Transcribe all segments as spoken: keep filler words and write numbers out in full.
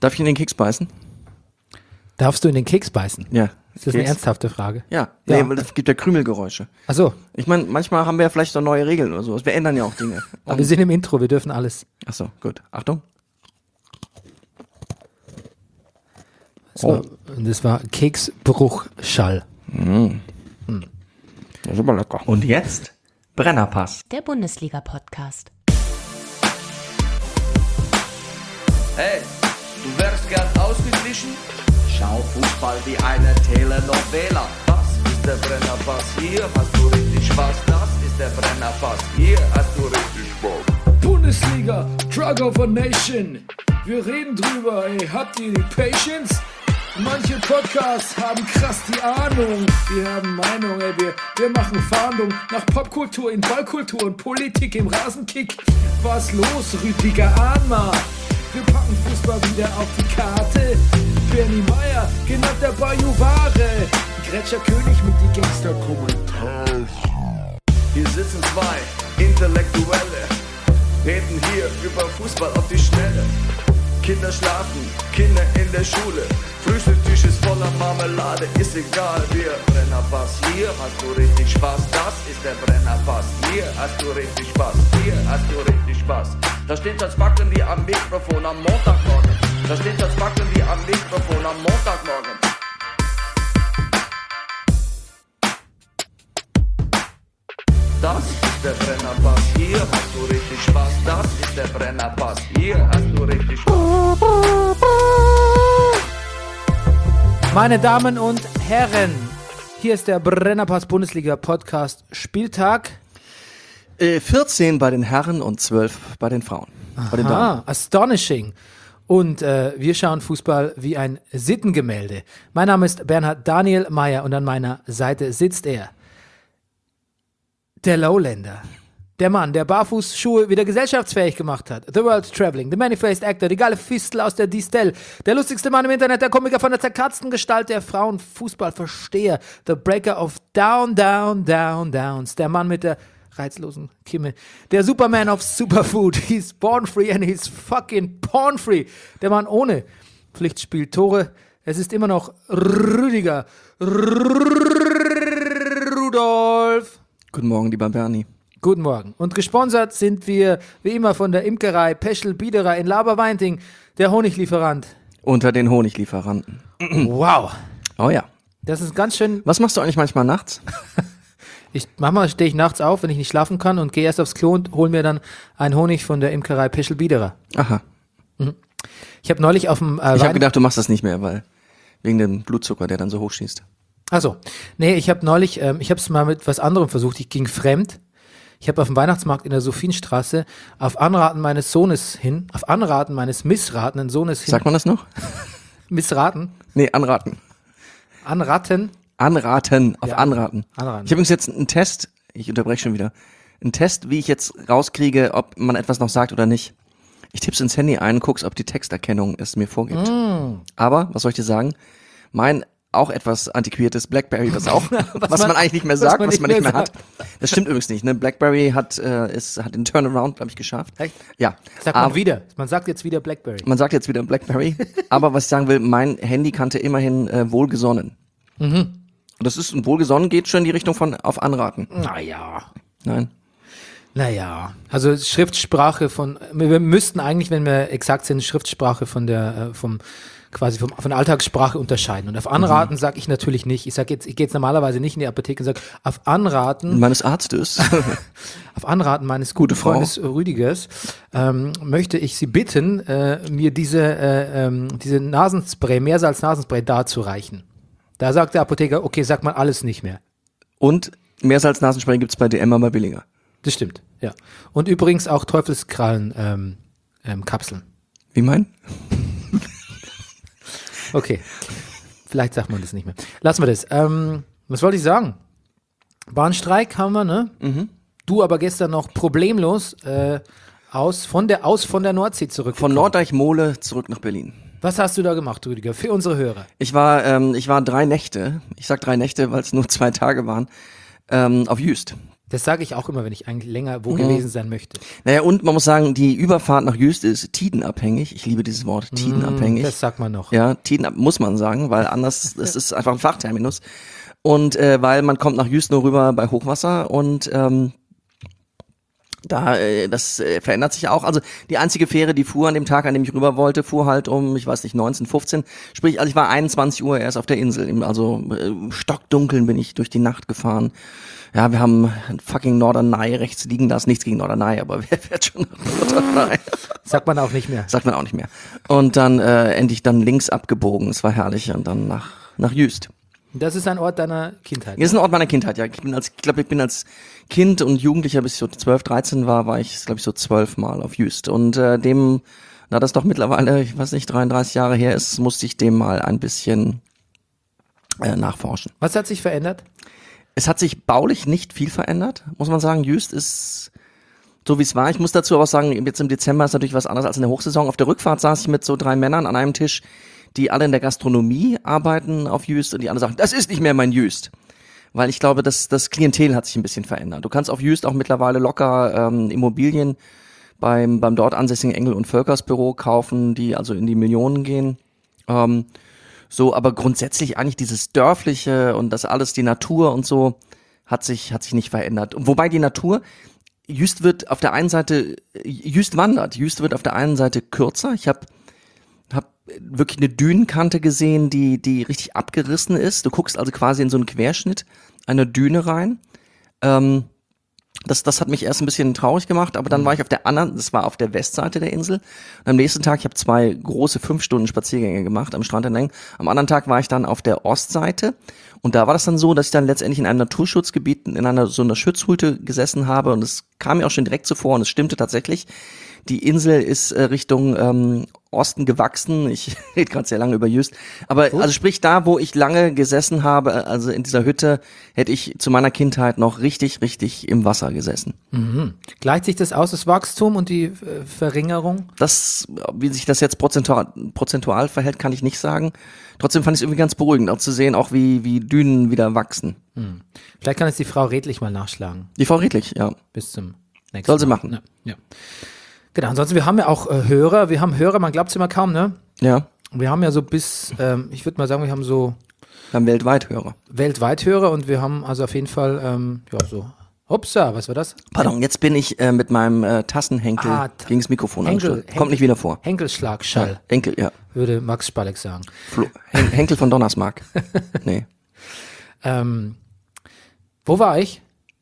Darf ich in den Keks beißen? Darfst du in den Keks beißen? Ja. Ist das eine ernsthafte Frage? Ja, Ja. nee, weil es gibt ja Krümelgeräusche. Ach so. Ich meine, manchmal haben wir ja vielleicht noch neue Regeln oder sowas. Wir ändern ja auch Dinge. Aber wir sind im Intro, wir dürfen alles. Ach so, gut. Achtung. Das war, das war Keksbruchschall. Mm. Mm. Das ist aber lecker. Und jetzt Brennerpass. Der Bundesliga-Podcast. Hey, du wärst gern ausgeglichen? Schau Fußball wie eine Telenovela. Das ist der Brennerpass, hier hast du richtig Spaß. Das ist der Brennerpass, hier hast du richtig Spaß. Bundesliga, Drug of a Nation. Wir reden drüber, ey, habt ihr die Patience? Manche Podcasts haben krass die Ahnung. Wir haben Meinung, ey, wir, wir machen Fahndung nach Popkultur in Ballkultur und Politik im Rasenkick. Was los, Rüdiger Ahnma? Wir packen Fußball wieder auf die Karte. Bernie Meyer, genannt der Bajuware. Gretscher König mit die Gangster-Kommentare. Hier sitzen zwei Intellektuelle, reden hier über Fußball auf die Schnelle. Kinder schlafen, Kinder in der Schule. Frühstückstisch ist voller Marmelade, ist egal, wir Brennerpass. Hier hast du richtig Spaß, das ist der Brennerpass. Hier hast du richtig Spaß, hier hast du richtig Spaß. Da steht das Backen wie am Mikrofon am Montagmorgen. Da steht das Backen wie am Mikrofon am Montagmorgen. Das ist der Brennerpass, hier hast du richtig Spaß. Das ist der Brennerpass, hier hast du richtig Spaß. Meine Damen und Herren, hier ist der Brennerpass Bundesliga Podcast Spieltag. Äh, vierzehn bei den Herren und zwölf bei den Frauen. Bei den Damen. Ah, astonishing. Und äh, wir schauen Fußball wie ein Sittengemälde. Mein Name ist Bernhard Daniel Meyer und an meiner Seite sitzt er. Der Lowlander. Der Mann, der Barfußschuhe wieder gesellschaftsfähig gemacht hat. The World Traveling, the Many-Faced Actor, die geile Fistel aus der Distel, der lustigste Mann im Internet, der Komiker von der zerkratzten Gestalt, der Frauenfußballversteher, the Breaker of Down, Down, Down, Downs, der Mann mit der reizlosen Kimme, der Superman of Superfood, he's born free and he's fucking porn free, der Mann ohne Pflichtspieltore, es ist immer noch Rüdiger Rudolf. Guten Morgen, lieber Bernie. Guten Morgen. Und gesponsert sind wir wie immer von der Imkerei Peschel Biederer in Laberweinting, der Honiglieferant. Unter den Honiglieferanten. Wow. Oh ja. Das ist ganz schön. Was machst du eigentlich manchmal nachts? Ich, manchmal stehe ich nachts auf, wenn ich nicht schlafen kann und gehe erst aufs Klo und hole mir dann einen Honig von der Imkerei Peschel Biederer. Aha. Mhm. Ich habe neulich auf dem äh, Ich habe gedacht, du machst das nicht mehr, weil wegen dem Blutzucker, der dann so hoch schießt. Achso. Nee, ich habe neulich, ähm, ich habe es mal mit was anderem versucht. Ich ging fremd. Ich habe auf dem Weihnachtsmarkt in der Sophienstraße auf Anraten meines Sohnes hin, auf Anraten meines missratenden Sohnes hin. Sagt man das noch? Missraten? Nee, anraten. Anraten? Anraten, auf Ja, Anraten. anraten. Ich habe übrigens jetzt einen Test, ich unterbreche schon wieder, einen Test, wie ich jetzt rauskriege, ob man etwas noch sagt oder nicht. Ich tipp's ins Handy ein, guck's, ob die Texterkennung es mir vorgibt. Mm. Aber, was soll ich dir sagen, mein auch etwas antiquiertes Blackberry, was auch, was, was man, man eigentlich nicht mehr was sagt, man was nicht man nicht mehr mehr hat. Das stimmt übrigens nicht, ne? Blackberry hat, äh, ist, hat den Turnaround, glaube ich, geschafft. Echt? Ja. Sagt man Aber wieder. Man sagt jetzt wieder Blackberry. man sagt jetzt wieder Blackberry. Aber was ich sagen will, mein Handy kannte immerhin äh, wohlgesonnen. Mhm. Und das ist, ein wohlgesonnen geht schon in die Richtung von auf Anraten. Naja. Nein. Naja. Also Schriftsprache von, wir müssten eigentlich, wenn wir exakt sind, Schriftsprache von der, äh, vom, quasi vom, von der Alltagssprache unterscheiden. Und auf Anraten mhm. sage ich natürlich nicht. Ich sage jetzt, ich gehe jetzt normalerweise nicht in die Apotheke und sage, auf Anraten. Meines Arztes. Auf Anraten meines guten Freundes Rüdigers ähm, möchte ich Sie bitten, äh, mir diese, äh, ähm, diese Nasenspray, Meersalz-Nasenspray darzureichen. Da sagt der Apotheker, okay, sagt man alles nicht mehr. Und Meersalz-Nasenspray gibt's bei D M aber billiger. Das stimmt, ja. Und übrigens auch Teufelskrallen ähm, ähm, Kapseln. Wie mein? Okay, vielleicht sagt man das nicht mehr. Lassen wir das. Ähm, was wollte ich sagen? Bahnstreik haben wir, ne? Mhm. Du aber gestern noch problemlos äh, aus von der aus von der Nordsee zurück. Von Norddeich-Mole zurück nach Berlin. Was hast du da gemacht, Rüdiger, für unsere Hörer? Ich war, ähm, ich war drei Nächte, ich sag drei Nächte, weil es nur zwei Tage waren, ähm, auf Jüst. Das sage ich auch immer, wenn ich eigentlich länger wo gewesen sein möchte. Naja, und man muss sagen, die Überfahrt nach Jüst ist tidenabhängig. Ich liebe dieses Wort, tidenabhängig. Das sagt man noch. Ja, Tiden muss man sagen, weil anders, das ist einfach ein Fachterminus. Und äh, weil man kommt nach Jüst nur rüber bei Hochwasser und ähm, da, äh, das äh, verändert sich auch. Also die einzige Fähre, die fuhr an dem Tag, an dem ich rüber wollte, fuhr halt um, ich weiß nicht, neunzehn, fünfzehn. Sprich, also ich war einundzwanzig Uhr erst auf der Insel. Also äh, stockdunkeln bin ich durch die Nacht gefahren. Ja, wir haben fucking Norderney rechts liegen lassen. Nichts gegen Norderney, aber wer fährt schon nach Norderney? Sagt man auch nicht mehr. Sagt man auch nicht mehr. Und dann äh, endlich dann links abgebogen. Es war herrlich. Und dann nach, nach Jüst. Das ist ein Ort deiner Kindheit. Das ist ein Ort meiner Kindheit, ja. Ich bin als, ich glaube, ich bin als Kind und Jugendlicher, bis ich so zwölf, dreizehn war, war ich, glaube ich, so zwölf Mal auf Jüst. Und äh, dem, da das doch mittlerweile, ich weiß nicht, dreiunddreißig Jahre her ist, musste ich dem mal ein bisschen äh, nachforschen. Was hat sich verändert? Es hat sich baulich nicht viel verändert, muss man sagen. Jüst ist so, wie es war. Ich muss dazu aber auch sagen, jetzt im Dezember ist natürlich was anderes als in der Hochsaison. Auf der Rückfahrt saß ich mit so drei Männern an einem Tisch, die alle in der Gastronomie arbeiten auf Jüst und die alle sagen, das ist nicht mehr mein Jüst. Weil ich glaube, das, das Klientel hat sich ein bisschen verändert. Du kannst auf Jüst auch mittlerweile locker ähm, Immobilien beim, beim dort ansässigen Engel und Völkers Büro kaufen, die also in die Millionen gehen. Ähm, so, aber grundsätzlich eigentlich dieses Dörfliche und das alles, die Natur und so, hat sich, hat sich nicht verändert. Wobei die Natur, Jüst wird auf der einen Seite, Jüst wandert, Jüst wird auf der einen Seite kürzer. Ich habe hab wirklich eine Dünenkante gesehen, die, die richtig abgerissen ist. Du guckst also quasi in so einen Querschnitt einer Düne rein. Ähm, Das, das hat mich erst ein bisschen traurig gemacht, aber dann war ich auf der anderen, das war auf der Westseite der Insel. Und am nächsten Tag, ich habe zwei große fünf Stunden Spaziergänge gemacht am Strand entlang. Am anderen Tag war ich dann auf der Ostseite und da war das dann so, dass ich dann letztendlich in einem Naturschutzgebiet, in einer so einer Schutzhütte gesessen habe und es kam mir auch schon direkt so vor und es stimmte tatsächlich. Die Insel ist äh, Richtung ähm, Osten gewachsen. Ich rede gerade sehr lange über Jüst. Aber Gut. also sprich, da, wo ich lange gesessen habe, also in dieser Hütte, hätte ich zu meiner Kindheit noch richtig, richtig im Wasser gesessen. Mhm. Gleicht sich das aus, das Wachstum und die äh, Verringerung? Das, wie sich das jetzt prozentual, prozentual verhält, kann ich nicht sagen. Trotzdem fand ich es irgendwie ganz beruhigend, auch zu sehen, auch wie, wie Dünen wieder wachsen. Mhm. Vielleicht kann es die Frau Redlich mal nachschlagen. Die Frau Redlich, ja. Bis zum nächsten Soll sie Mal. machen. Ja, ja. Genau, ansonsten, wir haben ja auch äh, Hörer, wir haben Hörer, man glaubt es immer kaum, ne? Ja, Wir haben ja so bis, ähm, ich würde mal sagen, wir haben so wir haben weltweit Hörer. weltweit Hörer und wir haben also auf jeden Fall, ähm, ja, so, hupsa, was war das? Pardon, jetzt bin ich äh, mit meinem äh, Tassenhenkel Ah, ta- gegen das Mikrofon Henkel, angestoßen. Kommt Henkel. nicht wieder vor. Henkelschlagschall, Henkel, ja. würde Max Spalek sagen. Flo, Hen Henkel von Donnersmarck. Nee. Ähm, wo war ich?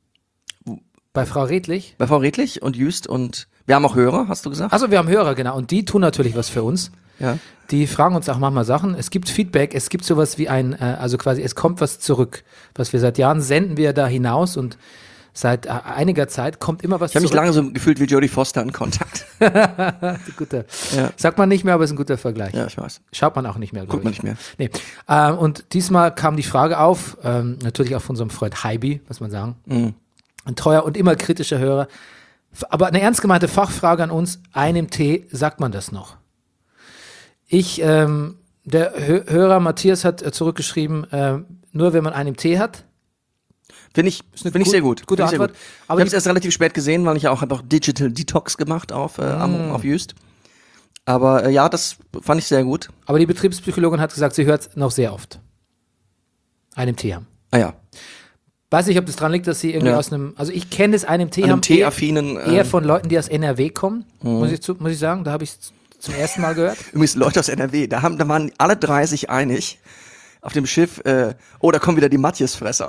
Bei Frau Redlich? Bei Frau Redlich und Jüst und wir haben auch Hörer, hast du gesagt? Also wir haben Hörer, genau, und die tun natürlich was für uns. Ja. Die fragen uns auch manchmal Sachen. Es gibt Feedback, es gibt sowas wie ein, äh, also quasi, es kommt was zurück. Was wir seit Jahren senden wir da hinaus und seit äh, einiger Zeit kommt immer was Ich habe mich zurück. lange so gefühlt wie Jodie Foster in Kontakt. Guter. Ja. Sagt man nicht mehr, aber ist ein guter Vergleich. Ja, ich weiß. Schaut man auch nicht mehr, Guckt glaub man ich. nicht mehr. Nee. Ähm, und diesmal kam die Frage auf, ähm, natürlich auch von unserem Freund Heibi, muss man sagen. Mhm. Ein treuer und immer kritischer Hörer. F- Aber eine ernst gemeinte Fachfrage an uns, einem Tee, sagt man das noch? Ich, ähm, der Hö- Hörer Matthias hat äh, zurückgeschrieben, ähm, nur wenn man einen Tee hat. Finde ich, eine finde ich gut- sehr gut. gute Finde ich sehr Antwort. gut. Aber ich habe es die- erst relativ spät gesehen, weil ich ja auch habe auch Digital Detox gemacht auf, äh, am, Mm. auf Jüst. Aber äh, ja, das fand ich sehr gut. Aber die Betriebspsychologin hat gesagt, sie hört noch sehr oft. Einen Tee haben. Ah ja, Weiß nicht, ob das dran liegt, dass sie irgendwie Ja. aus einem, also ich kenne es einem Tee einem haben Teeaffinen. eher, eher Äh, von Leuten, die aus N R W kommen, muss ich zu, muss ich sagen, da habe ich es zum ersten Mal gehört. übrigens Leute aus N R W, da haben, da waren alle drei sich einig auf dem Schiff. Äh, oh, da kommen wieder die Matthias-Fresser.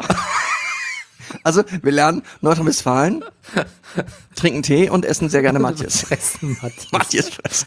Also wir lernen Nordrhein-Westfalen, trinken Tee und essen sehr gerne Matthias. Fressen, Matthias. Matthias-Fresser.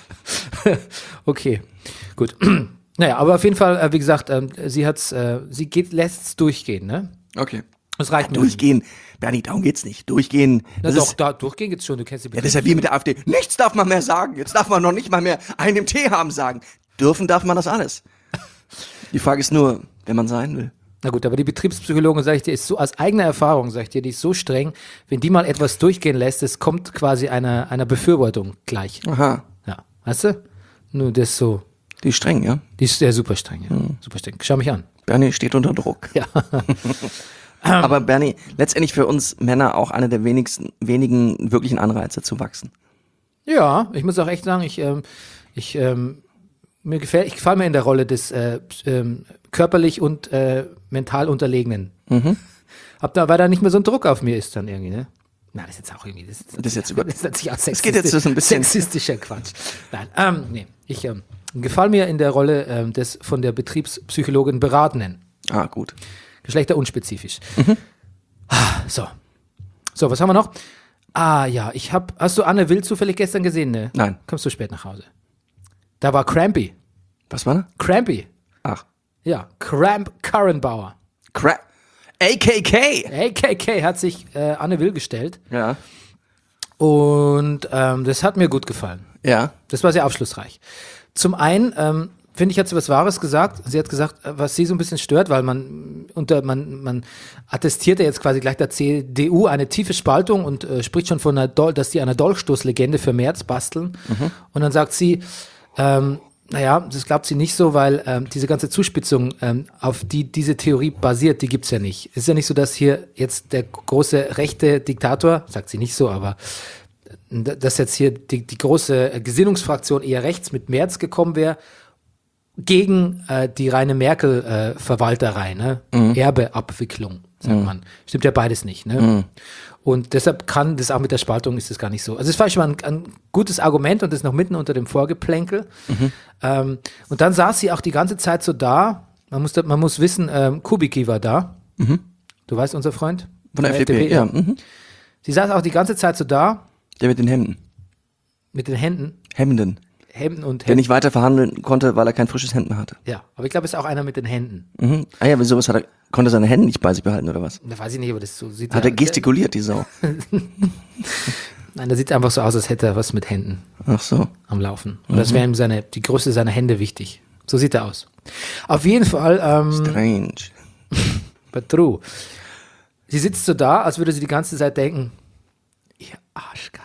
Okay, gut. Naja, aber auf jeden Fall, äh, wie gesagt, ähm, sie hat's, äh, sie geht, lässt's durchgehen, ne? Okay. Das reicht mir. Durchgehen. Bernie, darum geht's nicht. Durchgehen. Na Das doch, ist, da durchgehen geht's schon, du kennst die ja, das ist ja wie mit der AfD. Nichts darf man mehr sagen. Jetzt darf man noch nicht mal mehr einen im Tee haben sagen. Dürfen darf man das alles. Die Frage ist nur, wenn man sein will. Na gut, aber die Betriebspsychologin, sag ich dir, ist so aus eigener Erfahrung, sag ich dir, die ist so streng, wenn die mal etwas durchgehen lässt, es kommt quasi einer, einer Befürwortung gleich. Aha. Ja, weißt du? Nur das so, Die ist streng, ja? die ist sehr super streng, ja. Super streng. Schau mich an. Bernie steht unter Druck. Ja. Aber Bernie, letztendlich für uns Männer auch einer der wenigsten, wenigen wirklichen Anreize zu wachsen. Ja, ich muss auch echt sagen, ich, ähm, ich, ähm, mir gefällt, ich gefalle mir in der Rolle des äh, ähm, körperlich und äh, mental Unterlegenen. Mhm. Hab da, weil da nicht mehr so ein Druck auf mir ist dann irgendwie, ne? Nein, das ist jetzt auch irgendwie, das, Das ist jetzt über- das ist natürlich auch Es geht jetzt so ein bisschen- sexistischer Quatsch. Nein, ähm, nee, ich ähm, gefalle mir in der Rolle ähm, des von der Betriebspsychologin Beratenden. Ah, gut. Geschlechterunspezifisch. Ah, so. So, was haben wir noch? Ah, ja, ich hab, hast du Anne Will zufällig gestern gesehen, ne? Nein. Kommst du spät nach Hause? Da war Crampy. Was war da? Crampy. Ach. Ja, Cramp Karrenbauer. Crap. A K K. A K K hat sich äh, Anne Will gestellt Ja. und ähm, das hat mir gut gefallen. Ja. Das war sehr aufschlussreich. Zum einen, ähm, finde ich, hat sie was Wahres gesagt. Sie hat gesagt, äh, was sie so ein bisschen stört, weil man unter man man attestiert ja jetzt quasi gleich der C D U eine tiefe Spaltung und äh, spricht schon von einer Dol- dass die einer Dolchstoßlegende für Merz basteln. Und dann sagt sie, ähm, naja, das glaubt sie nicht so, weil ähm, diese ganze Zuspitzung, ähm, auf die diese Theorie basiert, die gibt's ja nicht. Es ist ja nicht so, dass hier jetzt der große rechte Diktator, sagt sie nicht so, aber äh, dass jetzt hier die, die große Gesinnungsfraktion eher rechts mit Merz gekommen wäre, gegen äh, die reine Merkel-Verwalterei, ne? Erbeabwicklung, sagt man. Stimmt ja beides nicht, ne? Und deshalb kann das auch mit der Spaltung ist das gar nicht so. Also es war schon mal ein, ein gutes Argument und das noch mitten unter dem Vorgeplänkel. Ähm, und dann saß sie auch die ganze Zeit so da. Man muss, da- man muss wissen, ähm, Kubicki war da. Du weißt, unser Freund? Von der F D P, ja. Mhm. Sie saß auch die ganze Zeit so da Der mit den Hemden. mit den Händen, Hemden. Hemden und Der Händen. nicht weiter verhandeln konnte, weil er kein frisches Hemd mehr hatte. Ja, aber ich glaube, es ist auch einer mit den Händen. Mhm. Ah ja, wieso, was hat er, konnte er seine Hände nicht bei sich behalten oder was? Da weiß ich nicht, aber das so sieht Hat ja, er gestikuliert, die Sau? Nein, da sieht einfach so aus, als hätte er was mit Händen Ach so. am Laufen. Und das wäre ihm seine, die Größe seiner Hände wichtig. So sieht er aus. Auf jeden Fall, ähm, Strange. but true. Sie sitzt so da, als würde sie die ganze Zeit denken, ihr Arschgeigen.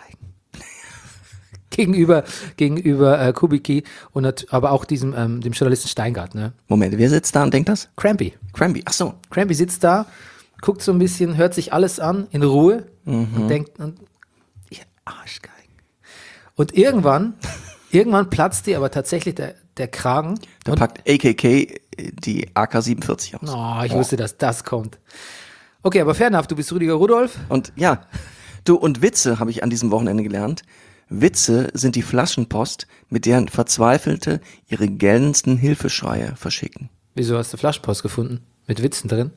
gegenüber gegenüber äh, Kubicki und nat- aber auch diesem ähm, dem Journalisten Steingart, ne? Moment, wer sitzt da und denkt das? Crampy. Cranby. Ach so. Crampy sitzt da, guckt so ein bisschen, hört sich alles an in Ruhe und denkt, und, ihr Arschgeigen. Und irgendwann, irgendwann platzt dir aber tatsächlich der, der Kragen. Da und, packt A K K die A K siebenundvierzig aus. oh, ich wusste, dass das kommt. Okay, aber fair enough, du bist Rüdiger Rudolph. Und ja, du, und Witze habe ich an diesem Wochenende gelernt. Witze sind die Flaschenpost, mit deren Verzweifelte ihre gellendsten Hilfeschreie verschicken. Wieso hast du Flaschenpost gefunden? Mit Witzen drin?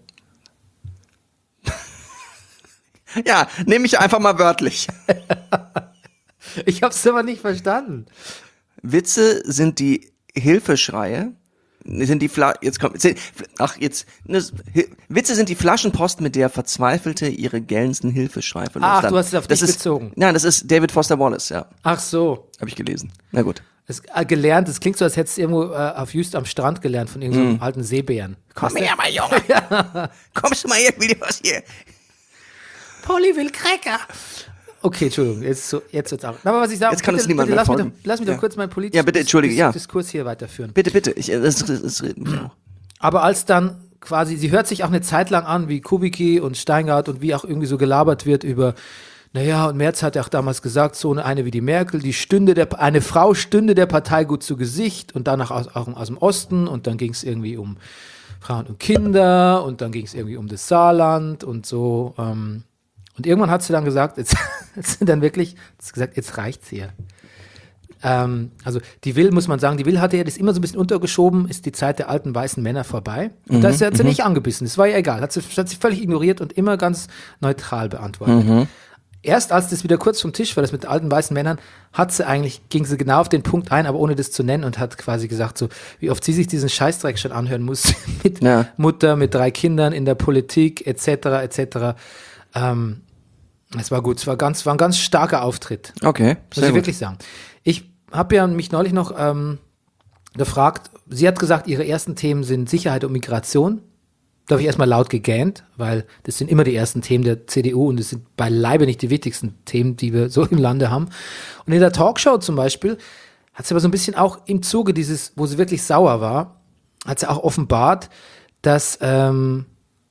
Ja, nehme ich einfach mal wörtlich. Ich hab's aber nicht verstanden. Witze sind die Hilfeschreie, sind die Fla jetzt kommt sind, ach jetzt ne, Hi- Witze sind die Flaschenpost, mit der Verzweifelte ihre gellendsten Hilfeschreie Ach, verlustern. du hast es auf das dich ist, bezogen. Nein, das ist David Foster Wallace, ja, Ach so. habe ich gelesen. Na gut. Das, äh, gelernt, das klingt so, als hättest du irgendwo äh, auf Just am Strand gelernt von irgendeinem so alten Seebären. Komm her, mein Junge. Kommst du mal her, will dir was hier. Polly will Cracker. Okay, Entschuldigung, jetzt, so, jetzt wird's auch. Aber was ich sage, Jetzt kann uns niemand mehr lass, mich doch, folgen. lass mich Ja. doch kurz meinen politischen Ja, bitte, entschuldige, Dis- ja. Diskurs hier weiterführen. Bitte, bitte. Ich, äh, das, das, das redet mich auch. Aber als dann quasi, sie hört sich auch eine Zeit lang an, wie Kubicki und Steingart und wie auch irgendwie so gelabert wird über, naja, und Merz hat ja auch damals gesagt, so eine, eine wie die Merkel, die stünde der, eine Frau stünde der Partei gut zu Gesicht und danach aus, auch aus dem Osten und dann ging es irgendwie um Frauen und Kinder und dann ging es irgendwie um das Saarland und so. Ähm, und irgendwann hat sie dann gesagt, jetzt, jetzt dann wirklich, hat sie gesagt, jetzt reicht's hier. Ähm, also die Will, muss man sagen, die Will hatte ja das immer so ein bisschen untergeschoben, ist die Zeit der alten weißen Männer vorbei. Und das hat sie nicht angebissen, das war ihr egal, hat sie, hat sie völlig ignoriert und immer ganz neutral beantwortet. Erst als das wieder kurz vom Tisch war, das mit alten weißen Männern, hat sie eigentlich, ging sie genau auf den Punkt ein, aber ohne das zu nennen und hat quasi gesagt, so wie oft sie sich diesen Scheißdreck schon anhören muss mit Ja. Mutter, mit drei Kindern in der Politik et cetera et cetera. Ähm, es war gut, es war ganz, war ein ganz starker Auftritt. Okay, Muss sehr ich gut. wirklich sagen. Ich habe ja mich neulich noch ähm, gefragt, sie hat gesagt, ihre ersten Themen sind Sicherheit und Migration. Da habe ich erstmal laut gegähnt, weil das sind immer die ersten Themen der C D U und das sind beileibe nicht die wichtigsten Themen, die wir so im Lande haben. Und in der Talkshow zum Beispiel hat sie aber so ein bisschen auch im Zuge dieses, wo sie wirklich sauer war, hat sie auch offenbart, dass ähm,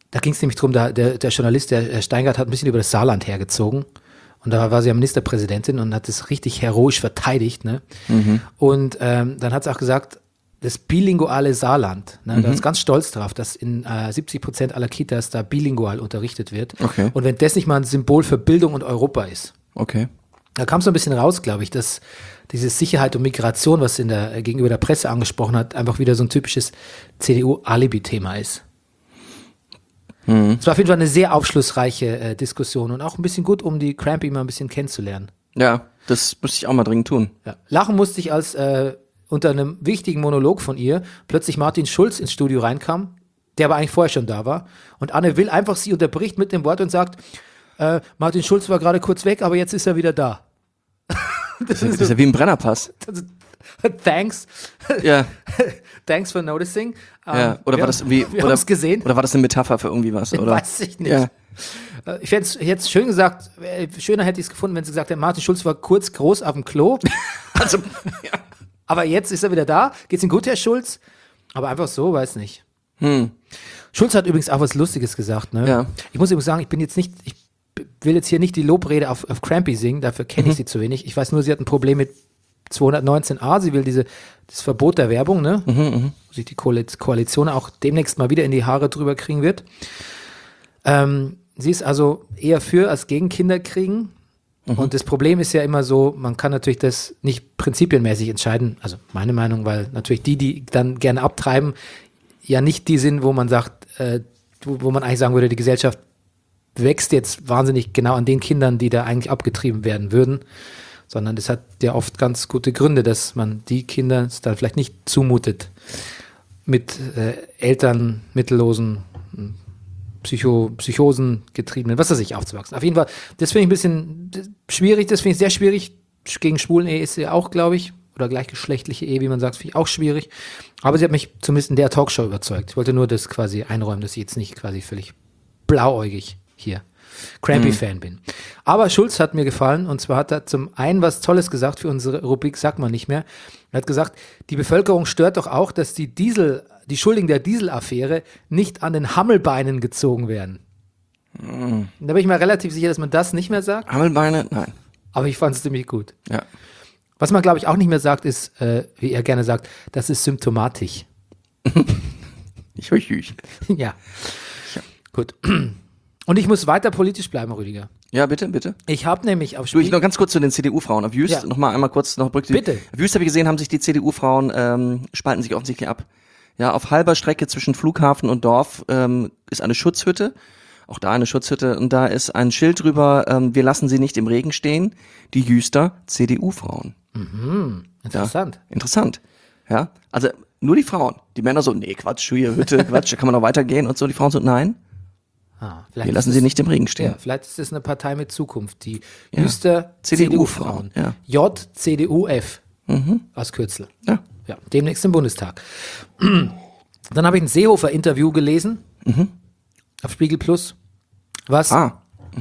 Da ging es nämlich drum, da, der, der Journalist, der Herr Steingart, hat ein bisschen über das Saarland hergezogen. Und da war sie ja Ministerpräsidentin und hat das richtig heroisch verteidigt. Ne? Mhm. Und ähm, dann hat sie auch gesagt, das bilinguale Saarland, ne? Mhm. Da ist ganz stolz drauf, dass in äh, siebzig Prozent aller Kitas da bilingual unterrichtet wird. Okay. Und wenn das nicht mal ein Symbol für Bildung und Europa ist. Okay. Da kam so ein bisschen raus, glaube ich, dass diese Sicherheit und Migration, was in der, gegenüber der Presse angesprochen hat, einfach wieder so ein typisches C D U-Alibi-Thema ist. Mhm. Es war auf jeden Fall eine sehr aufschlussreiche äh, Diskussion und auch ein bisschen gut, um die Crampy mal ein bisschen kennenzulernen. Ja, das müsste ich auch mal dringend tun. Ja. Lachen musste ich, als äh, unter einem wichtigen Monolog von ihr plötzlich Martin Schulz ins Studio reinkam, der aber eigentlich vorher schon da war. Und Anne Will einfach sie unterbricht mit dem Wort und sagt, äh, Martin Schulz war gerade kurz weg, aber jetzt ist er wieder da. Das, das, ist, das ist ja wie ein Brennerpass. Thanks. Ja. Thanks for noticing. Ja. Oder wir war das irgendwie, wir oder, haben's gesehen. Oder war das eine Metapher für irgendwie was? Oder? Weiß ich nicht. Ja. Ich hätte es jetzt schön gesagt, schöner hätte ich es gefunden, wenn sie gesagt hätte, Martin Schulz war kurz groß auf dem Klo. Also, ja. Aber jetzt ist er wieder da. Geht's ihm gut, Herr Schulz? Aber einfach so, weiß nicht. Hm. Schulz hat übrigens auch was Lustiges gesagt. Ne? Ja. Ich muss übrigens sagen, ich bin jetzt nicht, ich will jetzt hier nicht die Lobrede auf, auf Crampy singen, dafür kenne ich Mhm. sie zu wenig. Ich weiß nur, sie hat ein Problem mit zweihundertneunzehn a, sie will diese, das Verbot der Werbung, ne? Mhm, mh. Wo sich die Koalition auch demnächst mal wieder in die Haare drüber kriegen wird. Ähm, sie ist also eher für als gegen Kinderkriegen. Mhm. Und das Problem ist ja immer so, man kann natürlich das nicht prinzipienmäßig entscheiden, also meine Meinung, weil natürlich die, die dann gerne abtreiben, ja nicht die sind, wo man sagt, äh, wo, wo man eigentlich sagen würde, die Gesellschaft wächst jetzt wahnsinnig genau an den Kindern, die da eigentlich abgetrieben werden würden, sondern das hat ja oft ganz gute Gründe, dass man die Kinder es dann vielleicht nicht zumutet, mit äh, Eltern, mittellosen, Psycho, Psychosen getriebenen, was weiß ich, aufzuwachsen. Auf jeden Fall, das finde ich ein bisschen schwierig, das finde ich sehr schwierig. Gegen Schwulen-Ehe ist sie auch, glaube ich, oder gleichgeschlechtliche Ehe, wie man sagt, finde ich auch schwierig. Aber sie hat mich zumindest in der Talkshow überzeugt. Ich wollte nur das quasi einräumen, dass ich jetzt nicht quasi völlig blauäugig hier Crampy-Fan mhm. bin. Aber Schulz hat mir gefallen, und zwar hat er zum einen was Tolles gesagt für unsere Rubrik, sagt man nicht mehr. Er hat gesagt, die Bevölkerung stört doch auch, dass die Diesel, die Schuldigen der Dieselaffäre nicht an den Hammelbeinen gezogen werden. Mhm. Da bin ich mir relativ sicher, dass man das nicht mehr sagt. Hammelbeine? Nein. Aber ich fand es ziemlich gut. Ja. Was man, glaube ich, auch nicht mehr sagt, ist, äh, wie er gerne sagt, das ist symptomatisch. Ich höre ich. Ja. ja. Gut. Und ich muss weiter politisch bleiben, Rüdiger. Ja, bitte, bitte. Ich habe nämlich auf Du, Spiel... ich noch ganz kurz zu den C D U-Frauen. Auf Jüst, Ja. noch mal einmal kurz noch Brücke. Bitte. Auf Jüst habe ich gesehen, haben sich die C D U-Frauen, ähm, spalten sich offensichtlich ab. Ja, auf halber Strecke zwischen Flughafen und Dorf ähm, ist eine Schutzhütte. Auch da eine Schutzhütte. Und da ist ein Schild drüber, ähm, wir lassen sie nicht im Regen stehen. Die Jüster C D U-Frauen. Mhm, interessant. Ja, interessant. Ja, also nur die Frauen. Die Männer so, nee, Quatsch, hier, Hütte, Quatsch, da kann man noch weitergehen und so. Die Frauen so, nein, Ah, vielleicht wir lassen ist sie es- nicht im Regen stehen. Ja, vielleicht ist es eine Partei mit Zukunft. Die Ja. Jüster C C D D U-Frauen, U-Frauen. ja. J C D U F Mhm. als Kürzel. Ja. Ja, demnächst im Bundestag. Dann habe ich ein Seehofer-Interview gelesen auf Spiegel Plus, was Ah,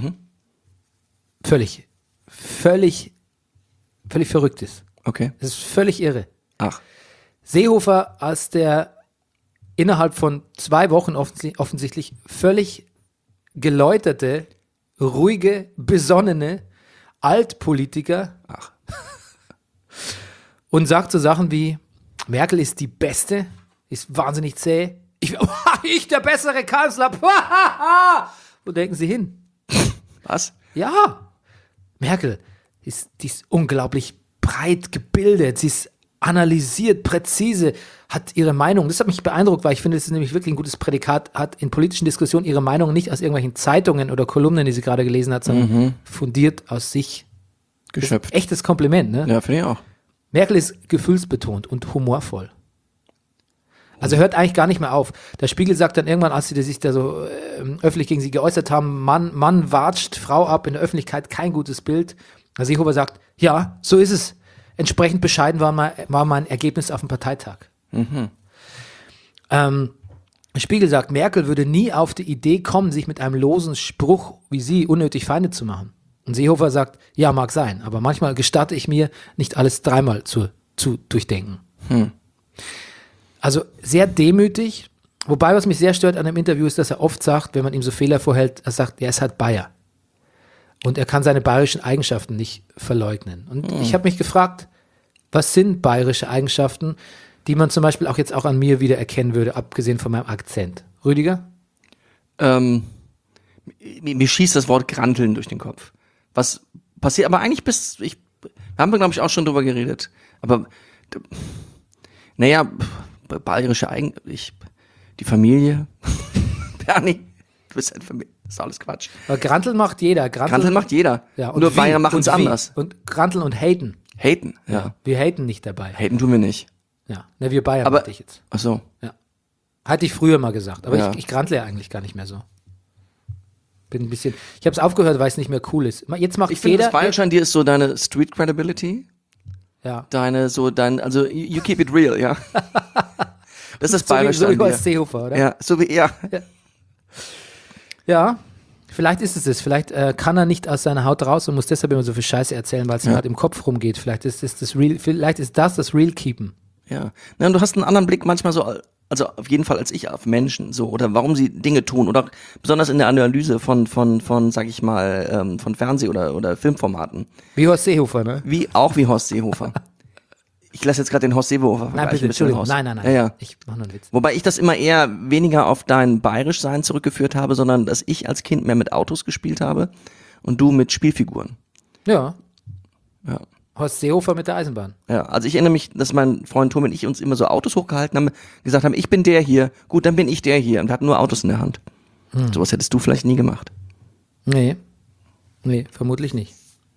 völlig, völlig, völlig verrückt ist. okay. Es ist völlig irre. Ach, Seehofer als der innerhalb von zwei Wochen offensi- offensichtlich völlig geläuterte, ruhige, besonnene Altpolitiker ach. und sagt so Sachen wie, Merkel ist die Beste, ist wahnsinnig zäh. Ich, ich der bessere Kanzler. Wo denken Sie hin? Was? Ja, Merkel ist, die ist unglaublich breit gebildet, sie ist analysiert, präzise, hat ihre Meinung. Das hat mich beeindruckt, weil ich finde, das ist nämlich wirklich ein gutes Prädikat, hat in politischen Diskussionen ihre Meinung nicht aus irgendwelchen Zeitungen oder Kolumnen, die sie gerade gelesen hat, sondern fundiert aus sich. Geschöpft. Echtes Kompliment, ne? Ja, finde ich auch. Merkel ist gefühlsbetont und humorvoll. Also hört eigentlich gar nicht mehr auf. Der Spiegel sagt dann irgendwann, als sie sich da so äh, öffentlich gegen sie geäußert haben, Mann, Mann watscht Frau ab, in der Öffentlichkeit kein gutes Bild. Herr Seehofer sagt, ja, so ist es. Entsprechend bescheiden war mein, war mein Ergebnis auf dem Parteitag. Mhm. Ähm, der Spiegel sagt, Merkel würde nie auf die Idee kommen, sich mit einem losen Spruch wie sie unnötig Feinde zu machen. Und Seehofer sagt, ja, mag sein, aber manchmal gestatte ich mir, nicht alles dreimal zu, zu durchdenken. Hm. Also sehr demütig, Wobei, was mich sehr stört an dem Interview ist, dass er oft sagt, wenn man ihm so Fehler vorhält, er sagt, er ist halt Bayer. Und er kann seine bayerischen Eigenschaften nicht verleugnen. Und Mhm. ich habe mich gefragt, was sind bayerische Eigenschaften, die man zum Beispiel auch jetzt auch an mir wieder erkennen würde, abgesehen von meinem Akzent. Rüdiger? Ähm, mir, mir schießt das Wort Granteln durch den Kopf. Was passiert, aber eigentlich bis, ich, haben wir glaube ich auch schon drüber geredet. Aber, d- naja, b- bayerische Eigen, ich, die Familie, Bernie, du bist ein Familie, das ist alles Quatsch. Aber Granteln macht jeder. Granteln, Granteln macht jeder. ja, und Nur wie? Bayern machen es Und wie? anders. Und Granteln und haten. Haten, ja. Wir haten nicht dabei. Haten tun wir nicht. Ja, ne, wir Bayern Aber- hatte ich jetzt. Ach so. Hatte ich früher mal gesagt, aber Ja. ich, ich grantle ja eigentlich gar nicht mehr so. Bin ein bisschen, ich habe es aufgehört, weil es nicht mehr cool ist. Jetzt macht Ich finde, jeder, das Bayerische an dir ist so deine Street Credibility. ja. Deine, so dein, also you you keep it real, ja. Das ist das So wie, Bayerische so wie an dir. Horst Seehofer, oder? Ja, so wie er. Ja, vielleicht ist es es. Vielleicht äh, kann er nicht aus seiner Haut raus und muss deshalb immer so viel Scheiße erzählen, weil es ihm Ja. halt im Kopf rumgeht. Vielleicht ist das, das Real, vielleicht ist das das Real Keepen. Ja. Na, und du hast einen anderen Blick manchmal so, also auf jeden Fall als ich auf Menschen, so, oder warum sie Dinge tun, oder besonders in der Analyse von, von, von, sag ich mal, ähm, von Fernseh- oder, oder Filmformaten. Wie Horst Seehofer, ne? Wie, auch wie Horst Seehofer. Ich lasse jetzt gerade den Horst Seehofer Nein, Vergleich bitte, ein bisschen Entschuldigung. raus. Nein, nein, nein. Ja, ja. Ich mache nur einen Witz. Wobei ich das immer eher weniger auf dein Bayerischsein zurückgeführt habe, sondern dass ich als Kind mehr mit Autos gespielt habe und du mit Spielfiguren. Ja. Ja. Horst Seehofer mit der Eisenbahn. Ja, also ich erinnere mich, dass mein Freund Tom und ich uns immer so Autos hochgehalten haben, gesagt haben, ich bin der hier, gut, dann bin ich der hier, und wir hatten nur Autos in der Hand. Hm. Sowas hättest du vielleicht nie gemacht. Nee. Nee, vermutlich nicht.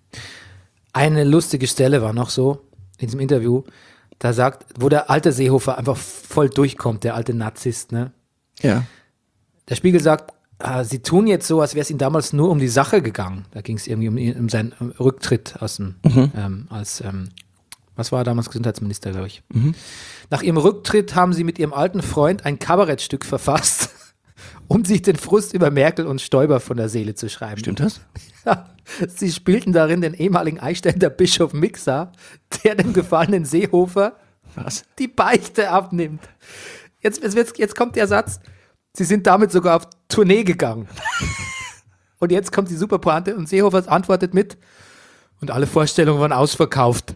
Eine lustige Stelle war noch so in diesem Interview, da sagt, wo der alte Seehofer einfach voll durchkommt, der alte Narzisst, ne? Ja. Der Spiegel sagt, ah, sie tun jetzt so, als wäre es ihnen damals nur um die Sache gegangen. Da ging es irgendwie um, ihn- um seinen ähm, Rücktritt aus dem, ähm, als, ähm, was war er damals, Gesundheitsminister, glaube ich. Nach ihrem Rücktritt haben sie mit ihrem alten Freund ein Kabarettstück verfasst, um sich den Frust über Merkel und Stoiber von der Seele zu schreiben. Stimmt das? Ja, sie spielten darin den ehemaligen Eichstätter Bischof Mixer, der dem gefallenen Seehofer Was? die Beichte abnimmt. Jetzt, jetzt, jetzt, jetzt kommt der Satz, sie sind damit sogar auf Tournee gegangen. Und jetzt kommt die super Pointe und Seehofer antwortet mit, und alle Vorstellungen waren ausverkauft.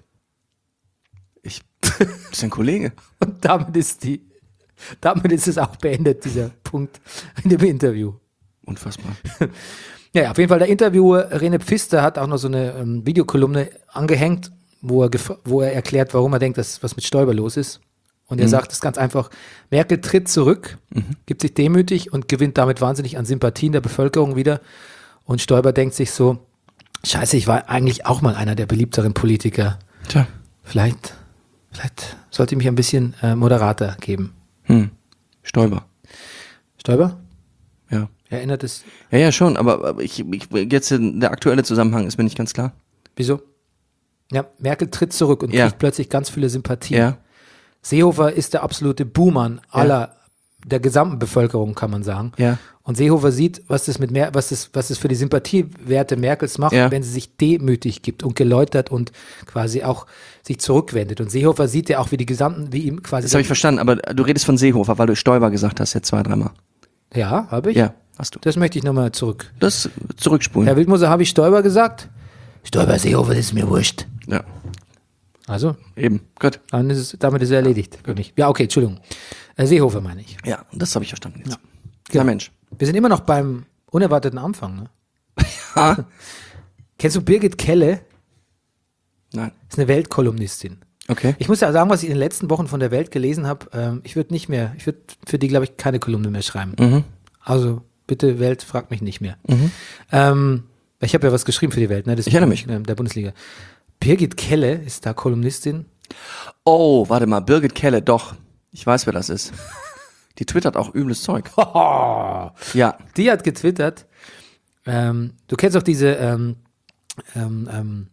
Ich, das ist ein Kollege. Und damit ist die, damit ist es auch beendet, dieser Punkt in dem Interview. Unfassbar. Ja, ja, auf jeden Fall der Interviewer Rene Pfister hat auch noch so eine ähm, Videokolumne angehängt, wo er, gef- wo er erklärt, warum er denkt, dass was mit Stoiber los ist. Und er sagt es ganz einfach, Merkel tritt zurück, gibt sich demütig und gewinnt damit wahnsinnig an Sympathien der Bevölkerung wieder. Und Stoiber denkt sich so, scheiße, ich war eigentlich auch mal einer der beliebteren Politiker. Tja. Vielleicht, vielleicht sollte ich mich ein bisschen äh, moderater geben. Hm. Stoiber. Stoiber? Ja. Erinnert es, Ja, ja, schon, aber, aber ich, ich, jetzt der aktuelle Zusammenhang ist mir nicht ganz klar. wieso? Ja, Merkel tritt zurück und Ja. kriegt plötzlich ganz viele Sympathien. Ja. Seehofer ist der absolute Buhmann aller, der gesamten Bevölkerung, kann man sagen. Ja. Und Seehofer sieht, was das mit Mer was das, was das für die Sympathiewerte Merkels macht, Ja. wenn sie sich demütig gibt und geläutert und quasi auch sich zurückwendet. Und Seehofer sieht ja auch, wie die gesamten, wie ihm quasi. Das habe ich verstanden, aber du redest von Seehofer, weil du Stoiber gesagt hast jetzt zwei, dreimal. Ja, habe ich? Ja, hast du. Das möchte ich nochmal zurück. Das zurückspulen. Herr Wildmoser, habe ich Stoiber gesagt? Stoiber, Seehofer, das ist mir wurscht. Ja, Also, eben. Gut. dann ist es, damit ist er erledigt. Für mich. Ja, okay, Entschuldigung. Äh, Seehofer meine ich. Ja, das habe ich verstanden jetzt. Ja. Na Mensch. Wir sind immer noch beim unerwarteten Anfang. Ne? Ha? Kennst du Birgit Kelle? Nein. Das ist eine Weltkolumnistin. Okay. Ich muss ja sagen, was ich in den letzten Wochen von der Welt gelesen habe, ähm, ich würde nicht mehr, ich würde für die, glaube ich, keine Kolumne mehr schreiben. Mhm. Also bitte Welt, fragt mich nicht mehr. Ähm, ich habe ja was geschrieben für die Welt, ne? Das Ich erinnere mich. äh, Der Bundesliga. Birgit Kelle ist da Kolumnistin. Oh, warte mal, Birgit Kelle, doch. Ich weiß, wer das ist. Die twittert auch übles Zeug. Ja. Die hat getwittert, ähm, du kennst auch diese, ähm, ähm, ähm,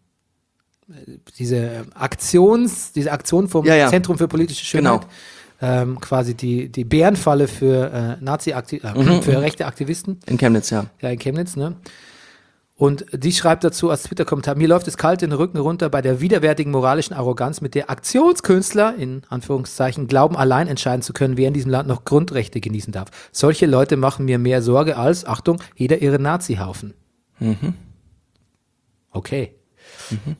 diese Aktions, diese Aktion vom Ja, ja. Zentrum für politische Schönheit, Genau. ähm, quasi die, die Bärenfalle für äh, Nazi äh, Mhm, für rechte Aktivisten, In Chemnitz, ja. ja in Chemnitz, ne? Und die schreibt dazu als Twitter-Kommentar, mir läuft es kalt in den Rücken runter bei der widerwärtigen moralischen Arroganz, mit der Aktionskünstler, in Anführungszeichen, glauben, allein entscheiden zu können, wer in diesem Land noch Grundrechte genießen darf. Solche Leute machen mir mehr Sorge als, Achtung, jeder ihre Nazi-Haufen. Mhm. Okay. Mhm.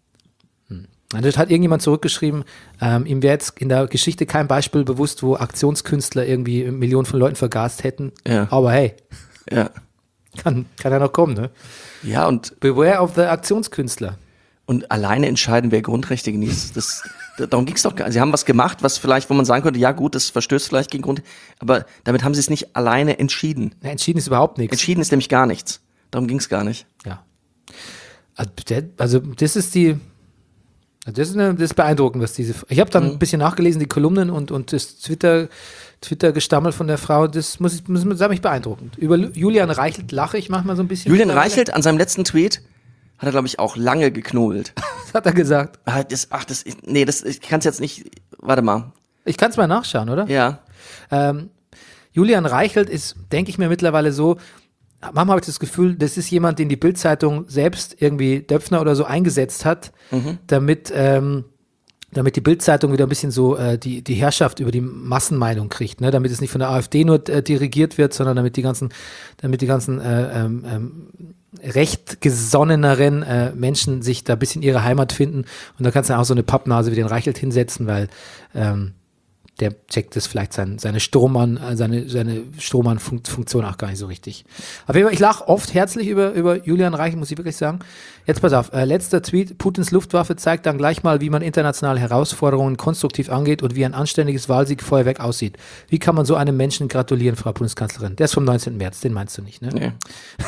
Hm. Also hat irgendjemand zurückgeschrieben, ähm, ihm wäre jetzt in der Geschichte kein Beispiel bewusst, wo Aktionskünstler irgendwie Millionen von Leuten vergast hätten. Ja. Aber hey, Ja. kann, kann ja noch kommen, ne? Ja, und, Beware of the Aktionskünstler. und alleine entscheiden, wer Grundrechte genießt. Das, darum ging es doch gar nicht. Sie haben was gemacht, was vielleicht, wo man sagen könnte, ja gut, das verstößt vielleicht gegen Grund, aber damit haben sie es nicht alleine entschieden. Ja, entschieden ist überhaupt nichts. Entschieden ist nämlich gar nichts. Darum ging es gar nicht. Ja. Also, der, also das ist die, das ist, eine, das ist beeindruckend, was diese. Ich habe dann Mhm. ein bisschen nachgelesen, die Kolumnen und, und das Twitter, Twitter-Gestammel von der Frau, das muss ich, muss, das hat mich beeindruckend. Über Julian Reichelt lache ich manchmal so ein bisschen. Julian Reichelt an seinem letzten Tweet hat er, glaube ich, auch lange geknobelt. Das hat er gesagt. Ah, das, ach, das, nee, das, ich kann es jetzt nicht, warte mal. Ich kann es mal nachschauen, oder? Ja. Ähm, Julian Reichelt ist, denke ich mir mittlerweile so, manchmal habe ich das Gefühl, das ist jemand, den die Bild-Zeitung selbst irgendwie Döpfner oder so eingesetzt hat, damit, ähm, damit die Bild-Zeitung wieder ein bisschen so äh, die, die Herrschaft über die Massenmeinung kriegt, ne? Damit es nicht von der AfD nur äh, dirigiert wird, sondern damit die ganzen, damit die ganzen äh, ähm, ähm, rechtgesonneneren äh, Menschen sich da ein bisschen ihre Heimat finden. Und da kannst du auch so eine Pappnase wie den Reichelt hinsetzen, weil ähm, der checkt das vielleicht sein, seine Strohmann, äh, seine, seine Strohmann-Funktion auch gar nicht so richtig. Auf jeden Fall, ich lache oft herzlich über, über Julian Reichelt, muss ich wirklich sagen. Jetzt pass auf, äh, letzter Tweet, Putins Luftwaffe zeigt dann gleich mal, wie man internationale Herausforderungen konstruktiv angeht und wie ein anständiges Wahlsiegfeuerwerk aussieht. Wie kann man so einem Menschen gratulieren, Frau Bundeskanzlerin? Der ist vom neunzehnten März, den meinst du nicht, ne? Nee.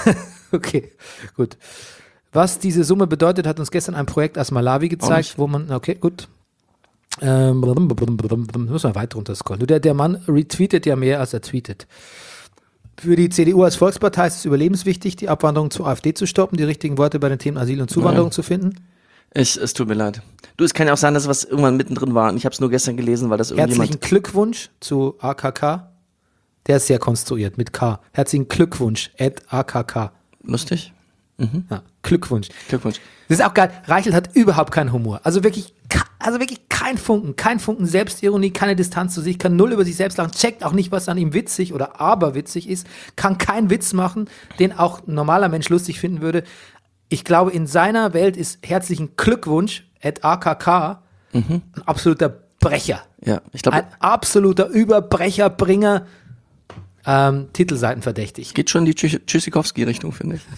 Okay, gut. Was diese Summe bedeutet, hat uns gestern ein Projekt aus Malawi gezeigt, nicht. wo man, okay, gut. Ähm, muss man weiter runter scrollen. Der, der Mann retweetet ja mehr, als er tweetet. Für die C D U als Volkspartei ist es überlebenswichtig, die Abwanderung zur AfD zu stoppen, die richtigen Worte bei den Themen Asyl und Zuwanderung Ja. zu finden. Ich, es tut mir leid. Du, es kann ja auch sein, dass was irgendwann mittendrin war. Und ich habe es nur gestern gelesen, weil das irgendjemand. Herzlichen Glückwunsch zu A K K. Der ist sehr konstruiert mit K. Herzlichen Glückwunsch at A K K. Lustig. Ja, Glückwunsch. Glückwunsch. Das ist auch geil. Reichelt hat überhaupt keinen Humor. Also wirklich, ke- also wirklich kein Funken. Kein Funken Selbstironie, keine Distanz zu sich, kann null über sich selbst lachen, checkt auch nicht, was an ihm witzig oder aberwitzig ist, kann keinen Witz machen, den auch ein normaler Mensch lustig finden würde. Ich glaube, in seiner Welt ist herzlichen Glückwunsch at A K K ein absoluter Brecher. Ja, ich glaube, Ein absoluter Überbrecherbringer, ähm, Titelseiten verdächtig. geht schon in die Tschü- Tschüssikowski-Richtung, finde ich.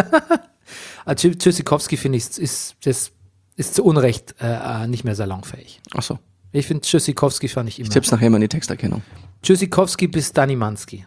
Also Tschü- Tschüssikowski, finde ich, ist, das ist zu Unrecht äh, nicht mehr salonfähig. Ach so. Ich finde Tschüssikowski fand ich immer. Ich tipp's nachher mal in die Texterkennung. Tschüssikowski bis Danimanski.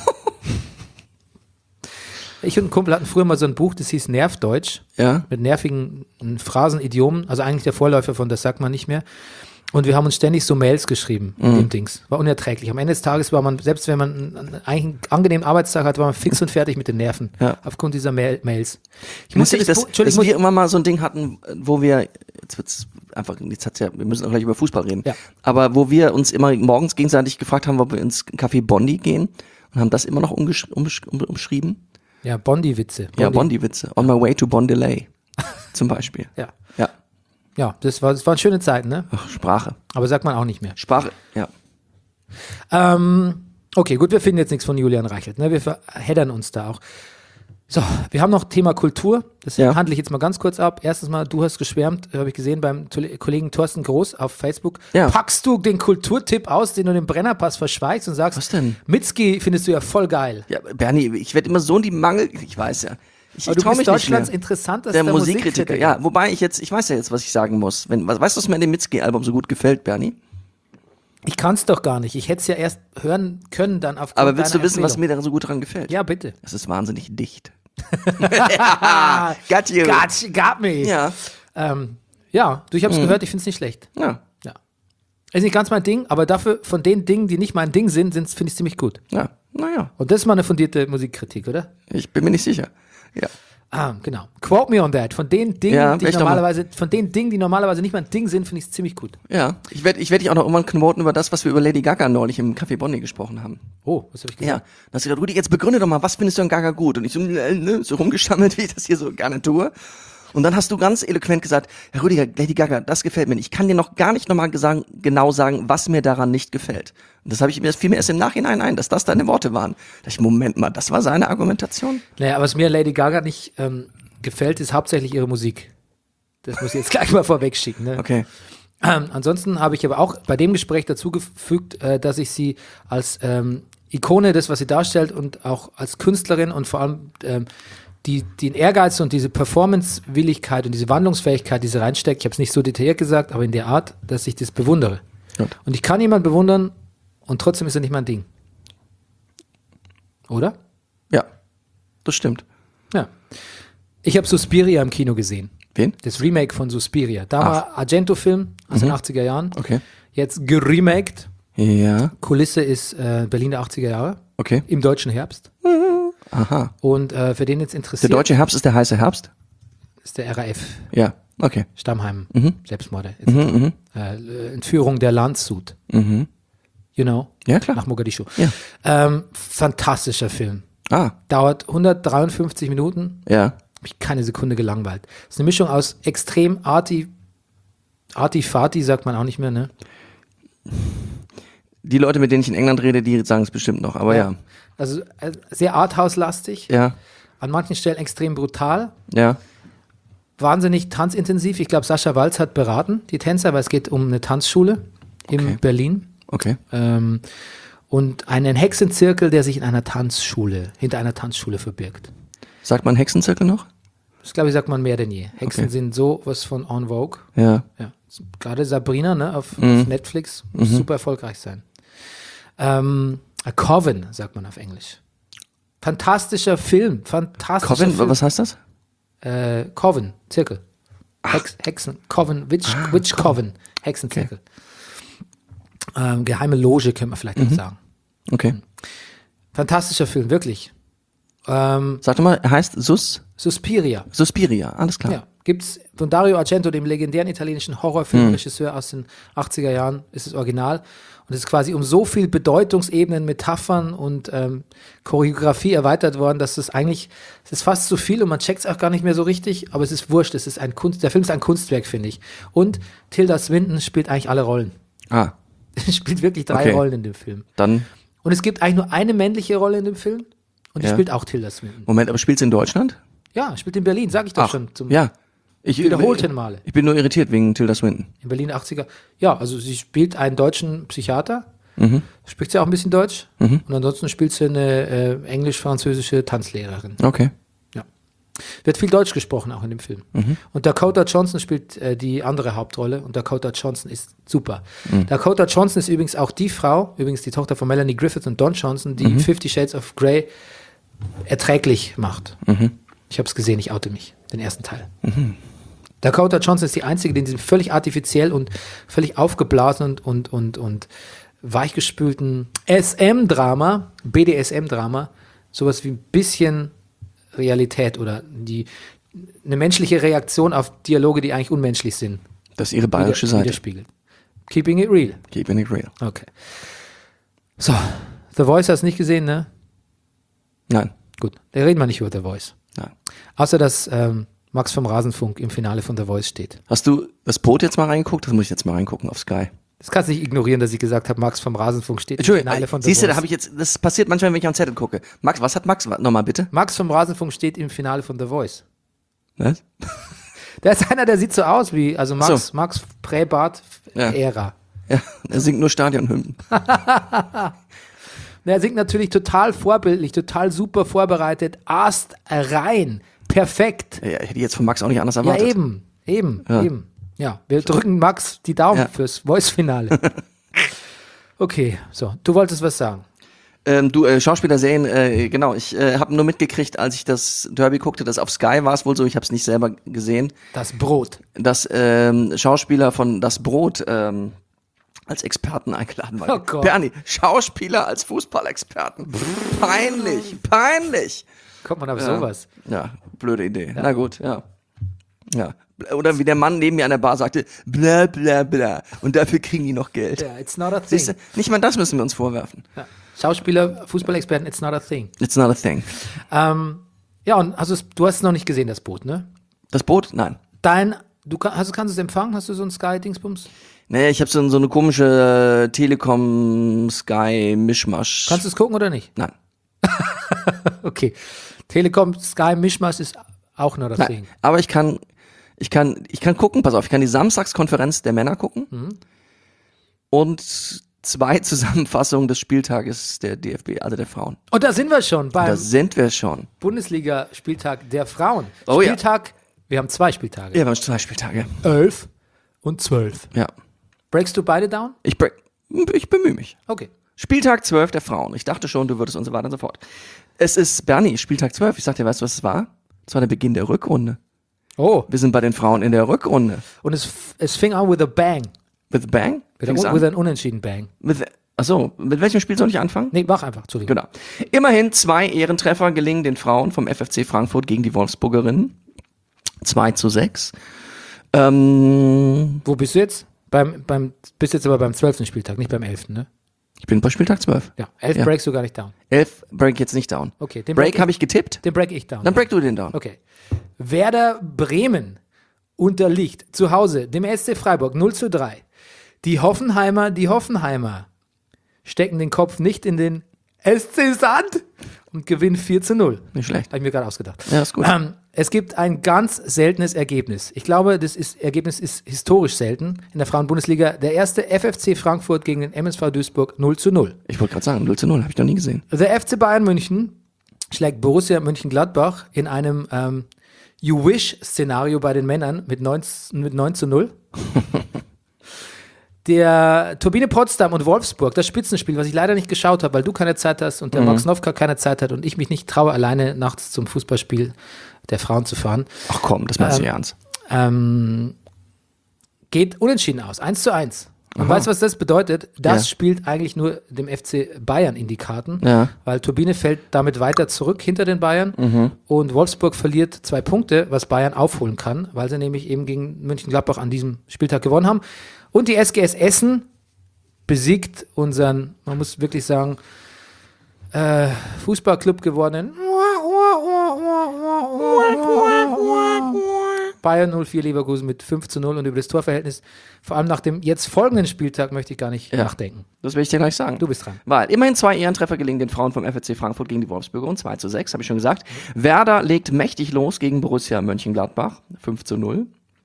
Ich und ein Kumpel hatten früher mal so ein Buch, das hieß Nervdeutsch, Ja? mit nervigen Phrasen, Idiomen, also eigentlich der Vorläufer von das sagt man nicht mehr. Und wir haben uns ständig so Mails geschrieben, Mhm. mit dem Dings. War unerträglich. Am Ende des Tages war man, selbst wenn man einen, einen, eigentlich einen angenehmen Arbeitstag hat, war man fix und fertig mit den Nerven. Ja. Aufgrund dieser Mail Mails. Ich Muss musste ich, das, dass, Buch- Entschuldigung, dass ich wir muss, immer mal so ein Ding hatten, wo wir, jetzt wird's einfach, jetzt hat's ja, wir müssen auch gleich über Fußball reden, Ja. aber wo wir uns immer morgens gegenseitig gefragt haben, ob wir ins Café Bondi gehen und haben das immer noch umgesch umgesch um, umschrieben. ja, Bondi-Witze. Ja, Bondi-Witze. On my way to Bondelay. Zum Beispiel. Ja. Ja. Ja, das, war, das waren schöne Zeiten, ne? Ach, Sprache. Aber sagt man auch nicht mehr. Sprache, ja. Ähm, okay, gut, wir finden jetzt nichts von Julian Reichelt, ne? Wir verheddern uns da auch. So, wir haben noch Thema Kultur. Das Ja. handle ich jetzt mal ganz kurz ab. Erstens mal, du hast geschwärmt, habe ich gesehen beim Tole- Kollegen Thorsten Groß auf Facebook. Ja. Packst du den Kulturtipp aus, den du den Brennerpass verschweigst und sagst, Was denn? Mitski findest du ja voll geil. Ja, Bernie, ich werde immer so in die Mangel, ich weiß ja. Ich, Aber ich du trau bist mich Deutschlands nicht mehr. interessantester Der Musikkritiker, Musikkritiker. ja. Wobei ich jetzt, ich weiß ja jetzt, was ich sagen muss. Wenn, was, weißt du, was mir an dem Mitski-Album so gut gefällt, Bernie? Ich kann es doch gar nicht. Ich hätte es ja erst hören können dann auf. Aber willst du wissen, was mir da so gut dran gefällt? Ja, bitte. Es ist wahnsinnig dicht. ja, got you. Got, got me. Ja, Ähm, ja, du, ich habe es gehört, ich finde es nicht schlecht. ja, Ja. Ist nicht ganz mein Ding, aber dafür von den Dingen, die nicht mein Ding sind, sind finde ich ziemlich gut. ja. Naja, Und das ist mal eine fundierte Musikkritik, oder? ich bin mir nicht sicher. Ja. Ah, genau. Quote me on that. Von den Dingen, Ja, die echt doch mal. normalerweise, von den Dingen, die normalerweise nicht mal ein Ding sind, finde ich es ziemlich gut. Ja, ich werde ich werd dich auch noch irgendwann quoten über das, was wir über Lady Gaga neulich im Café Bondi gesprochen haben. Oh, was habe ich Ja, gesagt? da hast du gesagt, Rudi, jetzt begründe doch mal, was findest du an Gaga gut? Und ich so, äh, ne, so rumgestammelt, wie ich das hier so gerne tue. Und dann hast du ganz eloquent gesagt, Herr Rüdiger, Lady Gaga, das gefällt mir nicht. Ich kann dir noch gar nicht nochmal gesagt, genau sagen, was mir daran nicht gefällt. Und das habe ich mir, das fiel mir erst im Nachhinein ein, dass das deine Worte waren. Da dachte ich, Moment mal, das war seine Argumentation? Naja, was mir Lady Gaga nicht ähm, gefällt, ist hauptsächlich ihre Musik. Das muss ich jetzt gleich mal vorwegschicken. Ne? Okay. Ähm, ansonsten habe ich aber auch bei dem Gespräch dazu gefügt, äh, dass ich sie als ähm, Ikone des, was sie darstellt und auch als Künstlerin und vor allem ähm, die, den Ehrgeiz und diese Performance-Willigkeit und diese Wandlungsfähigkeit, die sie reinsteckt, ich habe es nicht so detailliert gesagt, aber in der Art, dass ich das bewundere. Gut. Und ich kann jemanden bewundern und trotzdem ist er nicht mein Ding. Oder? Ja, das stimmt. Ja. Ich habe Suspiria im Kino gesehen. Wen? Das Remake von Suspiria. Da war Argento-Film aus den achtziger Jahren. Okay. Jetzt geremaked. Ja, Kulisse ist äh, Berlin der achtziger Jahre. okay. Im deutschen Herbst. Aha. Und äh, für den jetzt Der interessiert, deutsche Herbst ist der heiße Herbst? ist der R A F. Ja, okay. Stammheim. Selbstmorde. et Mhm, cetera. Äh, Entführung der Landshut. mhm. You know? Ja, klar. Nach Mogadischu. Ja. Ähm, fantastischer Film. Ah, Dauert hundertdreiundfünfzig Minuten. ja. Hab mich keine Sekunde gelangweilt. Das ist eine Mischung aus extrem arti, arti-fati, sagt man auch nicht mehr, ne? Die Leute, mit denen ich in England rede, die sagen es bestimmt noch, aber ja. Also äh, sehr Arthouse-lastig, Ja, an manchen Stellen extrem brutal, ja. wahnsinnig tanzintensiv. Ich glaube, Sascha Walz hat beraten, die Tänzer, weil es geht um eine Tanzschule in Okay. Berlin. Okay. Ähm, und einen Hexenzirkel, der sich in einer Tanzschule, hinter einer Tanzschule verbirgt. Sagt man Hexenzirkel noch? Das, glaube ich, sagt man mehr denn je. Hexen Okay. sind so was von en vogue. Ja. Ja. Gerade Sabrina, ne, auf, Mhm. auf Netflix, muss super erfolgreich sein. Ähm, A Coven, sagt man auf Englisch. Fantastischer Film, fantastischer Coven, Film. was heißt das? Äh, Coven, Zirkel. Hex, Hexen, Coven, Witch, Ah, Witch Coven, Hexenzirkel. Ähm, geheime Loge, können wir vielleicht Mhm. noch sagen. Okay. Fantastischer Film, wirklich. Ähm, Sag doch mal, er heißt Sus, Suspiria. Suspiria, alles klar. Ja, gibt's von Dario Argento, dem legendären italienischen Horrorfilmregisseur aus den achtziger Jahren, ist das Original. Und es ist quasi um so viel Bedeutungsebenen, Metaphern und ähm, Choreografie erweitert worden, dass es eigentlich, es ist fast zu viel und man checkt es auch gar nicht mehr so richtig, aber es ist wurscht, es ist ein Kunst, der Film ist ein Kunstwerk, finde ich. Und Tilda Swinton spielt eigentlich alle Rollen. Ah, spielt wirklich drei Okay. Rollen in dem Film. dann, Und es gibt eigentlich nur eine männliche Rolle in dem Film und die Ja. spielt auch Tilda Swinton. Moment, aber spielt's in Deutschland? Ja, spielt in Berlin, sag ich doch schon. Zum ja. Ich, wiederholten Male. Ich bin nur irritiert wegen Tilda Swinton. In Berlin achtziger. Ja, also sie spielt einen deutschen Psychiater. Mhm. Spricht sie auch ein bisschen Deutsch. Und ansonsten spielt sie eine äh, englisch-französische Tanzlehrerin. Okay. Ja. Wird viel Deutsch gesprochen auch in dem Film. Und Dakota Johnson spielt äh, die andere Hauptrolle. Und Dakota Johnson ist super. Dakota Johnson ist übrigens auch die Frau, übrigens die Tochter von Melanie Griffith und Don Johnson, die Fifty Shades of Grey erträglich macht. Ich habe es gesehen, ich oute mich, den ersten Teil. Dakota Johnson ist die einzige, die in diesem völlig artifiziell und völlig aufgeblasen und, und, und, und weichgespülten S M-Drama, B D S M-Drama, sowas wie ein bisschen Realität oder die, eine menschliche Reaktion auf Dialoge, die eigentlich unmenschlich sind, Das ist ihre bayerische wider- Seite. widerspiegelt. Keeping it real. Keeping it real. Okay. So, The Voice hast du nicht gesehen, ne? Nein. Gut, da reden wir nicht über The Voice. Nein. Außer, dass ähm, Max vom Rasenfunk im Finale von The Voice steht. Hast du das Boot jetzt mal reingeguckt? Das muss ich jetzt mal reingucken auf Sky. Das kannst du nicht ignorieren, dass ich gesagt habe, Max vom Rasenfunk steht im Entschuldigung, Finale von The siehst du, da Voice. habe ich jetzt, das passiert manchmal, wenn ich am Zettel gucke. Max, was hat Max? Nochmal bitte. Max vom Rasenfunk steht im Finale von The Voice. Was? Der ist einer, der sieht so aus wie, also Max, So. Max Präbart Ja. Ära. Ja, er singt nur Stadionhymnen. Der singt natürlich total vorbildlich, total super vorbereitet, Ast rein, perfekt. Ja, hätte ich jetzt von Max auch nicht anders Ja, erwartet. eben, eben, Ja. eben. Ja, wir drücken Max die Daumen Ja. fürs Voice-Finale. Okay, so, du wolltest was sagen. Ähm, du, äh, Schauspielerserien, äh, genau, ich äh, habe nur mitgekriegt, als ich das Derby guckte, das auf Sky war es wohl so, ich habe es nicht selber gesehen, Das Brot. dass ähm, Schauspieler von Das Brot ähm, als Experten eingeladen waren. Oh Gott. Bernie, Schauspieler als Fußballexperten. Peinlich, peinlich. Kommt man auf Ja. sowas? Ja, blöde Idee. Na gut, ja. Ja. Oder wie der Mann neben mir an der Bar sagte, bla bla bla. Und dafür kriegen die noch Geld. Ja, it's not a thing. Siehst du, nicht mal das müssen wir uns vorwerfen. Ja. Schauspieler, Fußballexperten, it's not a thing. It's not a thing. Ähm, ja, und hast du's, du hast es noch nicht gesehen, das Boot, ne? Das Boot? Nein. Dein, du kann, hast, kannst du es empfangen? Hast du so einen Sky-Dingsbums? Nee, ich habe so, so eine komische Telekom-Sky-Mischmasch. Kannst du es gucken oder nicht? Nein. Okay. Telekom, Sky, Mischmasch ist auch not a Nein. thing. Aber ich kann, ich kann, ich kann gucken, pass auf, ich kann die Samstagskonferenz der Männer gucken Mhm. und zwei Zusammenfassungen des Spieltages der D F B, also der Frauen. Und da sind wir schon beim Da sind wir schon. Bundesliga-Spieltag der Frauen. Oh ja. Spieltag, wir haben zwei Spieltage. Ja, wir haben zwei Spieltage. Elf und zwölf. Ja. Breakst du beide down? Ich, break, ich bemühe mich. Okay. Spieltag zwölf der Frauen. Ich dachte schon, du würdest und so weiter und so fort. Es ist, Bernie, Spieltag zwölf. Ich sag dir, weißt du, was es war? Es war der Beginn der Rückrunde. Oh, Wir sind bei den Frauen in der Rückrunde. und es, es fing an with a bang. With a bang? With, Fing's a, an? with an unentschieden Bang. With, achso, mit welchem Spiel soll ich anfangen? Nee, mach einfach, Entschuldigung. Genau. Immerhin zwei Ehrentreffer gelingen den Frauen vom F F C Frankfurt gegen die Wolfsburgerinnen. zwei zu sechs. Ähm, Wo bist du jetzt? Beim, beim, bist jetzt aber beim zwölften Spieltag, nicht beim elften, ne? ich bin bei Spieltag zwölf. Ja, elf Ja. breakst du gar nicht down. elf break jetzt nicht down. Okay, den Break break habe ich getippt. Den break ich down. Dann break du den down. Okay. Werder Bremen unterliegt zu Hause dem S C Freiburg null zu drei. Die Hoffenheimer, die Hoffenheimer stecken den Kopf nicht in den S C Sand und gewinnen vier zu null. Nicht schlecht. Habe ich mir gerade ausgedacht. Ja, ist gut. Ähm, es gibt ein ganz seltenes Ergebnis. Ich glaube, das ist, Ergebnis ist historisch selten in der Frauenbundesliga. Der erste F F C Frankfurt gegen den M S V Duisburg null zu null. Ich wollte gerade sagen, null zu null, habe ich noch nie gesehen. Der F C Bayern München schlägt Borussia Mönchengladbach in einem ähm, You-Wish-Szenario bei den Männern mit neun, mit neun zu null. Der Turbine Potsdam und Wolfsburg, das Spitzenspiel, was ich leider nicht geschaut habe, weil du keine Zeit hast und der Max Nowka keine Zeit hat und ich mich nicht traue, alleine nachts zum Fußballspiel der Frauen zu fahren, Ach komm, das meinst du Ähm, ernst. ähm, geht unentschieden aus, eins zu eins. Und weißt du, was das bedeutet? Das Ja. spielt eigentlich nur dem F C Bayern in die Karten, Ja. weil Turbine fällt damit weiter zurück hinter den Bayern und Wolfsburg verliert zwei Punkte, was Bayern aufholen kann, weil sie nämlich eben gegen Mönchengladbach an diesem Spieltag gewonnen haben. Und die S G S Essen besiegt unseren, man muss wirklich sagen, äh, Fußballclub gewordenen Bayern null vier Leverkusen mit fünf zu null und über das Torverhältnis, vor allem nach dem jetzt folgenden Spieltag, möchte ich gar nicht Ja. nachdenken. Das will ich dir gleich sagen. Du bist dran. Weil immerhin zwei Ehrentreffer gelingen den Frauen vom F C Frankfurt gegen die Wolfsburger und zwei zu sechs, habe ich schon gesagt. Werder legt mächtig los gegen Borussia Mönchengladbach, fünf zu null.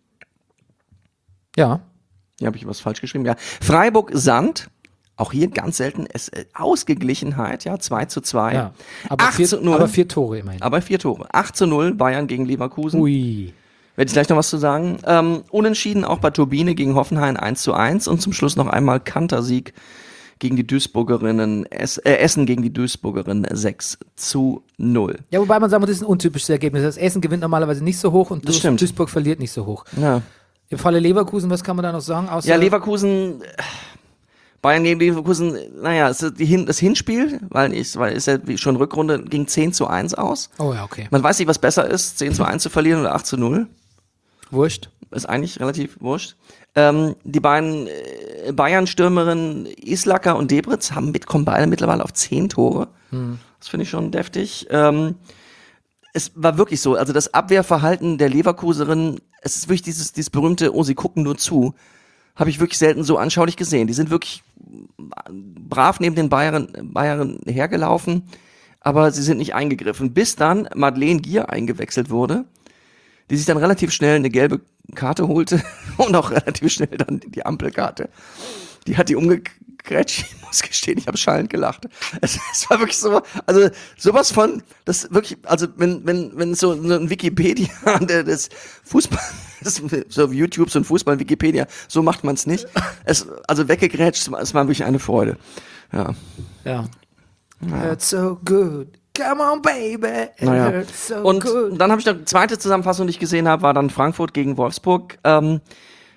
Ja. Hier habe ich was falsch geschrieben, ja. Freiburg-Sand, auch hier ganz selten, es, äh, Ausgeglichenheit, ja, zwei zu zwei. ja. Aber, acht vier, zu null. aber vier Tore immerhin. Aber vier Tore. acht zu null Bayern gegen Leverkusen. Ui. Werde ich gleich noch was zu sagen. Ähm, unentschieden auch bei Turbine gegen Hoffenheim eins zu eins und zum Schluss noch einmal Kantersieg gegen die Duisburgerinnen, es, äh, Essen gegen die Duisburgerinnen sechs zu null. Ja, wobei man sagen muss, das ist ein untypisches Ergebnis. Das Essen gewinnt normalerweise nicht so hoch und Das Duis- stimmt. Duisburg verliert nicht so hoch. Ja, Im Falle Leverkusen, was kann man da noch sagen? Außer ja Leverkusen, äh, Bayern gegen Leverkusen, naja, es ist die Hin das Hinspiel, weil ich, weil ist ja wie schon Rückrunde, ging zehn zu eins aus. Oh ja, okay. Man weiß nicht, was besser ist, zehn zu eins zu verlieren oder acht zu null. Wurscht. Ist eigentlich relativ wurscht. Ähm, die beiden äh, Bayern-Stürmerinnen Islacker und Debritz haben mit kommen beide mittlerweile auf zehn Tore. Das finde ich schon deftig. Ähm, es war wirklich so, also das Abwehrverhalten der Leverkuserinnen, es ist wirklich dieses, dieses berühmte, oh, sie gucken nur zu, habe ich wirklich selten so anschaulich gesehen. Die sind wirklich brav neben den Bayern, Bayern hergelaufen, aber sie sind nicht eingegriffen, bis dann Madeleine Gier eingewechselt wurde, die sich dann relativ schnell eine gelbe Karte holte und auch relativ schnell dann die Ampelkarte. Die hat die umgegrätscht. Ich muss gestehen, ich habe schallend gelacht. Es, es war wirklich so, also sowas von, das wirklich, also wenn wenn wenn so, so ein Wikipedia der das Fußball, das, so auf YouTube so ein Fußball Wikipedia, so macht man es nicht. Es also weggegrätscht, es war wirklich eine Freude. Ja. Ja. Hurts so good. Come on, baby. It Naja. hurts so Und good. dann habe ich noch die zweite Zusammenfassung, die ich gesehen habe, war dann Frankfurt gegen Wolfsburg. Ähm,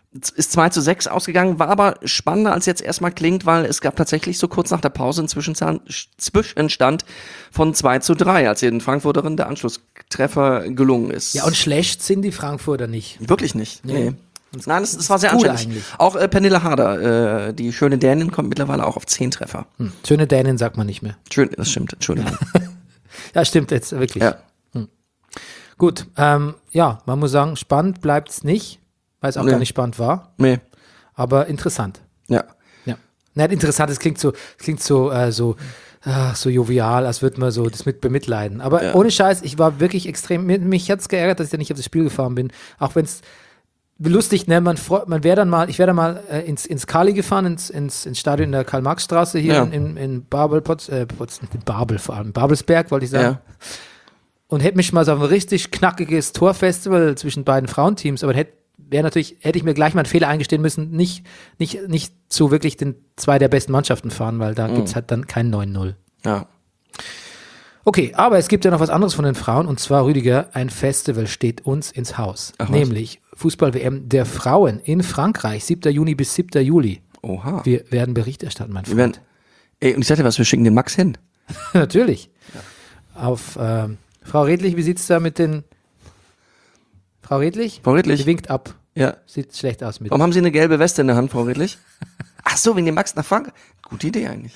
ist zwei zu sechs ausgegangen, war aber spannender, als jetzt erstmal klingt, weil es gab tatsächlich so kurz nach der Pause einen Zwischenstand, Zwischenstand von zwei zu drei, als den Frankfurterinnen der Anschlusstreffer gelungen ist. Ja, und schlecht sind die Frankfurter nicht. Wirklich nicht. Nee. Nee. Nein, das, das war sehr Gut anständig. eigentlich. Auch äh, Pernille Harder, äh, die schöne Dänin, kommt mittlerweile auch auf zehn Treffer. Hm. Schöne Dänin sagt man nicht mehr. Schön, das stimmt, Entschuldigung. Ja, stimmt jetzt wirklich. Ja. Gut, ähm, ja, man muss sagen, spannend bleibt's nicht, weil es auch Nee. gar nicht spannend war, Nee. aber interessant. Ja. Ja. Nein, interessant, es klingt so, es klingt so, äh, so, ach, so jovial, als würde man so das mit bemitleiden. Aber Ja. ohne Scheiß, ich war wirklich extrem, mich, mich hat's geärgert, dass ich da nicht auf das Spiel gefahren bin, auch wenn es lustig, ne, man, freu- man wäre dann mal, ich wäre dann mal äh, ins, ins Kali gefahren, ins, ins, ins Stadion in der Karl-Marx-Straße hier Ja. in, in, in Babel, Potz, äh, Potz, in Babel vor allem, Babelsberg, wollte ich sagen. Ja. Und hätte mich mal so auf ein richtig knackiges Torfestival zwischen beiden Frauenteams, aber hätte wäre natürlich, hätte ich mir gleich mal einen Fehler eingestehen müssen, nicht, nicht, nicht zu wirklich den zwei der besten Mannschaften fahren, weil da gibt's halt dann kein neun null. Ja. Okay, aber es gibt ja noch was anderes von den Frauen, und zwar, Rüdiger, ein Festival steht uns ins Haus. Ach was. Nämlich Fußball-W M der Frauen in Frankreich, siebter Juni bis siebter Juli. Oha. Wir werden Bericht erstatten, mein Wir werden, Freund. ey, und ich sagte was, wir schicken den Max hin. Natürlich. Auf, ähm, Frau Redlich, wie sieht's da mit den, Frau Redlich? Frau Redlich? Die winkt ab. Ja. Sieht schlecht aus mit. Warum haben Sie eine gelbe Weste in der Hand, Frau Redlich? Ach so, wegen dem Max nach Frankreich. Gute Idee eigentlich.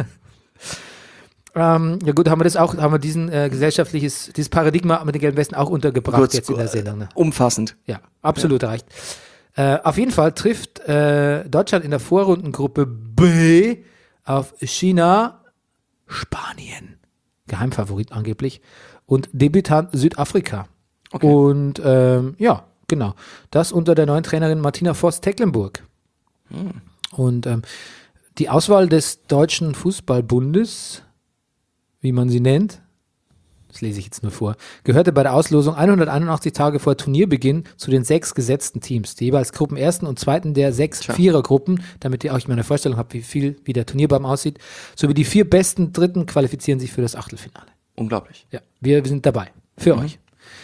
Ähm, ja gut, haben wir das auch, haben wir diesen äh, gesellschaftliches, dieses Paradigma mit den gelben Westen auch untergebracht Kurz, jetzt in der Sendung. Ne? Umfassend. Ja, absolut reicht. Äh, auf jeden Fall trifft äh, Deutschland in der Vorrundengruppe B auf China, Spanien, Geheimfavorit angeblich, und Debütant Südafrika. Okay. Und ähm, ja, genau. Das unter der neuen Trainerin Martina Voss-Tecklenburg. Und ähm, die Auswahl des Deutschen Fußballbundes, wie man sie nennt, das lese ich jetzt nur vor, gehörte bei der Auslosung hunderteinundachtzig Tage vor Turnierbeginn zu den sechs gesetzten Teams, die jeweils Gruppenersten und Zweiten der sechs Tja. Vierergruppen, damit ihr euch mal eine Vorstellung habt, wie viel, wie der Turnierbaum aussieht, sowie die vier besten Dritten qualifizieren sich für das Achtelfinale. Unglaublich. Ja, wir, wir sind dabei. Für euch.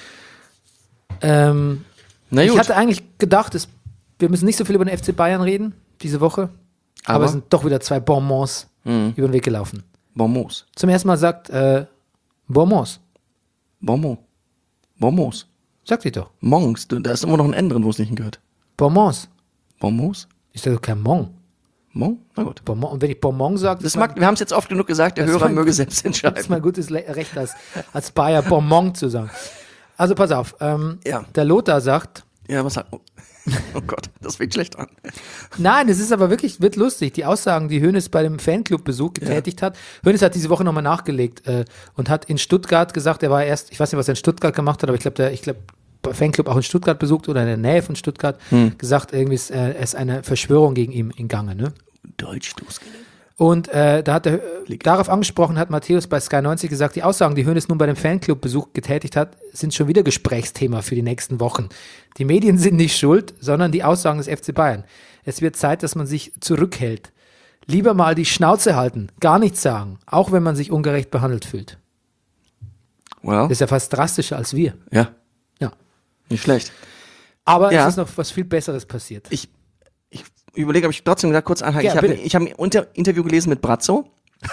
Ähm, Na ich gut. hatte eigentlich gedacht, es, wir müssen nicht so viel über den F C Bayern reden, diese Woche. Aber, Aber? es sind doch wieder zwei Bonbons Mhm. über den Weg gelaufen. Bonbons. Zum ersten Mal sagt äh, Bonbons. Bonbon. Bonbons. Sagt ihr doch. Mongs. Du, da ist immer noch ein N drin, wo es nicht hingehört. Bonbons. Bonbons? Ich sage doch kein Mon. Mon? Na gut. Bonbon. Und wenn ich Bonbon sage, Das mag, wir haben es jetzt oft genug gesagt, der Das Hörer mein- möge selbst das ist entscheiden. mein gutes Le Recht als, als Bayer Bonbon zu sagen. Also pass auf. Ähm, Ja. Der Lothar sagt, Ja, was sagt. Oh. oh Gott, das fängt schlecht an. nein, es ist aber wirklich, wird lustig. Die Aussagen, die Hoeneß bei dem Fanclub-Besuch getätigt hat. Hoeneß hat diese Woche nochmal nachgelegt äh, und hat in Stuttgart gesagt, er war erst, ich weiß nicht, was er in Stuttgart gemacht hat, aber ich glaube, der, ich glaube, Fanclub auch in Stuttgart besucht oder in der Nähe von Stuttgart, gesagt, irgendwie ist, äh, ist eine Verschwörung gegen ihn in Gange, ne? Deutsch durchgelegt. Und äh, da hat er äh, darauf angesprochen, hat Matthäus bei Sky neunzig gesagt, die Aussagen, die Hoeneß nun bei dem Fanclub-Besuch getätigt hat, sind schon wieder Gesprächsthema für die nächsten Wochen. Die Medien sind nicht schuld, sondern die Aussagen des F C Bayern. Es wird Zeit, dass man sich zurückhält. Lieber mal die Schnauze halten, gar nichts sagen, auch wenn man sich ungerecht behandelt fühlt. Well, Das ist ja fast drastischer als wir. ja, Ja. nicht schlecht. Aber Ja. es ist noch was viel Besseres passiert. Ich, ich überlege, ob ich trotzdem da kurz anhalte. Ja, ich habe bitte. ich hab ein Unter Interview gelesen mit Brazzo.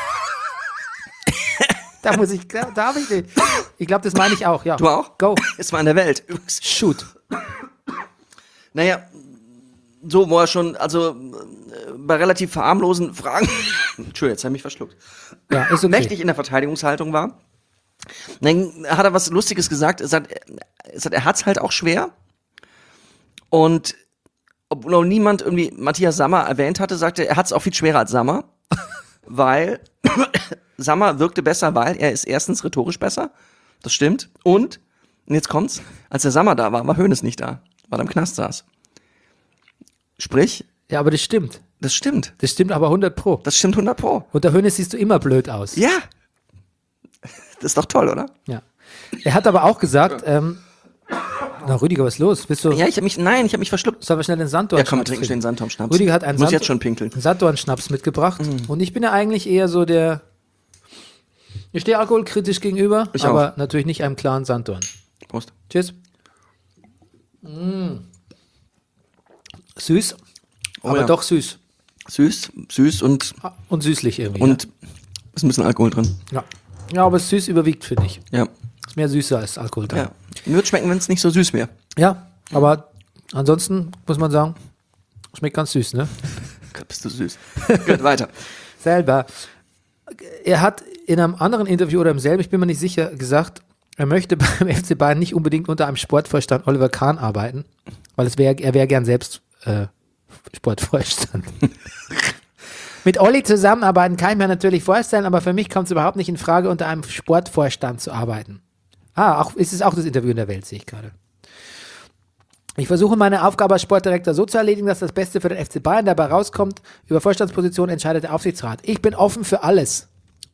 Da muss ich, da habe ich den. Ich glaube, das meine ich auch, ja. Du auch? Go. Es war in der Welt. Shoot. Naja, so, wo er schon, also äh, bei relativ verarmlosen Fragen, Entschuldigung, jetzt habe ich mich verschluckt, Ja, ist okay. mächtig in der Verteidigungshaltung war. Dann hat er was Lustiges gesagt. Er sagt, er, sagt, er hat's halt auch schwer. Und obwohl noch niemand irgendwie Matthias Sammer erwähnt hatte, sagte er, er hat's auch viel schwerer als Sammer, weil Sammer wirkte besser, weil er ist erstens rhetorisch besser. Das stimmt. Und, und jetzt kommt's, als der Sammer da war, war Hoeneß nicht da, weil er im Knast saß. Sprich, Ja, aber das stimmt. das stimmt. Das stimmt aber hundert Pro. Das stimmt hundert Pro. Unter Hoeneß siehst du immer blöd aus. Ja. Das ist doch toll, oder? Ja. Er hat aber auch gesagt, ähm, na Rüdiger, was ist los? Willst du, Ja, ich habe mich, nein, ich habe mich verschluckt. sollen wir schnell den Ja, Sanddorn komm, wir trinken schnell den Sandtorn-Schnaps. Rüdiger hat einen Ich muss Sand- jetzt schon pinkeln. Sanddorn-Schnaps mitgebracht. Und ich bin ja eigentlich eher so der, ich stehe alkoholkritisch gegenüber, Ich aber auch. natürlich nicht einem klaren Sanddorn. Prost. Tschüss. Mm. Süß, Oh aber ja. doch süß. Süß, süß und, Und süßlich irgendwie. und ist ein bisschen Alkohol drin. ja. ja, aber süß überwiegt, finde ich. Ja. Ist mehr süßer als Alkohol drin. ja. Mir würde schmecken, wenn es nicht so süß wäre. Ja, aber ansonsten muss man sagen, schmeckt ganz süß, ne? Gott, bist du süß. Gut, weiter. Selber. Er hat in einem anderen Interview oder im selben, ich bin mir nicht sicher, gesagt, er möchte beim F C Bayern nicht unbedingt unter einem Sportvorstand Oliver Kahn arbeiten, weil es wär, er wäre gern selbst äh, Sportvorstand. Mit Olli zusammenarbeiten kann ich mir natürlich vorstellen, aber für mich kommt es überhaupt nicht in Frage, unter einem Sportvorstand zu arbeiten. Ah, auch, ist es auch das Interview in der Welt, sehe ich gerade. Ich versuche meine Aufgabe als Sportdirektor so zu erledigen, dass das Beste für den F C Bayern dabei rauskommt. Über Vorstandsposition entscheidet der Aufsichtsrat. Ich bin offen für alles.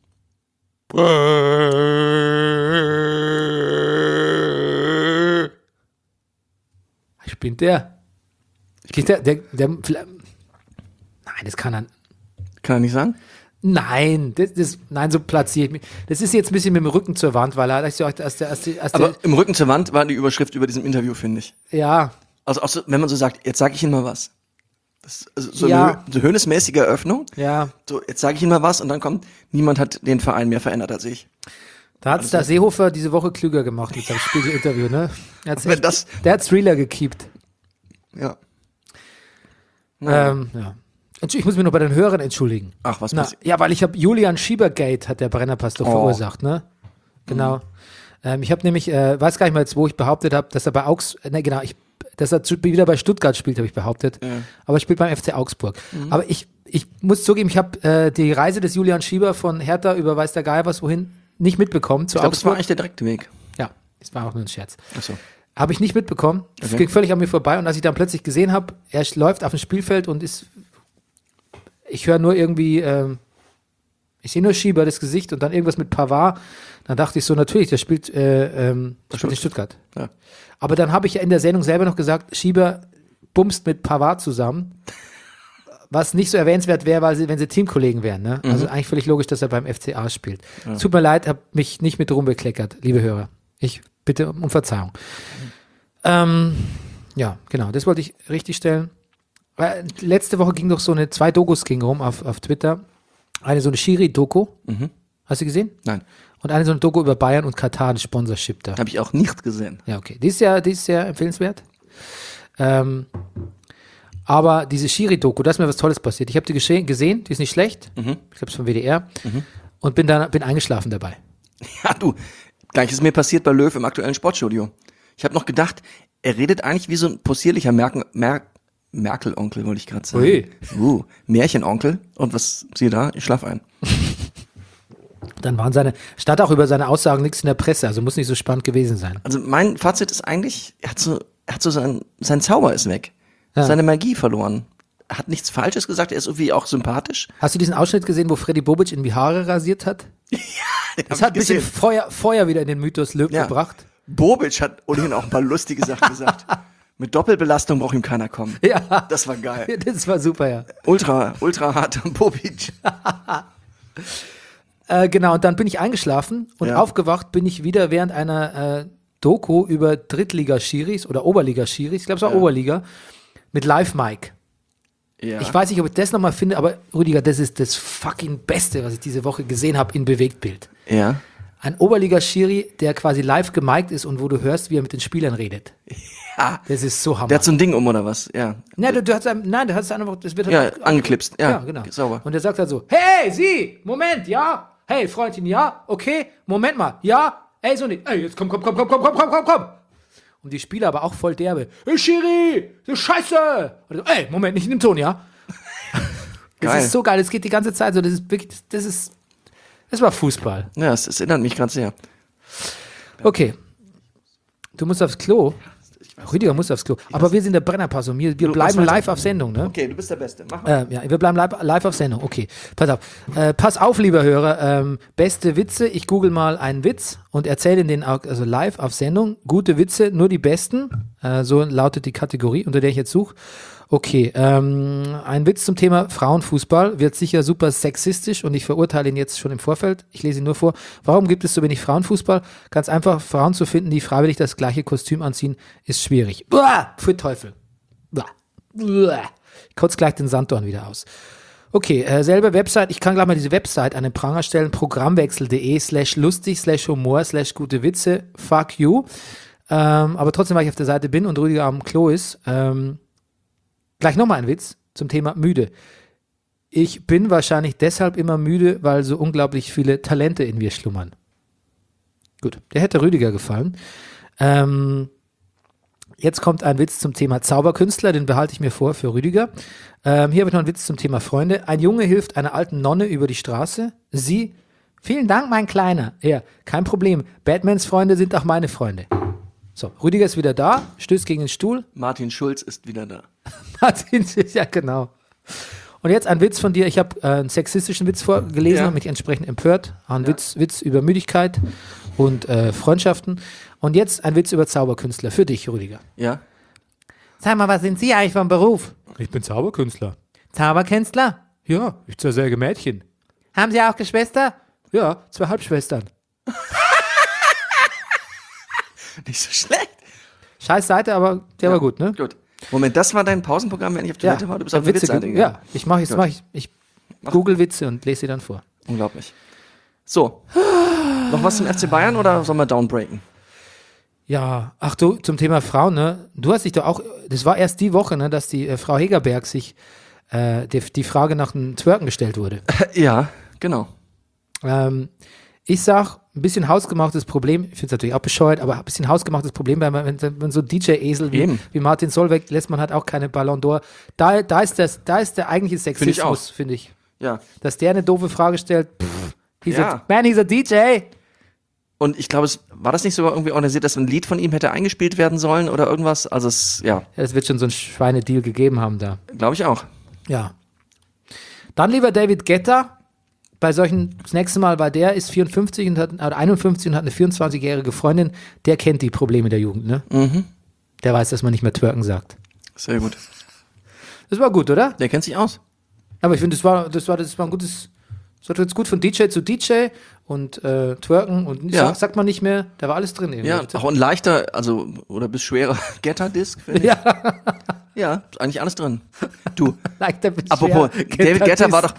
Spinnt der? Geht der, der, der, nein, das kann er. Kann er nicht sagen? Nein, das, das, nein, so platziere ich mich. Das ist jetzt ein bisschen mit dem Rücken zur Wand, weil er, als der, als der, als der, als Aber der im Rücken zur Wand war die Überschrift über diesem Interview, finde ich. ja, Also auch so, wenn man so sagt, jetzt sage ich Ihnen mal was. Das, also so Ja. eine so höhnesmäßige Eröffnung. ja. So, jetzt sage ich Ihnen mal was und dann kommt, niemand hat den Verein mehr verändert als ich. Da hat es der Seehofer diese Woche klüger gemacht mit seinem Spiegel-Interview, ne? Er hat's Wenn echt, das- der hat's realer gekiept. Ja. Ähm, ja. Entsch- Ich muss mich noch bei den Hörern entschuldigen. Ach, was Na, passiert? ja, weil ich habe Julian Schiebergate hat der Brennerpass doch Oh. verursacht, ne? Genau. Ähm, ich habe nämlich, äh, weiß gar nicht mal jetzt, wo ich behauptet habe, dass er bei Augs, ne, genau, ich, dass er zu, wieder bei Stuttgart spielt, habe ich behauptet. Aber er spielt beim F C Augsburg. Aber ich, ich muss zugeben, ich habe äh, die Reise des Julian Schieber von Hertha über weiß der Geil was wohin nicht mitbekommen zu Ich glaube, das war Augsburg. eigentlich der direkte Weg. Ja, das war auch nur ein Scherz. Achso. Habe ich nicht mitbekommen. Es Okay. ging völlig an mir vorbei. Und als ich dann plötzlich gesehen habe, er sch- läuft auf dem Spielfeld und ist, ich höre nur irgendwie, ähm, ich sehe nur Schieber, das Gesicht und dann irgendwas mit Pavard. Dann dachte ich so, natürlich, der spielt, äh, ähm, der spielt in Stuttgart. Ja. Aber dann habe ich ja in der Sendung selber noch gesagt, Schieber bumst mit Pavard zusammen. Was nicht so erwähnenswert wäre, weil sie, wenn sie Teamkollegen wären. Ne? Also eigentlich völlig logisch, dass er beim F C A spielt. Tut mir leid, habe mich nicht mit rumbekleckert, liebe Hörer. Ich bitte um Verzeihung. Ähm, ja, genau, das wollte ich richtig stellen. Äh, Letzte Woche ging doch so eine, zwei Dokus ging rum auf, auf Twitter. Eine so eine Schiri-Doku. Hast du gesehen? Nein, Und eine so eine Doku über Bayern und Katar, ein Sponsorship da. habe ich auch nicht gesehen. Ja, okay. Die ist ja, die ist sehr empfehlenswert. Ähm, aber diese Schiri-Doku, da ist mir was Tolles passiert. Ich habe die gesche- gesehen, die ist nicht schlecht. Ich glaube, es ist vom W D R. Und bin dann bin eingeschlafen dabei. Ja, du, gleiches ist mir passiert bei Löw im aktuellen Sportstudio. Ich habe noch gedacht, er redet eigentlich wie so ein possierlicher Merkel, Mer Merkel-Onkel, wollte ich gerade sagen. Ui. Uh, Märchenonkel. Und was, siehe da, ich schlaf ein. Dann waren seine, stand auch über seine Aussagen nichts in der Presse, also muss nicht so spannend gewesen sein. Also mein Fazit ist eigentlich, er hat so, er hat so sein, sein Zauber ist weg. Ja. Seine Magie verloren. Er hat nichts Falsches gesagt, er ist irgendwie auch sympathisch. Hast du diesen Ausschnitt gesehen, wo Freddy Bobic in die Haare rasiert hat? Das hat ein bisschen Feuer, Feuer wieder in den Mythos Löw Ja. gebracht. Bobic hat ohnehin auch ein paar lustige Sachen gesagt. Mit Doppelbelastung braucht ihm keiner kommen. Ja, Das war geil. das war super, ja. Ultra, ultra hart Bobic. Äh, genau, und dann bin ich eingeschlafen und Ja. aufgewacht bin ich wieder während einer äh, Doku über Drittliga-Schiris oder Oberliga-Schiris, ich glaube es war Oberliga, mit Live-Mic. Ja. Ich weiß nicht, ob ich das nochmal finde, aber Rüdiger, das ist das fucking Beste, was ich diese Woche gesehen habe in Bewegtbild. Ja. Ein Oberliga-Schiri, der quasi live gemiked ist und wo du hörst, wie er mit den Spielern redet. Ja. Das ist so hammer. Der hat so ein Ding um, oder was? Ja. Nein, du, du hast einem, nein, du hast einfach, das wird halt Ja, angeklipst. Ja, Ja, genau. sauber. Und der sagt halt so, hey, Sie, Moment, ja, hey, Freundin, ja, okay, Moment mal, ja, ey, so nicht, ey, jetzt komm, komm, komm, komm, komm, komm, komm, komm, komm. Und die Spieler aber auch voll derbe, hey, Schiri, du Scheiße. Und so, ey, Moment, nicht in dem Ton, ja. Das Geil. ist so geil, das geht die ganze Zeit so, das ist wirklich, das ist, das war Fußball. Ja, es, es erinnert mich gerade sehr. Okay. Du musst aufs Klo. Rüdiger muss aufs Klo. Aber wir sind der Brennerpass und wir, wir Du, bleiben mach's weiter. live auf Sendung, ne? Okay, du bist der Beste. Mach mal. Äh, ja, wir bleiben live, live auf Sendung. Okay, pass auf. Äh, pass auf, lieber Hörer. Ähm, beste Witze. Ich google mal einen Witz und erzähle den auch, also live auf Sendung. Gute Witze, nur die besten. Äh, so lautet die Kategorie, unter der ich jetzt suche. Okay, ähm, ein Witz zum Thema Frauenfußball wird sicher super sexistisch und ich verurteile ihn jetzt schon im Vorfeld. Ich lese ihn nur vor. Warum gibt es so wenig Frauenfußball? Ganz einfach, Frauen zu finden, die freiwillig das gleiche Kostüm anziehen, ist schwierig. Uah, für Teufel. Uah. Ich kotze gleich den Sanddorn wieder aus. Okay, äh, selbe Website. Ich kann gleich mal diese Website an den Pranger stellen. Programmwechsel.de slash lustig slash Humor slash gute Witze. Fuck you. Ähm, aber trotzdem, weil ich auf der Seite bin und Rüdiger am Klo ist, ähm, gleich nochmal ein Witz zum Thema müde. Ich bin wahrscheinlich deshalb immer müde, weil so unglaublich viele Talente in mir schlummern. Gut, der hätte Rüdiger gefallen. Ähm, jetzt kommt ein Witz zum Thema Zauberkünstler, den behalte ich mir vor für Rüdiger. Ähm, hier habe ich noch einen Witz zum Thema Freunde. Ein Junge hilft einer alten Nonne über die Straße. Sie, vielen Dank, mein Kleiner. Er, kein Problem. Batmans Freunde sind auch meine Freunde. So, Rüdiger ist wieder da, stößt gegen den Stuhl. Martin Schulz ist wieder da. Martin, ja genau. Und jetzt ein Witz von dir. Ich habe äh, einen sexistischen Witz vorgelesen Ja. und mich entsprechend empört. Ein ja. Witz, Witz über Müdigkeit und äh, Freundschaften. Und jetzt ein Witz über Zauberkünstler. Für dich, Rüdiger. Ja? Sag mal, was sind Sie eigentlich vom Beruf? Ich bin Zauberkünstler. Zauberkünstler? Ja, ich zersäge Mädchen. Haben Sie auch Geschwister? Ja, zwei Halbschwestern. Nicht so schlecht. Scheiß Seite, aber der Ja. war gut, ne? Gut. Moment, das war dein Pausenprogramm, wenn ich auf Toilette war? Du bist auf der Witze. Witzseite gegangen. Ja, ich mache jetzt Gut. mach ich, ich google Witze und lese sie dann vor. Unglaublich. So. Noch was zum F C Bayern oder sollen wir downbreaken? Ja, ach du, zum Thema Frauen, ne? Du hast dich doch auch, das war erst die Woche, ne, dass die äh, Frau Hegerberg sich äh, die, die Frage nach dem Twerken gestellt wurde. Ja, genau. Ähm, ich sag, ein bisschen hausgemachtes Problem, ich finde es natürlich auch bescheuert, aber ein bisschen hausgemachtes Problem, weil man, wenn, wenn so D J-Esel wie, Eben. wie Martin Solveig lässt man halt auch keine Ballon d'Or. Da, da, ist das, da ist der eigentliche Find ich auch. Sexismus, finde ich. Ja. Dass der eine doofe Frage stellt, pff, he's Ja. a, man, he's a D J. Und ich glaube, es war das nicht sogar irgendwie organisiert, dass ein Lied von ihm hätte eingespielt werden sollen oder irgendwas? Also es, ja, Ja, es wird schon so ein Schweinedeal gegeben haben da. glaube ich auch. Ja. Dann lieber David Guetta. Bei solchen, das nächste Mal war der, ist vierundfünfzig und hat, oder einundfünfzig und hat eine vierundzwanzigjährige Freundin. Der kennt die Probleme der Jugend, ne? Mhm. Der weiß, dass man nicht mehr twerken sagt. Sehr gut. Das war gut, oder? Der kennt sich aus. Aber ich finde, das war, das war, das war ein gutes, das war jetzt gut von D J zu D J und äh, twerken und Ja. sagt, sagt man nicht mehr, da war alles drin. irgendwie. Ja, auch ein leichter, also, oder bis schwerer Getter-Disc, finde ich. Ja. Ja, ist eigentlich alles drin. Du, Leichter bis apropos, schwer. David Guetta war doch,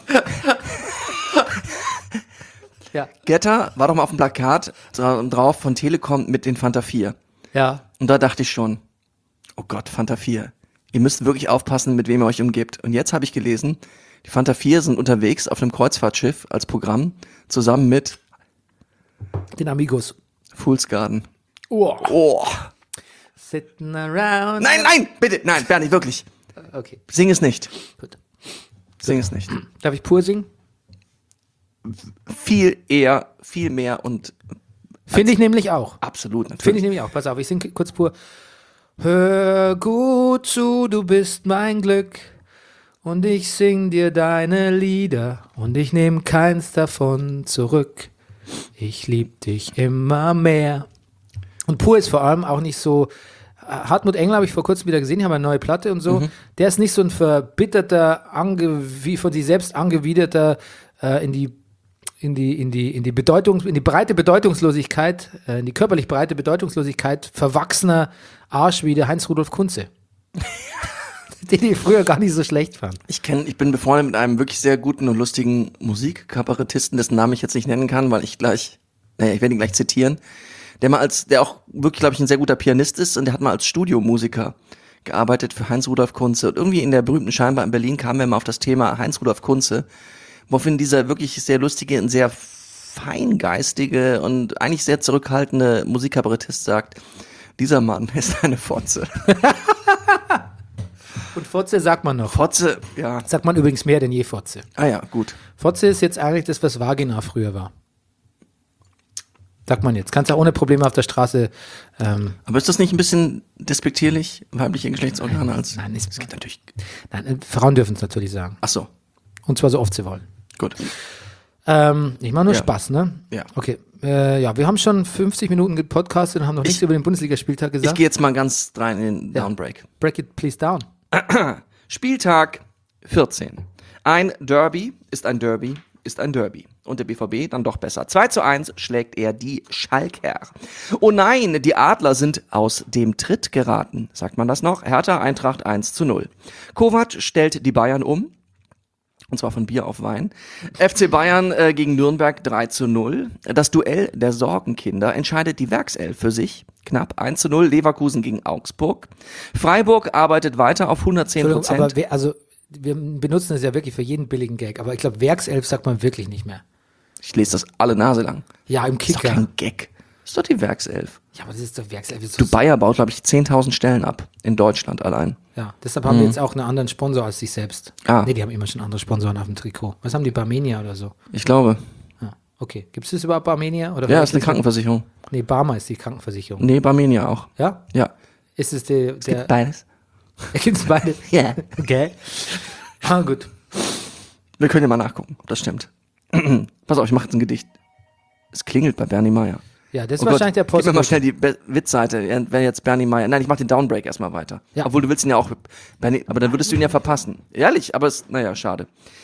Ja. Guetta war doch mal auf dem Plakat dra- drauf von Telekom mit den Fanta vier. Ja. Und da dachte ich schon, oh Gott, Fanta vier. Ihr müsst wirklich aufpassen, mit wem ihr euch umgebt. Und jetzt habe ich gelesen, die Fanta vier sind unterwegs auf einem Kreuzfahrtschiff als Programm zusammen mit Den Amigos. Fool's Garden. Oh. Oh. Sitting around. Nein, nein, bitte, nein, Bernie, wirklich. Okay, Sing es nicht. gut. Sing es nicht. Darf ich pur singen? Viel eher, viel mehr und Finde ich nämlich auch. absolut natürlich. Finde ich nämlich auch. Pass auf, ich singe kurz pur. Hör gut zu, du bist mein Glück. Und ich sing dir deine Lieder. Und ich nehm keins davon zurück. Ich lieb dich immer mehr. Und pur ist vor allem auch nicht so. Hartmut Engler habe ich vor kurzem wieder gesehen, die haben eine neue Platte und so. Der ist nicht so ein verbitterter, ange, wie von sich selbst angewiderter, äh, in die in die, in die, in die Bedeutung, in die breite Bedeutungslosigkeit, äh, in die körperlich breite Bedeutungslosigkeit verwachsener Arsch wie der Heinz-Rudolf Kunze. Den ich früher gar nicht so schlecht fand. Ich kenne, ich bin befreundet mit einem wirklich sehr guten und lustigen Musikkabarettisten, dessen Namen ich jetzt nicht nennen kann, weil ich gleich, naja, ich werde ihn gleich zitieren, der mal als, der auch wirklich, glaube ich, ein sehr guter Pianist ist und der hat mal als Studiomusiker gearbeitet für Heinz-Rudolf Kunze und irgendwie in der berühmten Scheinbar in Berlin kamen wir mal auf das Thema Heinz-Rudolf Kunze, woraufhin dieser wirklich sehr lustige und sehr feingeistige und eigentlich sehr zurückhaltende Musikkabarettist sagt, dieser Mann ist eine Fotze. Und Fotze sagt man noch. Fotze, ja. Sagt man übrigens mehr denn je Fotze. Ah ja, gut. Fotze ist jetzt eigentlich das, was Vagina früher war. Sagt man jetzt. Kannst du auch ohne Probleme auf der Straße. Ähm, Aber ist das nicht ein bisschen despektierlich, weibliche Geschlechtsorgane als? nein, es es geht natürlich. Nein, äh, Frauen dürfen es natürlich sagen. Ach so, Und zwar so oft sie wollen. gut. Ähm, ich mache nur Ja. Spaß, ne? Ja. Okay. Äh, ja, wir haben schon fünfzig Minuten gepodcastet und haben noch nichts Ich- über den Bundesligaspieltag Ich gesagt. gehe jetzt mal ganz rein in den Ja. Downbreak. Break it please down. Spieltag vierzehn. Ein Derby ist ein Derby, ist ein Derby. Und der B V B dann doch besser. zwei zu eins schlägt er die Schalker. Oh nein, die Adler sind aus dem Tritt geraten. Sagt man das noch? Hertha Eintracht eins zu null. Kovac stellt die Bayern um. Und zwar von Bier auf Wein. F C Bayern äh, gegen Nürnberg drei zu null. Das Duell der Sorgenkinder entscheidet die Werkself für sich. Knapp eins zu null. Leverkusen gegen Augsburg. Freiburg arbeitet weiter auf hundertzehn Prozent. Aber wer, also, wir benutzen das ja wirklich für jeden billigen Gag. Aber ich glaube, Werkself sagt man wirklich nicht mehr. Ich lese das alle Nase lang. Ja, im Das ist doch Kicker. kein Gag. Das ist doch die Werkself. Ja, aber das ist doch Werkself. Das ist Du Bayer baut, glaube ich, zehntausend Stellen ab. In Deutschland allein. Ja, deshalb haben wir jetzt auch einen anderen Sponsor als sich selbst. Ah. Nee, die haben immer schon andere Sponsoren auf dem Trikot. Was haben die, Barmenia oder so? Ich glaube. Ja, okay. Gibt es das überhaupt Barmenia? Oder Ja, ist eine Krankenversicherung. Nee, Barmer ist die Krankenversicherung. Nee, Barmenia auch. Ja? Ja. Ist es der... der Beides. Gibt es beide? Ja. Okay. Ah, gut. Wir können ja mal nachgucken, ob das stimmt. Pass auf, ich mache jetzt ein Gedicht. Es klingelt bei Bernie Meyer. Ja, das ist Oh wahrscheinlich Gott, der Gib mir mal Post. schnell die Be- Witzseite. Wenn jetzt Bernie Meyer. Nein, ich mach den Downbreak erstmal weiter. Ja. Obwohl du willst ihn ja auch. Bernie, aber dann würdest du ihn ja verpassen. Ehrlich, aber es. Naja, schade.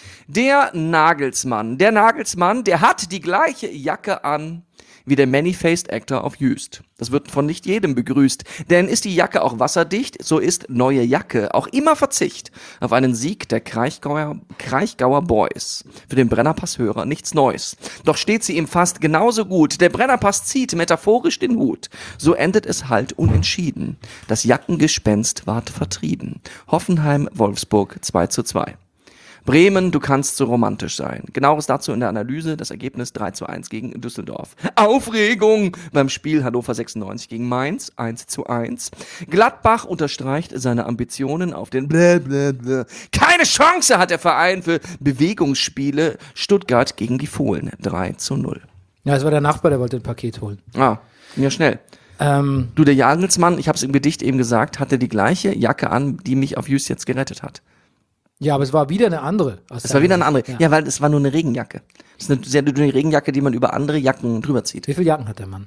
Der Nagelsmann. Der Nagelsmann, der hat die gleiche Jacke an wie der Many-Faced Actor auf Jüst. Das wird von nicht jedem begrüßt. Denn ist die Jacke auch wasserdicht, so ist neue Jacke auch immer Verzicht auf einen Sieg der Kraichgauer, Kraichgauer Boys. Für den Brennerpass-Hörer nichts Neues. Doch steht sie ihm fast genauso gut. Der Brennerpass zieht metaphorisch den Hut. So endet es halt unentschieden. Das Jackengespenst ward vertrieben. Hoffenheim-Wolfsburg zwei zu zwei. Bremen, du kannst so romantisch sein. Genaueres dazu in der Analyse, das Ergebnis drei zu eins gegen Düsseldorf. Aufregung beim Spiel Hannover sechsundneunzig gegen Mainz, eins zu eins. Gladbach unterstreicht seine Ambitionen auf den Blablabla. Keine Chance hat der Verein für Bewegungsspiele. Stuttgart gegen die Fohlen, drei zu null. Ja, es war der Nachbar, der wollte ein Paket holen. Ah, ging ja schnell. Ähm, Du, der Jagelsmann, ich habe es im Gedicht eben gesagt, hatte die gleiche Jacke an, die mich auf Jüst jetzt gerettet hat. ja, aber es war wieder eine andere. Es war wieder eine andere. Ja. Ja, weil es war nur eine Regenjacke. Das ist eine sehr dünne Regenjacke, die man über andere Jacken drüber zieht. Wie viele Jacken hat der Mann?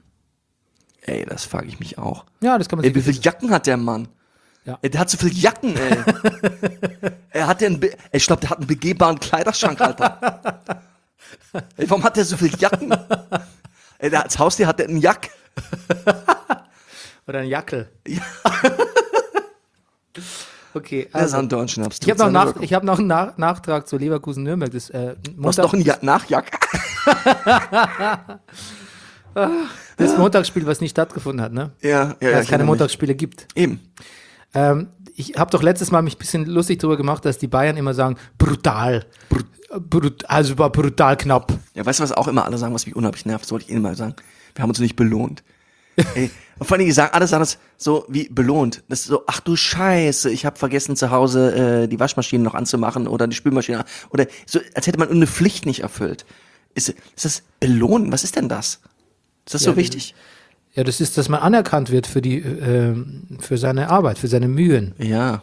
Ey, das frage ich mich auch. Ja, das kann man Ey, sich wie viele Jacken hat der Mann? Ja. Ey, der hat so viele Jacken, ey. er hat den, Be- ey, ich glaube, der hat einen begehbaren Kleiderschrank, Alter. Ey, warum hat der so viele Jacken? Ey, der, als Haustier hat der einen Jack. Oder ein Jackel. Ja. Okay, Das ist also. ein deutschen Abstrakt. Ich habe noch, nach, ich hab noch einen nach, Nachtrag zu Leverkusen-Nürnberg. Das, äh, Du hast noch einen ja- Nachjack. das Montagsspiel, was nicht stattgefunden hat, ne? Ja, ja, ja. Weil es ich keine erinnere mich. Montagsspiele gibt. Eben. Ähm, ich habe doch letztes Mal mich ein bisschen lustig darüber gemacht, dass die Bayern immer sagen, brutal. Brut, also war brutal knapp. Ja, weißt du, was auch immer alle sagen, was mich unheimlich nervt? Das wollte ich Ihnen mal sagen. Wir haben uns nicht belohnt. Ey, und vor allem, die sagen alles anders so wie belohnt. Das ist so, ach du Scheiße, ich habe vergessen zu Hause äh, die Waschmaschine noch anzumachen oder die Spülmaschine. Oder so, als hätte man eine Pflicht nicht erfüllt. Ist, ist das belohnen? Was ist denn das? Ist das Ja, so wichtig? Ja, das ist, dass man anerkannt wird für die, äh, für seine Arbeit, für seine Mühen. Ja.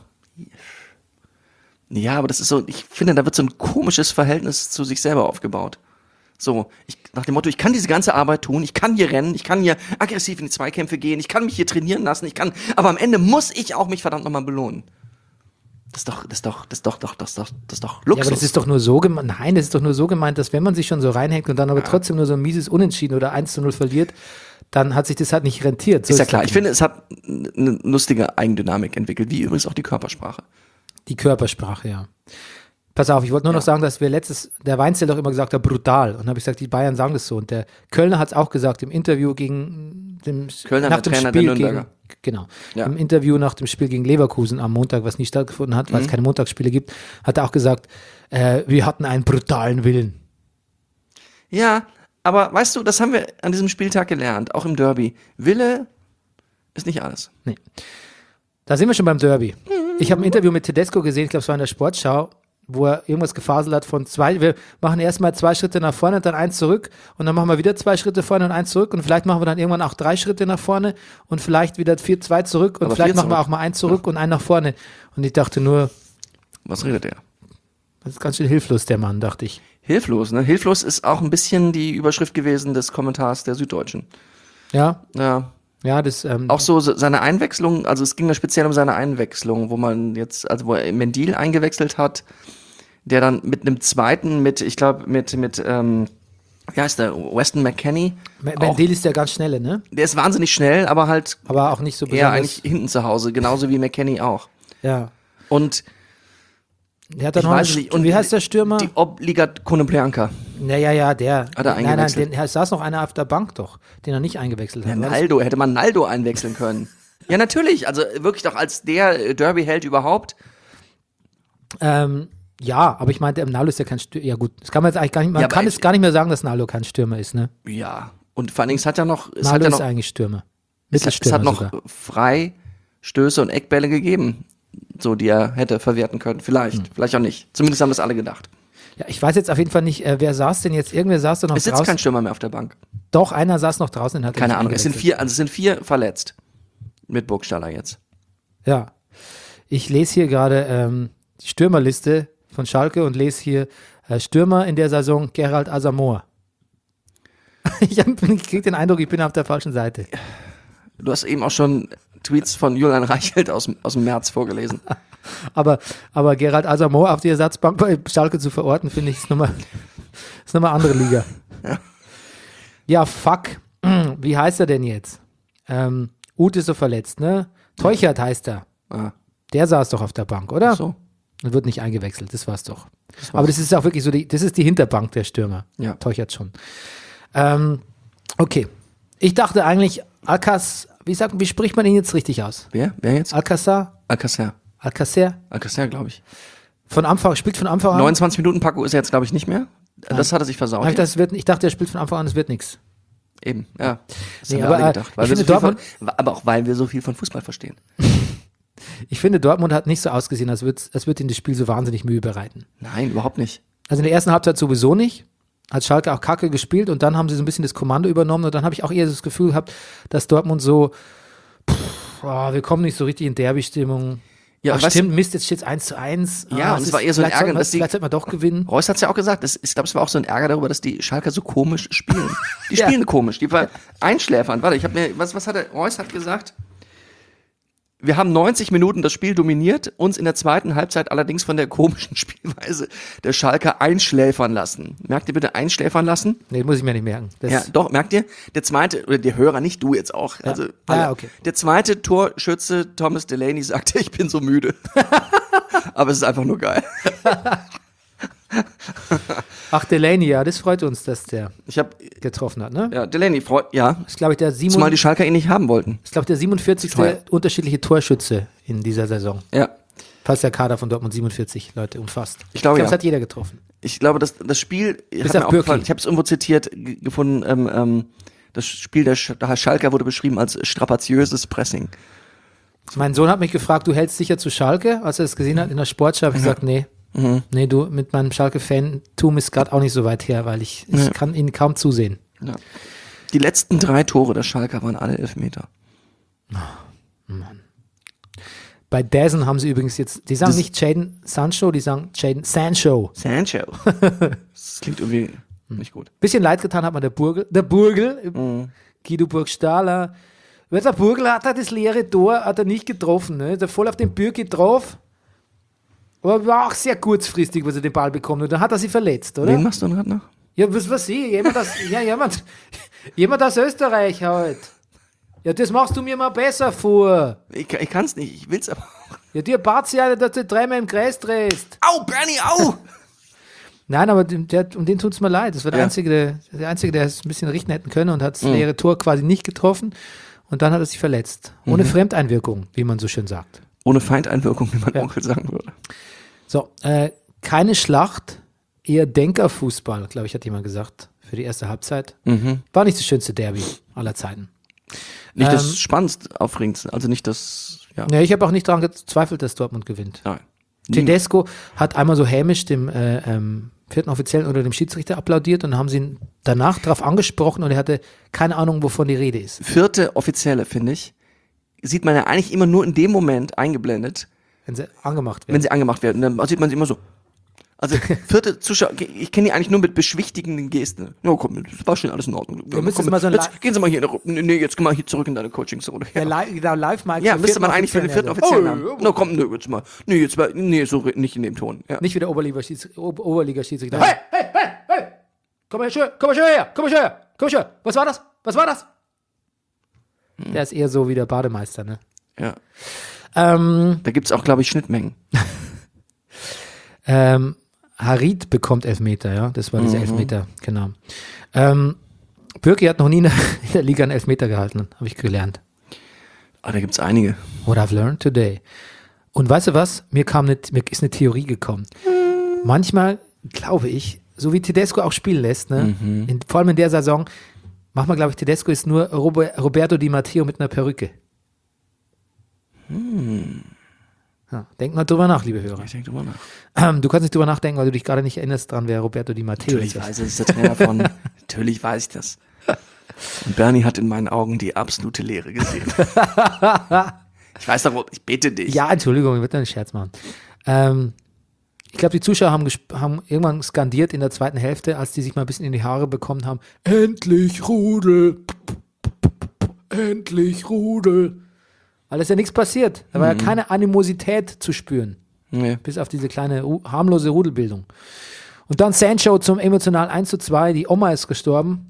Ja, aber das ist so, ich finde, da wird so ein komisches Verhältnis zu sich selber aufgebaut. So, ich, nach dem Motto, ich kann diese ganze Arbeit tun, ich kann hier rennen, ich kann hier aggressiv in die Zweikämpfe gehen, ich kann mich hier trainieren lassen, ich kann, aber am Ende muss ich auch mich verdammt nochmal belohnen. Das ist doch, das ist doch, das ist doch, doch, das ist doch, das ist doch Ja, Luxus. aber das ist doch nur so gemeint, nein, das ist doch nur so gemeint, dass wenn man sich schon so reinhängt und dann aber trotzdem nur so ein mieses Unentschieden oder eins zu null verliert, dann hat sich das halt nicht rentiert. So ist ja es klar. halt Ich finde, es hat eine lustige Eigendynamik entwickelt, wie übrigens auch die Körpersprache. Die Körpersprache, ja. Pass auf, ich wollte nur Ja. noch sagen, dass wir letztes, der Weinzel doch immer gesagt hat, brutal. Und dann habe ich gesagt, die Bayern sagen das so. Und der Kölner hat es auch gesagt im Interview gegen dem Kölner, nach der dem Trainer der Spiel gegen, Nürnberger. genau, Ja. im Interview nach dem Spiel gegen Leverkusen am Montag, was nicht stattgefunden hat, weil Mhm. es keine Montagsspiele gibt, hat er auch gesagt, äh, wir hatten einen brutalen Willen. Ja, aber weißt du, das haben wir an diesem Spieltag gelernt, auch im Derby. Wille ist nicht alles. Nee. Da sind wir schon beim Derby. Ich habe ein Interview mit Tedesco gesehen, ich glaube, es war in der Sportschau, wo er irgendwas gefaselt hat von zwei, wir machen erstmal zwei Schritte nach vorne, dann eins zurück und dann machen wir wieder zwei Schritte vorne und eins zurück und vielleicht machen wir dann irgendwann auch drei Schritte nach vorne und vielleicht wieder vier, zwei zurück und Aber vielleicht vier machen wir zurück. auch mal eins zurück und einen nach vorne. Und ich dachte nur, Was redet er? das ist ganz schön hilflos, der Mann, dachte ich. Hilflos, ne? Hilflos ist auch ein bisschen die Überschrift gewesen des Kommentars der Süddeutschen. Ja, Ja. ja, das, ähm, Auch so se- seine Einwechslung, also es ging ja speziell um seine Einwechslung, wo man jetzt, also wo er Mendil eingewechselt hat, der dann mit einem zweiten, mit, ich glaube, mit, mit, ähm, wie heißt der, Weston McKennie. Mendel ist der ganz schnelle, ne? Der ist wahnsinnig schnell, aber halt Aber auch nicht so eher besonders. eigentlich hinten zu Hause, genauso wie McKennie auch. Ja. Und Der hat dann ich noch weiß einen, nicht, und wie heißt der Stürmer? Die Obligat Konoplyanka. Ja, ja, ja, der. Hat er nein, nein, eingewechselt? den, da saß noch einer auf der Bank doch, den er nicht eingewechselt Ja, hat. War das- Naldo, hätte man Naldo einwechseln können. Ja, natürlich, also wirklich doch als der Derby-Held überhaupt. Ähm, ja, aber ich meinte, Naldo ist ja kein Stürmer. Ja gut, das kann man jetzt eigentlich gar nicht, man Ja, aber kann ich- es gar nicht mehr sagen, dass Naldo kein Stürmer ist, ne? Ja, und vor allen Dingen, es hat ja noch, es hat Naldo ja ist noch, eigentlich Stürmer. es hat, es Mittelstürmer hat noch sogar. Freistöße und Eckbälle gegeben, so die er hätte verwerten können. Vielleicht, Hm. vielleicht auch nicht. Zumindest haben das alle gedacht. Ja, ich weiß jetzt auf jeden Fall nicht, äh, wer saß denn jetzt? Irgendwer saß da noch Es sitzt draußen. kein Stürmer mehr auf der Bank. Doch, einer saß noch draußen und hat Keine nicht Ahnung, es sind eingewechselt. vier, also es sind vier verletzt. Mit Burgstaller jetzt. Ja. Ich lese hier gerade ähm, die Stürmerliste von Schalke und lese hier äh, Stürmer in der Saison Gerald Asamoah. ich, hab, ich krieg den Eindruck, ich bin auf der falschen Seite. Du hast eben auch schon Tweets von Julian Reichelt aus, dem- aus dem März vorgelesen. Aber, aber Gerald Asamoah auf die Ersatzbank bei Schalke zu verorten, finde ich, ist nochmal ist nochmal andere Liga. Ja. Ja, fuck. Wie heißt er denn jetzt? Ähm, Uth ist so verletzt, ne? Teuchert heißt er. Ah, Der saß doch auf der Bank, oder? so. Und wird nicht eingewechselt, das war's doch. Aber das ist auch wirklich so, die, das ist die Hinterbank der Stürmer. Ja. Teuchert schon. Ähm, okay. Ich dachte eigentlich, Alcaz, wie sagt, wie spricht man ihn jetzt richtig aus? Wer? Wer jetzt? Alcázar? Alcacer. Alcacer? Alcacer, glaube ich. Von Anfang, spielt von Anfang an? neunundzwanzig Minuten Paco ist er jetzt, glaube ich, nicht mehr. Das hat er sich versaut. Hab ich, das wird, ich dachte, er spielt von Anfang an, es wird nichts. Eben, ja. Das Nee, haben wir aber, alle äh, gedacht. ich Weil wir so finde viel von, Dortmund- aber auch weil wir so viel von Fußball verstehen. Ich finde, Dortmund hat nicht so ausgesehen, als würde als würd ihnen das Spiel so wahnsinnig Mühe bereiten. Nein, überhaupt nicht. Also in der ersten Halbzeit sowieso nicht. Hat Schalke auch kacke gespielt und dann haben sie so ein bisschen das Kommando übernommen und dann habe ich auch eher das Gefühl gehabt, dass Dortmund so, pff, oh, wir kommen nicht so richtig in Derby-Stimmung. Ja, Ach, weißt stimmt, Mist, jetzt steht es eins zu eins. Ja, und es war eher so ein vielleicht sollten Ärger, wir- dass die- Vielleicht sollten wir doch gewinnen. Reus hat es ja auch gesagt, das, ich glaube, es war auch so ein Ärger darüber, dass die Schalker so komisch spielen. Die Ja. spielen komisch, die war einschläfern. Warte, ich habe mir, was, was hat er, Reus hat gesagt, wir haben neunzig Minuten das Spiel dominiert, uns in der zweiten Halbzeit allerdings von der komischen Spielweise der Schalker einschläfern lassen. Merkt ihr bitte einschläfern lassen? Nee, muss ich mir nicht merken. Das, Ja, doch, merkt ihr? Der zweite, oder der Hörer, nicht du jetzt auch. Also, alle. Ah, okay. Der zweite Torschütze, Thomas Delaney, sagte, ich bin so müde. Aber es ist einfach nur geil. Ach, Delaney, ja, das freut uns, dass der Ich habe, getroffen hat, ne? ja, Delaney freut, ja, Das ist, glaube ich, der, zumal Simon, die Schalker ihn nicht haben wollten. ist, glaub ich, der siebenundvierzigste Teuer. unterschiedliche Torschütze in dieser Saison. Ja, Fast der Kader von Dortmund siebenundvierzig Leute umfasst. Ich glaube, ja. das hat jeder getroffen. ich glaube, das, das Spiel, Bis hat auf mir auch Bürki. gefallen. Ich habe es irgendwo zitiert g- gefunden, ähm, ähm, das Spiel der, Sch der Schalker wurde beschrieben als strapaziöses Pressing. Mein Sohn hat mich gefragt, du hältst sicher zu Schalke? Als er es gesehen hat in der Sportschau, habe ich gesagt, nee. Mhm. Nee, du, mit meinem Schalke-Fan-Tum ist gerade auch nicht so weit her, weil ich, ich Ja. kann ihn kaum zusehen. Ja. Die letzten drei Tore der Schalker waren alle Elfmeter. Bei Dazen haben sie übrigens jetzt, die sagen Das- nicht Jadon Sancho, die sagen Jadon Sancho. Sancho. Das klingt irgendwie nicht gut. Bisschen leid getan hat man der Burgel, der Burgel, Mhm. Guido Burgstaller. Weil der Burgel hat er das leere Tor, hat er nicht getroffen, ne? Ist er voll auf den Bürki drauf. Aber war auch sehr kurzfristig, was er den Ball bekommt. Und dann hat er sich verletzt, oder? Wen machst du gerade noch? Ja, was weiß ich, jemand aus, ja, jemand, jemand aus Österreich halt. Ja, das machst du mir mal besser vor. Ich, ich kann es nicht, ich will's aber auch. Ja, dir bat's ja, dass du dreimal im Kreis drehst. Au, Bernie, au! Nein, aber dem, der, um den tut's mir leid. Das war der, Ja. Einzige, der, der Einzige, der es ein bisschen richten hätten können und hat das Mhm. leere Tor quasi nicht getroffen. Und dann hat er sich verletzt. Ohne Mhm. Fremdeinwirkung, wie man so schön sagt. Ohne Feindeinwirkung, wie mein Ja. Onkel sagen würde. So, äh, keine Schlacht, eher Denkerfußball, glaube ich, hat jemand gesagt, für die erste Halbzeit. Mhm. War nicht das schönste Derby aller Zeiten. Nicht Ähm, das Spannendste, Aufregendste, also nicht das, ja. Ja, ich habe auch nicht daran gezweifelt, dass Dortmund gewinnt. Nein. Tedesco hat einmal so hämisch dem äh, ähm, vierten Offiziellen oder dem Schiedsrichter applaudiert und dann haben sie ihn danach darauf angesprochen und er hatte keine Ahnung, wovon die Rede ist. Vierte Offizielle, finde ich, sieht man ja eigentlich immer nur in dem Moment eingeblendet, Wenn sie angemacht werden. wenn sie angemacht werden. Dann sieht man sie immer so. Also vierte Zuschauer, ich kenne die eigentlich nur mit beschwichtigenden Gesten. Ja, komm, das war schon alles in Ordnung. Wir müssen komm, mal so ein jetzt Li- gehen Sie mal hier, nee, jetzt geh mal hier zurück in deine Coachingsrunde. Ja, Ja, live, genau, live mal ja zum müsste man eigentlich für den vierten Offiziellen Oh, haben. ja, Na komm, nee, jetzt mal. Nee, jetzt mal, nee, so nicht in dem Ton. Ja. Nicht wie der Oberliga-Schiedsrichter. Ober- Oberliga-Schiedsrichter. Hey, hey, hey, hey! Komm mal schön, komm mal schön her, komm mal schön her, komm mal schön. Was war das? Was war das? Der ist eher so wie der Bademeister, ne? Ja. Ähm, Da gibt's auch, glaube ich, Schnittmengen. ähm, Harid bekommt Elfmeter, ja. Das war dieser Mhm. Elfmeter, genau. Ähm, Bürki hat noch nie in der, in der Liga einen Elfmeter gehalten, habe ich gelernt. Ah, da gibt's einige. What I've learned today. Und weißt du was? Mir kam eine, mir ist eine Theorie gekommen. Manchmal glaube ich, so wie Tedesco auch spielen lässt, ne? In, vor allem in der Saison, manchmal glaube ich, Tedesco ist nur Robe- Roberto Di Matteo mit einer Perücke. Ja, denk mal drüber nach, liebe Hörer. Ich denke drüber nach. Ähm, du kannst nicht drüber nachdenken, weil du dich gerade nicht erinnerst dran, wer Roberto Di Matteo Natürlich ist. weiß ich, das ist der Trainer von, natürlich weiß ich das. Und Bernie hat in meinen Augen die absolute Leere gesehen. Ich weiß doch, ich bete dich. Ja, Entschuldigung, ich würde einen Scherz machen. Ähm, ich glaube, die Zuschauer haben, gesp- haben irgendwann skandiert in der zweiten Hälfte, als die sich mal ein bisschen in die Haare bekommen haben. Endlich Rudel! Endlich Rudel! Weil es ja nichts passiert. Da war ja keine Animosität zu spüren. Nee. Bis auf diese kleine ru- harmlose Rudelbildung. Und dann Sancho zum emotional eins zu zwei. Die Oma ist gestorben.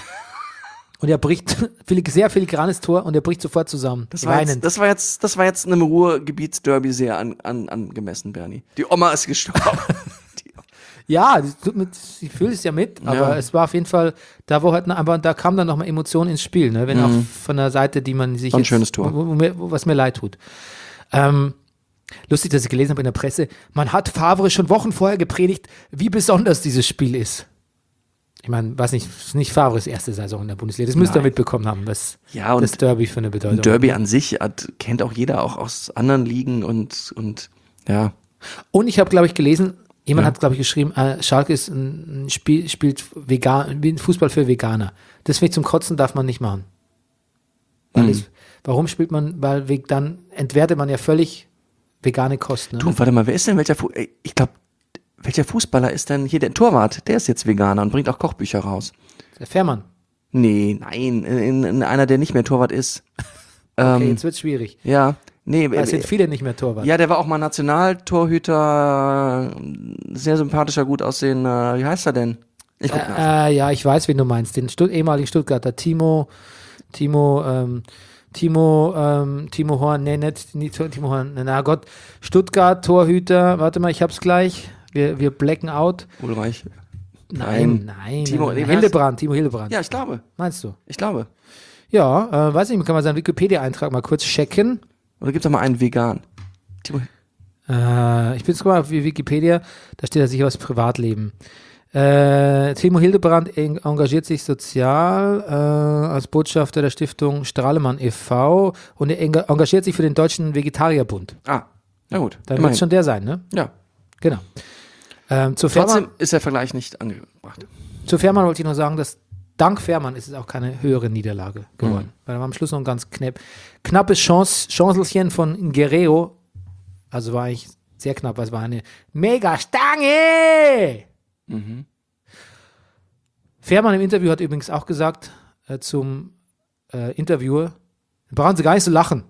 Und er bricht filig- sehr filigranes Tor und er bricht sofort zusammen. Das war, jetzt, Weinend. das war jetzt, das war jetzt einem Ruhrgebietsderby sehr an, an, angemessen, Bernie. Die Oma ist gestorben. Die, Ja, das tut mit, ich fühle es ja mit, aber Ja. es war auf jeden Fall, da wo halt, aber da kam dann nochmal Emotion ins Spiel, ne? Wenn auch von der Seite, die man sich War ein jetzt, schönes Tor. Wo, wo mir, wo, was mir leid tut. Ähm, lustig, dass ich gelesen habe in der Presse, man hat Favre schon Wochen vorher gepredigt, wie besonders dieses Spiel ist. Ich meine, weiß nicht, es ist nicht Favres erste Saison in der Bundesliga, das müsst ihr Nein. mitbekommen haben, was Ja, und das Derby für eine Bedeutung ein Derby an sich hat, kennt auch jeder, auch aus anderen Ligen und, und ja. Und ich habe, glaube ich, gelesen, jemand Ja. hat, glaube ich, geschrieben, äh, Schalke ist ein, ein Spiel, spielt vegan, wie ein Fußball für Veganer. Das finde ich zum Kotzen darf man nicht machen. Weil Mhm. es, warum spielt man, weil we- dann entwertet man ja völlig vegane Kosten. Ne? Du, warte mal, wer ist denn welcher, Fu ey, ich glaube, welcher Fußballer ist denn hier der Torwart? Der ist jetzt Veganer und bringt auch Kochbücher raus. Der Fährmann. Nee, nein, in, in einer, der nicht mehr Torwart ist. Okay, Ähm, jetzt wird es schwierig. ja, nee, Weil es äh, sind viele nicht mehr Torwart. ja, der war auch mal Nationaltorhüter, sehr sympathischer, gut aussehender, wie heißt er denn? Ich guck nach. Äh, äh, ja, ich weiß, wen du meinst. Den Stutt ehemaligen Stuttgarter Timo, Timo, ähm, Timo, ähm, Timo Horn, nee, nicht, nicht Timo Horn, na Gott, Stuttgart, Torhüter, warte mal, ich hab's gleich. Wir, wir blacken out. Ulreich. Nein, Nein. nein. Timo- nein, nee, nein. wer ist- Hildebrand, Timo Hildebrand. Ja, ich glaube, Meinst du? ich glaube. Ja, äh, weiß nicht, kann man seinen Wikipedia-Eintrag mal kurz checken. Oder gibt's doch mal einen Vegan? Timo, Äh, ich bin jetzt mal auf Wikipedia, da steht ja sicher was Privatleben. Äh, Timo Hildebrand en engagiert sich sozial äh, als Botschafter der Stiftung Strahlemann e V und er enga engagiert sich für den Deutschen Vegetarierbund. ah, na gut. Dann wird immerhin. es schon der sein, ne? Ja. Genau. Ähm, zu, Trotzdem Fährmann, ist der Vergleich nicht angebracht. zu Fährmann wollte ich noch sagen, dass dank Fährmann ist es auch keine höhere Niederlage geworden. Weil da war am Schluss noch ein ganz knapp, knappes Chance, Chancelchen von Guerrero. Also war eigentlich sehr knapp, weil es war eine mega Stange. Fährmann im Interview hat übrigens auch gesagt äh, zum äh, Interviewer, brauchen Sie gar nicht so lachen.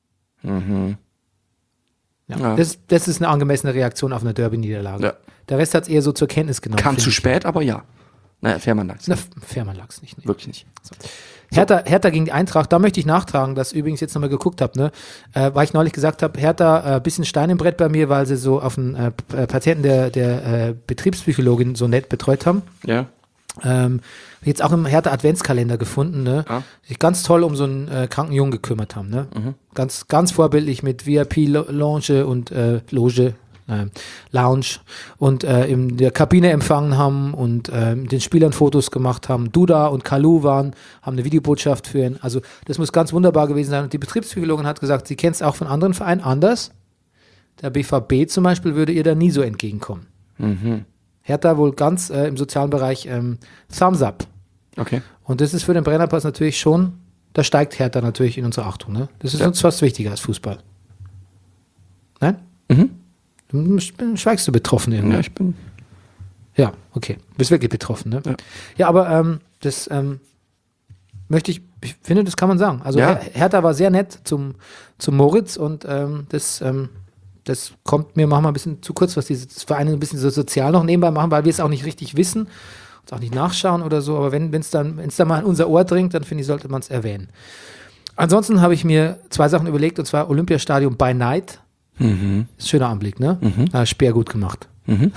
Ja, Ja. Das, das ist eine angemessene Reaktion auf eine Derby-Niederlage. Ja. Der Rest hat es eher so zur Kenntnis genommen. Kam finde zu ich. spät, aber ja. Naja, Fährmann lag's. Na, Fährmann lag es nicht. Nee. Wirklich nicht. Hertha, Hertha gegen die Eintracht, da möchte ich nachtragen, dass übrigens jetzt nochmal geguckt habe, ne, äh, weil ich neulich gesagt habe, Hertha, äh, bisschen Stein im Brett bei mir, weil sie so auf einen äh, P- äh, Patienten der, der äh, Betriebspsychologin so nett betreut haben. Ja. Ähm, jetzt auch im Hertha Adventskalender gefunden, ne? Ah. Sich ganz toll um so einen äh, kranken Jungen gekümmert haben, ne? Ganz, ganz vorbildlich mit V I P-Lounge und äh, Loge, äh, Lounge und äh, in der Kabine empfangen haben und äh, mit den Spielern Fotos gemacht haben. Duda und Kalu waren, haben eine Videobotschaft für ihn. Also das muss ganz wunderbar gewesen sein. Und die Betriebspsychologin hat gesagt, sie kennt es auch von anderen Vereinen anders. Der B V B zum Beispiel würde ihr da nie so entgegenkommen. Hertha wohl ganz äh, im sozialen Bereich ähm, Thumbs up. Okay. Und das ist für den Brennerpass natürlich schon, da steigt Hertha natürlich in unsere Achtung. Ne? Das ist Ja. uns fast wichtiger als Fußball. Nein? Du schweigst du betroffen irgendwie. Ja, ich bin. Ja, okay. Du bist wirklich betroffen, ne? Ja, ja aber ähm, das ähm, möchte ich, ich finde, das kann man sagen. Also Ja. Her- Hertha war sehr nett zum, zum Moritz und ähm, das, ähm, das kommt mir manchmal ein bisschen zu kurz, was diese Vereine ein bisschen so sozial noch nebenbei machen, weil wir es auch nicht richtig wissen, uns auch nicht nachschauen oder so. Aber wenn es dann, wenn's dann mal in unser Ohr dringt, dann finde ich, sollte man es erwähnen. Ansonsten habe ich mir zwei Sachen überlegt, und zwar Olympiastadion by Night. Mhm. Ist ein schöner Anblick, ne? Ja, Speer gut gemacht. Mhm.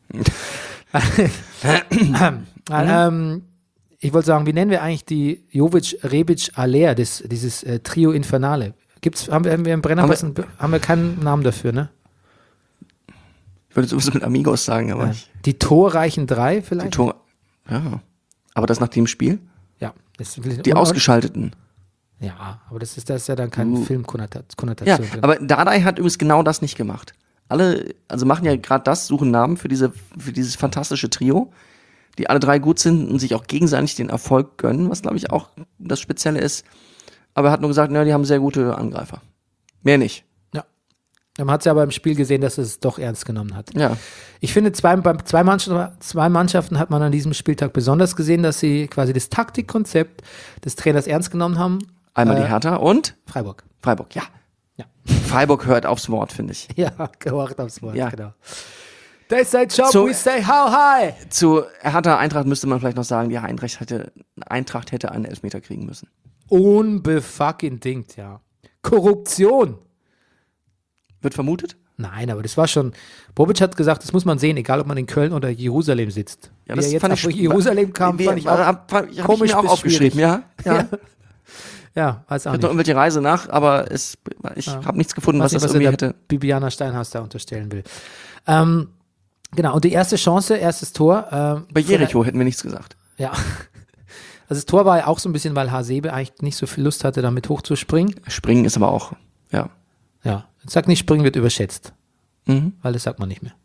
ähm, ich wollte sagen, wie nennen wir eigentlich die Jovic, Rebic, Aller, das, dieses äh, Trio Infernale? Gibt's, haben, wir, haben wir im Brennerpass haben, haben wir keinen Namen dafür, ne? Ich würde sowieso mit Amigos sagen, aber Ja. ich, Die torreichen drei vielleicht? die Tor, ja. Aber das nach dem Spiel? Ja. Das, Die Ausgeschalteten. Ja, aber das ist, das ist ja dann keine Uh. Filmkonnotation Ja, drin. aber Dardai hat übrigens genau das nicht gemacht. Alle, also machen ja gerade das, suchen Namen für diese, für dieses fantastische Trio, die alle drei gut sind und sich auch gegenseitig den Erfolg gönnen, was glaube ich auch das Spezielle ist. Aber er hat nur gesagt, na, die haben sehr gute Angreifer. Mehr nicht. Ja. Man hat es ja aber im Spiel gesehen, dass es doch ernst genommen hat. Ja. Ich finde, zwei, bei zwei Mannschaften, zwei Mannschaften hat man an diesem Spieltag besonders gesehen, dass sie quasi das Taktikkonzept des Trainers ernst genommen haben. Einmal Äh, die Hertha und Freiburg. Freiburg, ja. Ja. Freiburg hört aufs Wort, finde ich. Ja, gehorcht aufs Wort, Ja. genau. They say jump, So- we say how high. Zu Hertha Eintracht müsste man vielleicht noch sagen, die Eintracht hätte, Eintracht hätte einen Elfmeter kriegen müssen. Unbefucking dingt, ja. Korruption. Wird vermutet? Nein, aber das war schon, Bobic hat gesagt, das muss man sehen, egal ob man in Köln oder Jerusalem sitzt. Ja, Wie das er jetzt fand nach ich- Jerusalem kam, Wie- fand ich auch, hab, hab, ich komisch mir auch bis aufgeschrieben, ja. ja. Ja. ja, weiß Ich auch hatte noch nicht. irgendwelche Reise nach, aber es, ich Ja. habe nichts gefunden, was Weiß das nicht, was er irgendwie der hätte. Bibiana Steinhaus da unterstellen will. Ähm, genau, und die erste Chance, erstes Tor. Ähm, Bei Jericho hätten wir nichts gesagt. Ja. Also das Tor war ja auch so ein bisschen, weil Hasebe eigentlich nicht so viel Lust hatte, damit hochzuspringen. Springen ist aber auch, ja. Ja, ich sag nicht, springen wird überschätzt, Mhm. weil das sagt man nicht mehr.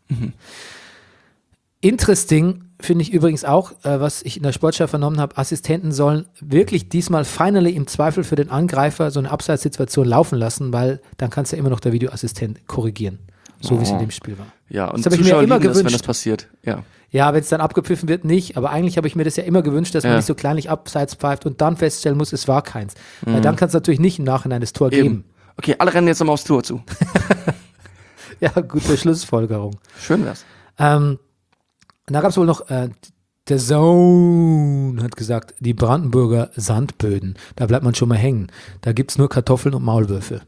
Interesting finde ich übrigens auch, äh, was ich in der Sportschau vernommen habe, Assistenten sollen wirklich diesmal finally im Zweifel für den Angreifer so eine Abseitssituation laufen lassen, weil dann kannst du ja immer noch der Videoassistent korrigieren, so wie es in dem Spiel war. Ja, und Das habe ich mir Zuschauer immer lieben das, wenn gewünscht. das passiert. Ja. Ja, wenn es dann abgepfiffen wird, nicht. Aber eigentlich habe ich mir das ja immer gewünscht, dass man Ja. nicht so kleinlich abseits pfeift und dann feststellen muss, es war keins. Weil dann kann es natürlich nicht im Nachhinein das Tor Eben. geben. Okay, alle rennen jetzt nochmal aufs Tor zu. Ja, gute Schlussfolgerung. Schön wär's. Ähm, und da gab es wohl noch, äh, der Zone hat gesagt, die Brandenburger Sandböden, da bleibt man schon mal hängen. Da gibt es nur Kartoffeln und Maulwürfe.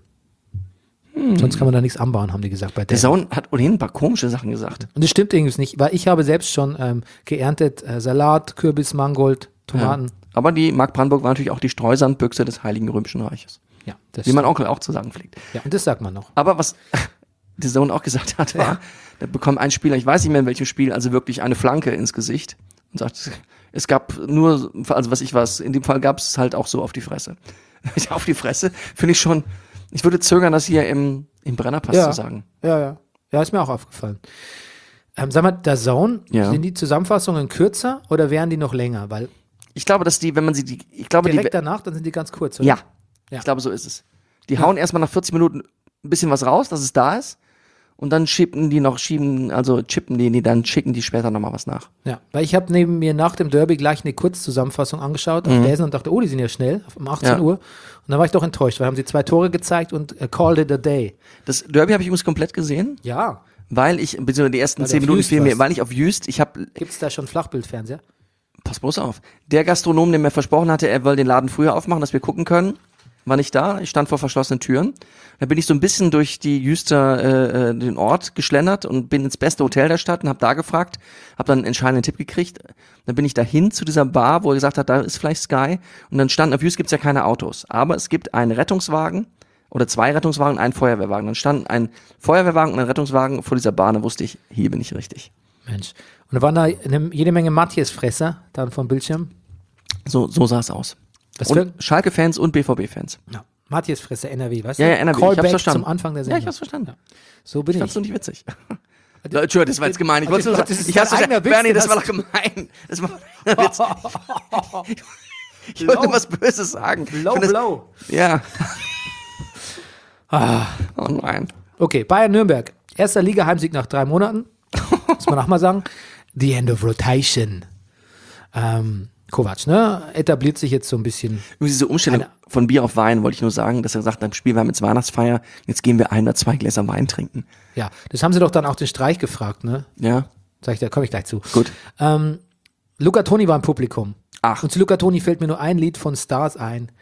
Sonst kann man da nichts anbauen, haben die gesagt. Bei Der der Sohn hat ohnehin ein paar komische Sachen gesagt. Und das stimmt irgendwie nicht, weil ich habe selbst schon ähm, geerntet äh, Salat, Kürbis, Mangold, Tomaten. Aber die Mark Brandenburg war natürlich auch die Streusandbüchse des Heiligen Römischen Reiches. Ja, das Wie mein stimmt. Onkel auch zu sagen pflegt. Ja, und das sagt man noch. Aber was der Sohn auch gesagt hat, war, Ja. da bekommt ein Spieler, ich weiß nicht mehr in welchem Spiel, also wirklich eine Flanke ins Gesicht und sagt, es gab nur, also was ich was, in dem Fall gab es halt auch so auf die Fresse. Auf die Fresse finde ich schon, ich würde zögern, das hier im, im Brennerpass Ja. zu sagen. Ja, ja. Ja, ist mir auch aufgefallen. Ähm, sag mal, der Zone, Ja. sind die Zusammenfassungen kürzer oder wären die noch länger? Weil Ich glaube, dass die, wenn man sie, die, ich glaube, die, direkt danach, dann sind die ganz kurz, oder? ja, Ja. ich glaube, so ist es. Die hauen erstmal nach vierzig Minuten ein bisschen was raus, dass es da ist. Und dann schieben die noch, schieben, also chippen die, die dann schicken die später nochmal was nach. Ja, weil ich habe neben mir nach dem Derby gleich eine Kurzzusammenfassung angeschaut auf Dazen und dachte, oh, die sind ja schnell, um achtzehn Mhm. Ja. Uhr. Und dann war ich doch enttäuscht, weil haben sie zwei Tore gezeigt und uh, called it a day. Das Derby habe ich übrigens komplett gesehen, Ja, weil ich, beziehungsweise die ersten Weil du zehn auf Minuten Jüst fehlen mir, warst. weil ich auf Jüst, ich habe, gibt's da schon Flachbildfernseher? pass bloß auf, der Gastronom, der mir versprochen hatte, er will den Laden früher aufmachen, dass wir gucken können, war nicht da, ich stand vor verschlossenen Türen. Da bin ich so ein bisschen durch die Jüster, äh, den Ort geschlendert und bin ins beste Hotel der Stadt und habe da gefragt, habe dann einen entscheidenden Tipp gekriegt. Dann bin ich dahin zu dieser Bar, wo er gesagt hat, da ist vielleicht Sky. Und dann stand, auf Jüst gibt's ja keine Autos, aber es gibt einen Rettungswagen oder zwei Rettungswagen und einen Feuerwehrwagen. Dann stand ein Feuerwehrwagen und ein Rettungswagen vor dieser Bar und da wusste ich, hier bin ich richtig. Mensch. Und da waren da eine, jede Menge Matthias-Fresser dann vom Bildschirm. So, so sah es aus. Was für, Und Schalke-Fans und B V B-Fans. ja, Matthias-Fresser, N R W, weißt Ja, du? ja, N R W, ich hab's Callback verstanden. zum Anfang der Ja, Sendung. ich hab's verstanden. So bin Ich ich. fand's nur nicht witzig. Ja, Entschuldigung, das war jetzt gemein. Ich wollte nur Das sagen, ist ich dein hab's eigener verstanden. Witz, Bernie, den das war hast doch gemein. Das war witzig. Ich wollte was Böses sagen. Ich Low find das- blow. Ja. Oh nein. Okay, Bayern Nürnberg. Erster Liga-Heimsieg nach drei Monaten. Muss man auch mal sagen. The end of rotation. Ähm, Kovac, ne? Etabliert sich jetzt so ein bisschen. Nur diese Umstellung von Bier auf Wein, wollte ich nur sagen, dass er gesagt hat, beim Spiel, wir haben jetzt Weihnachtsfeier, jetzt gehen wir ein oder zwei Gläser Wein trinken. Ja, das haben sie doch dann auch den Streich gefragt, ne? Ja. Sag ich, da komme ich gleich zu. Gut. Ähm, Luca Toni war im Publikum. Ach. Und zu Luca Toni fällt mir nur ein Lied von Stars ein.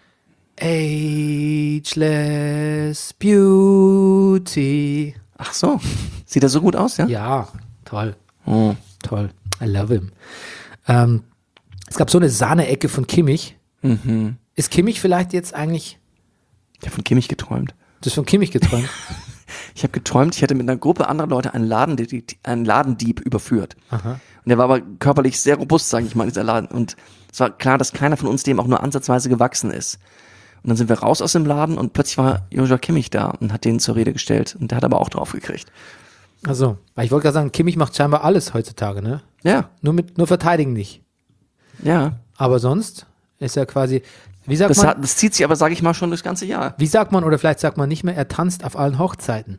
Ageless Beauty. Ach so. Sieht er so gut aus, ja? Ja, toll. Oh. Toll. I love him. Ähm, es gab so eine Sahne-Ecke von Kimmich. Mhm. Ist Kimmich vielleicht jetzt eigentlich, Ich habe von Kimmich geträumt. das ist von Kimmich geträumt? Ich habe geträumt, ich hätte mit einer Gruppe anderer Leute einen Ladendieb, einen Ladendieb überführt. Aha. Und der war aber körperlich sehr robust, sage ich mal, dieser Laden. Und es war klar, dass keiner von uns dem auch nur ansatzweise gewachsen ist. Und dann sind wir raus aus dem Laden und plötzlich war Joshua Kimmich da und hat den zur Rede gestellt. Und der hat aber auch drauf gekriegt. Also, weil ich wollte gerade sagen, Kimmich macht scheinbar alles heutzutage, ne? Ja, Nur mit, nur verteidigen nicht. ja. Aber sonst ist er quasi, wie sagt Das, man, hat, das zieht sich aber, sage ich mal, schon das ganze Jahr. wie sagt man, oder vielleicht sagt man nicht mehr, er tanzt auf allen Hochzeiten.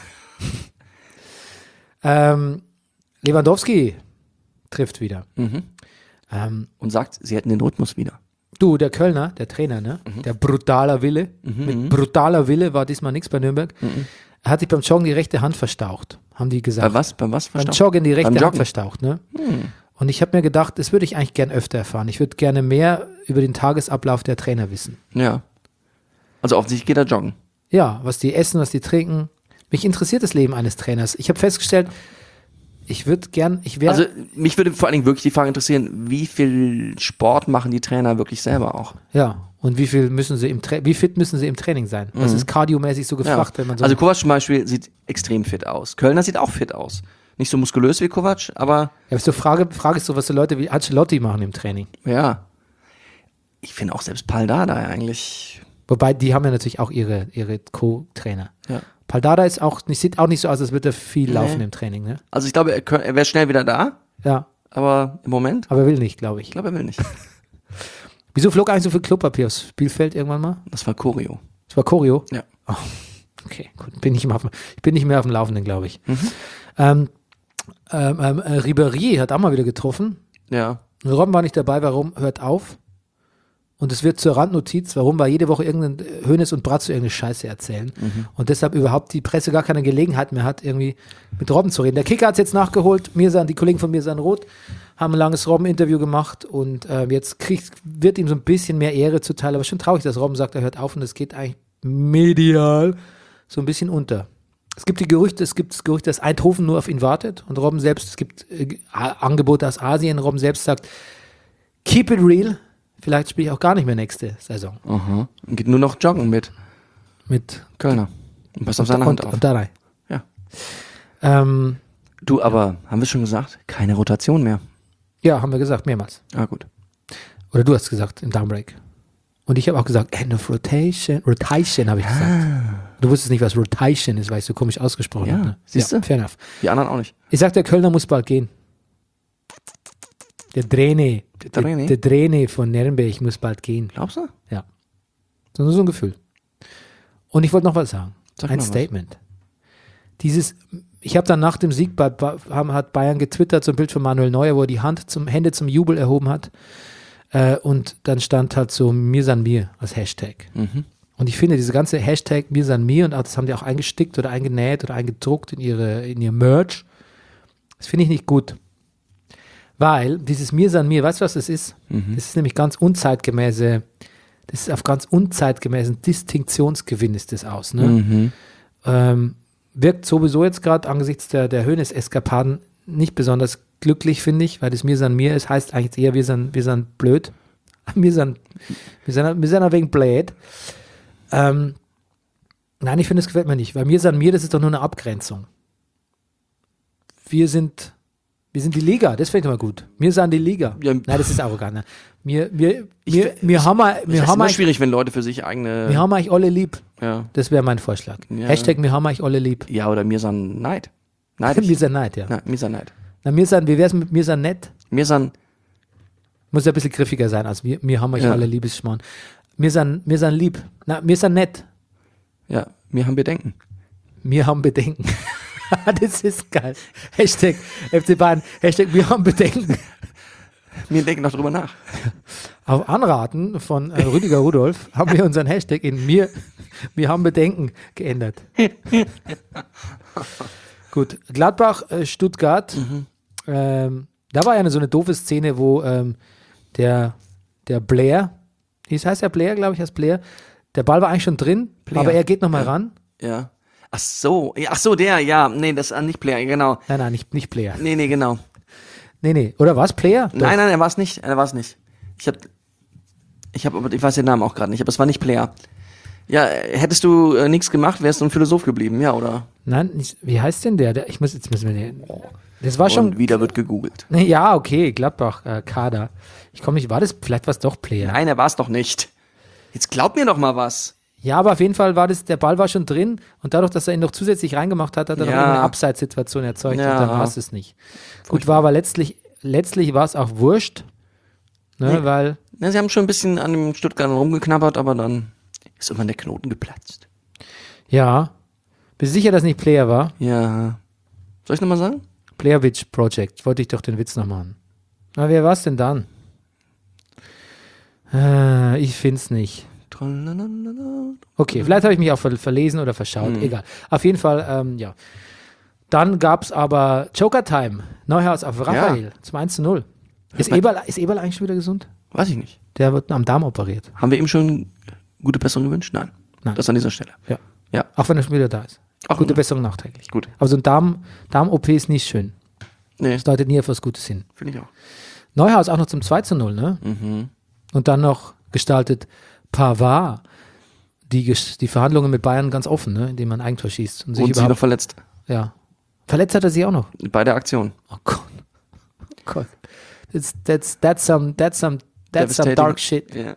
ähm, Lewandowski trifft wieder. Mhm. Ähm, Und sagt, sie hätten den Rhythmus wieder. du, der Kölner, der Trainer, ne? Der brutaler Wille. Mit brutaler Wille war diesmal nichts bei Nürnberg. Er hat sich beim Joggen die rechte Hand verstaucht, haben die gesagt. Bei was? Beim was? Beim Verstanden? Joggen die rechte Beim Hand Joggen. verstaucht, ne? Und ich habe mir gedacht, das würde ich eigentlich gern öfter erfahren. Ich würde gerne mehr über den Tagesablauf der Trainer wissen. Ja. Also offensichtlich geht er joggen. Ja, was die essen, was die trinken. Mich interessiert das Leben eines Trainers. Ich habe festgestellt, ich würde gern, ich wäre, Also mich würde vor allen Dingen wirklich die Frage interessieren, wie viel Sport machen die Trainer wirklich selber auch? ja, und wie viel müssen sie im Tra- wie fit müssen sie im Training sein? Was ist kardiomäßig so gefragt, wenn man so Also Kovac zum Beispiel sieht extrem fit aus. Kölner sieht auch fit aus. Nicht so muskulös wie Kovac, aber ja, so Frage, Frage ist so, was so Leute wie Ancelotti machen im Training. ja. Ich finde auch selbst Paldada eigentlich. Wobei, die haben ja natürlich auch ihre, ihre Co-Trainer. Ja. Paldada ist auch, nicht, sieht auch nicht so aus, als würde er viel Nee. laufen im Training, ne? Also ich glaube, er, könnt- er wäre schnell wieder da, Ja, aber im Moment, aber er will nicht, glaube ich. ich glaube, er will nicht. Wieso flog eigentlich so viel Klopapier aufs Spielfeld irgendwann mal? Das war Choreo. Das war Choreo? Ja. Oh, okay, gut. Bin nicht mehr auf, dem- ich bin nicht mehr auf dem Laufenden, glaube ich. Ähm, ähm, ähm, äh, Ribéry hat auch mal wieder getroffen. Ja. Und Robben war nicht dabei, warum? Hört auf. Und es wird zur Randnotiz, warum? Weil jede Woche irgendein Hoeneß und Bratzo irgendeine Scheiße erzählen. Und deshalb überhaupt die Presse gar keine Gelegenheit mehr hat, irgendwie mit Robben zu reden. Der Kicker hat es jetzt nachgeholt. Mirsan, die Kollegen von Mirsan Roth haben ein langes Robben-Interview gemacht und äh, jetzt kriegt, wird ihm so ein bisschen mehr Ehre zuteil. Aber schon traurig, dass Robben sagt, er hört auf und es geht eigentlich medial so ein bisschen unter. Es gibt die Gerüchte, es gibt das Gerücht, dass Eindhoven nur auf ihn wartet und Robben selbst, es gibt äh, A- Angebote aus Asien. Robben selbst sagt, keep it real. Vielleicht spiele ich auch gar nicht mehr nächste Saison. Aha. Und geht nur noch joggen mit Mit Kölner. Und passt auf seine Hand und, auf. und Danai. Ja. Ähm, Du, aber, haben wir schon gesagt, keine Rotation mehr. ja, haben wir gesagt, mehrmals. Ah, gut. Oder du hast gesagt im Downbreak. Und ich habe auch gesagt, end of rotation. Rotation habe ich gesagt. Du wusstest nicht, was Rotation ist, weil ich so komisch ausgesprochen Ja, habe. Ne? siehst du? Fair enough. Die anderen auch nicht. Ich sag, der Kölner muss bald gehen. Der Drene. Der Drene? Der, der Drene von Nürnberg muss bald gehen. Glaubst du? Ja. So, so ein Gefühl. Und ich wollte noch was sagen. Sag ein mal was. Statement. Dieses, ich habe dann nach dem Sieg bei, bei, haben, hat Bayern getwittert, so ein Bild von Manuel Neuer, wo er die Hand zum, Hände zum Jubel erhoben hat. Äh, und dann stand halt so Mir san mir als Hashtag. Mhm. Und ich finde, diese ganze Hashtag Mir san mir, und auch, das haben die auch eingestickt oder eingenäht oder eingedruckt in ihre, in ihr Merch. Das finde ich nicht gut. Weil dieses Mir san mir, weißt du, was das ist? Mhm. Das ist nämlich ganz unzeitgemäße, das ist auf ganz unzeitgemäßen Distinktionsgewinn ist das aus. Ne? Mhm. Ähm, wirkt sowieso jetzt gerade angesichts der, der Hoeneß-Eskapaden nicht besonders glücklich, finde ich, weil das Mir san mir ist, heißt eigentlich eher, wir sind, wir sind blöd. Wir sind, wir sind, wir sind ein wenig blöd. Ähm, nein, ich finde, das gefällt mir nicht, weil Mir san mir, das ist doch nur eine Abgrenzung. Wir sind, wir sind die Liga, das finde ich immer gut. Wir sind die Liga. Ja. Nein, das ist arrogant. Ne? Wir, wir, wir, wir haben, wir Das ist haben, immer euch, schwierig, wenn Leute für sich eigene. wir haben euch alle lieb. Ja. Das wäre mein Vorschlag. Ja. Hashtag, wir haben euch alle lieb. Ja, oder mir san Neid. Wir Neidisch. sind neid, ja. Ja, mir san Neid. Na, mir sind, wie wär's mit mir sind nett? Mir san. Muss ja ein bisschen griffiger sein, als wir, wir haben euch Ja. alle Liebesschmarrn. Wir sind, wir sind lieb. Na, wir sind nett. Ja, mir haben Bedenken. Wir haben Bedenken. Das ist geil. Hashtag F C Bayern, Hashtag wir haben Bedenken. Wir denken noch drüber nach. Auf Anraten von äh, Rüdiger Rudolph haben wir unseren Hashtag in mir, wir haben Bedenken geändert. Gut, Gladbach, äh, Stuttgart. Mhm. Ähm, da war ja eine, so eine doofe Szene, wo ähm, der, der Blair, hieß heißt der Blair, glaube ich, heißt Blair, der Ball war eigentlich schon drin, Blair. aber er geht nochmal ran. Ja. Ach so, ja, ach so, der, ja, nee, das ist nicht Player, genau. Nein, nein, nicht, nicht Blair. Nee, nee, genau. Nee, nee. Oder was? Player? Doch. Nein, nein, er war es nicht, er war es nicht. Ich hab, ich hab, aber ich weiß den Namen auch gerade nicht, aber es war nicht Player. Ja, hättest du äh, nichts gemacht, wärst du ein Philosoph geblieben, ja, oder? Nein, nicht, wie heißt denn der? der? Ich muss, jetzt müssen wir den. Das war schon. Und wieder wird gegoogelt. Nee, ja, okay, Gladbach, äh, Kader. Ich komme nicht, war das, vielleicht war es doch Player. Nein, er war es doch nicht. Jetzt glaub mir doch mal was. Ja, aber auf jeden Fall war das, der Ball war schon drin und dadurch, dass er ihn noch zusätzlich reingemacht hat, hat er Ja. noch irgendeine Abseitssituation erzeugt Ja. und dann war es es nicht. Gut, war aber letztlich, letztlich war es auch wurscht, ne, Nee. weil, Na, sie haben schon ein bisschen an dem Stuttgart rumgeknabbert, aber dann ist irgendwann der Knoten geplatzt. ja, bist du sicher, dass nicht Player war? Ja. Soll ich nochmal sagen? Playerwitch Project, wollte ich doch den Witz noch machen. Na, wer war's denn dann? Äh, ich find's nicht. Tralalala. Okay, vielleicht habe ich mich auch ver verlesen oder verschaut, Mhm. egal. Auf jeden Fall, ähm, ja. Dann gab's aber Joker-Time, Neuhaus auf Raphael, zum eins zu null. Ist Eberl, ist Eberl eigentlich schon wieder gesund? Weiß ich nicht. Der wird am Darm operiert. Haben wir ihm schon gute Besserung gewünscht? Nein. Nein. Das an dieser Stelle. Ja. Ja. Auch wenn er schon wieder da ist. Ach, Gute ja. Besserung nachträglich. Gut. Aber so ein Darm, Darm-O P ist nicht schön. Nee, Das deutet nie auf was Gutes hin. finde ich auch. Neuhaus auch noch zum zwei zu null, ne? Mhm. Und dann noch gestaltet Pavard die, Ges- die Verhandlungen mit Bayern ganz offen, ne? Indem man ein Eigentor schießt. Und sich Und sie noch überhaupt, verletzt. ja. Verletzt hat er sie auch noch. Bei der Aktion. Oh Gott. Oh Gott. That's, that's, that's some, that's some, that's some Devastating. dark shit. Ja.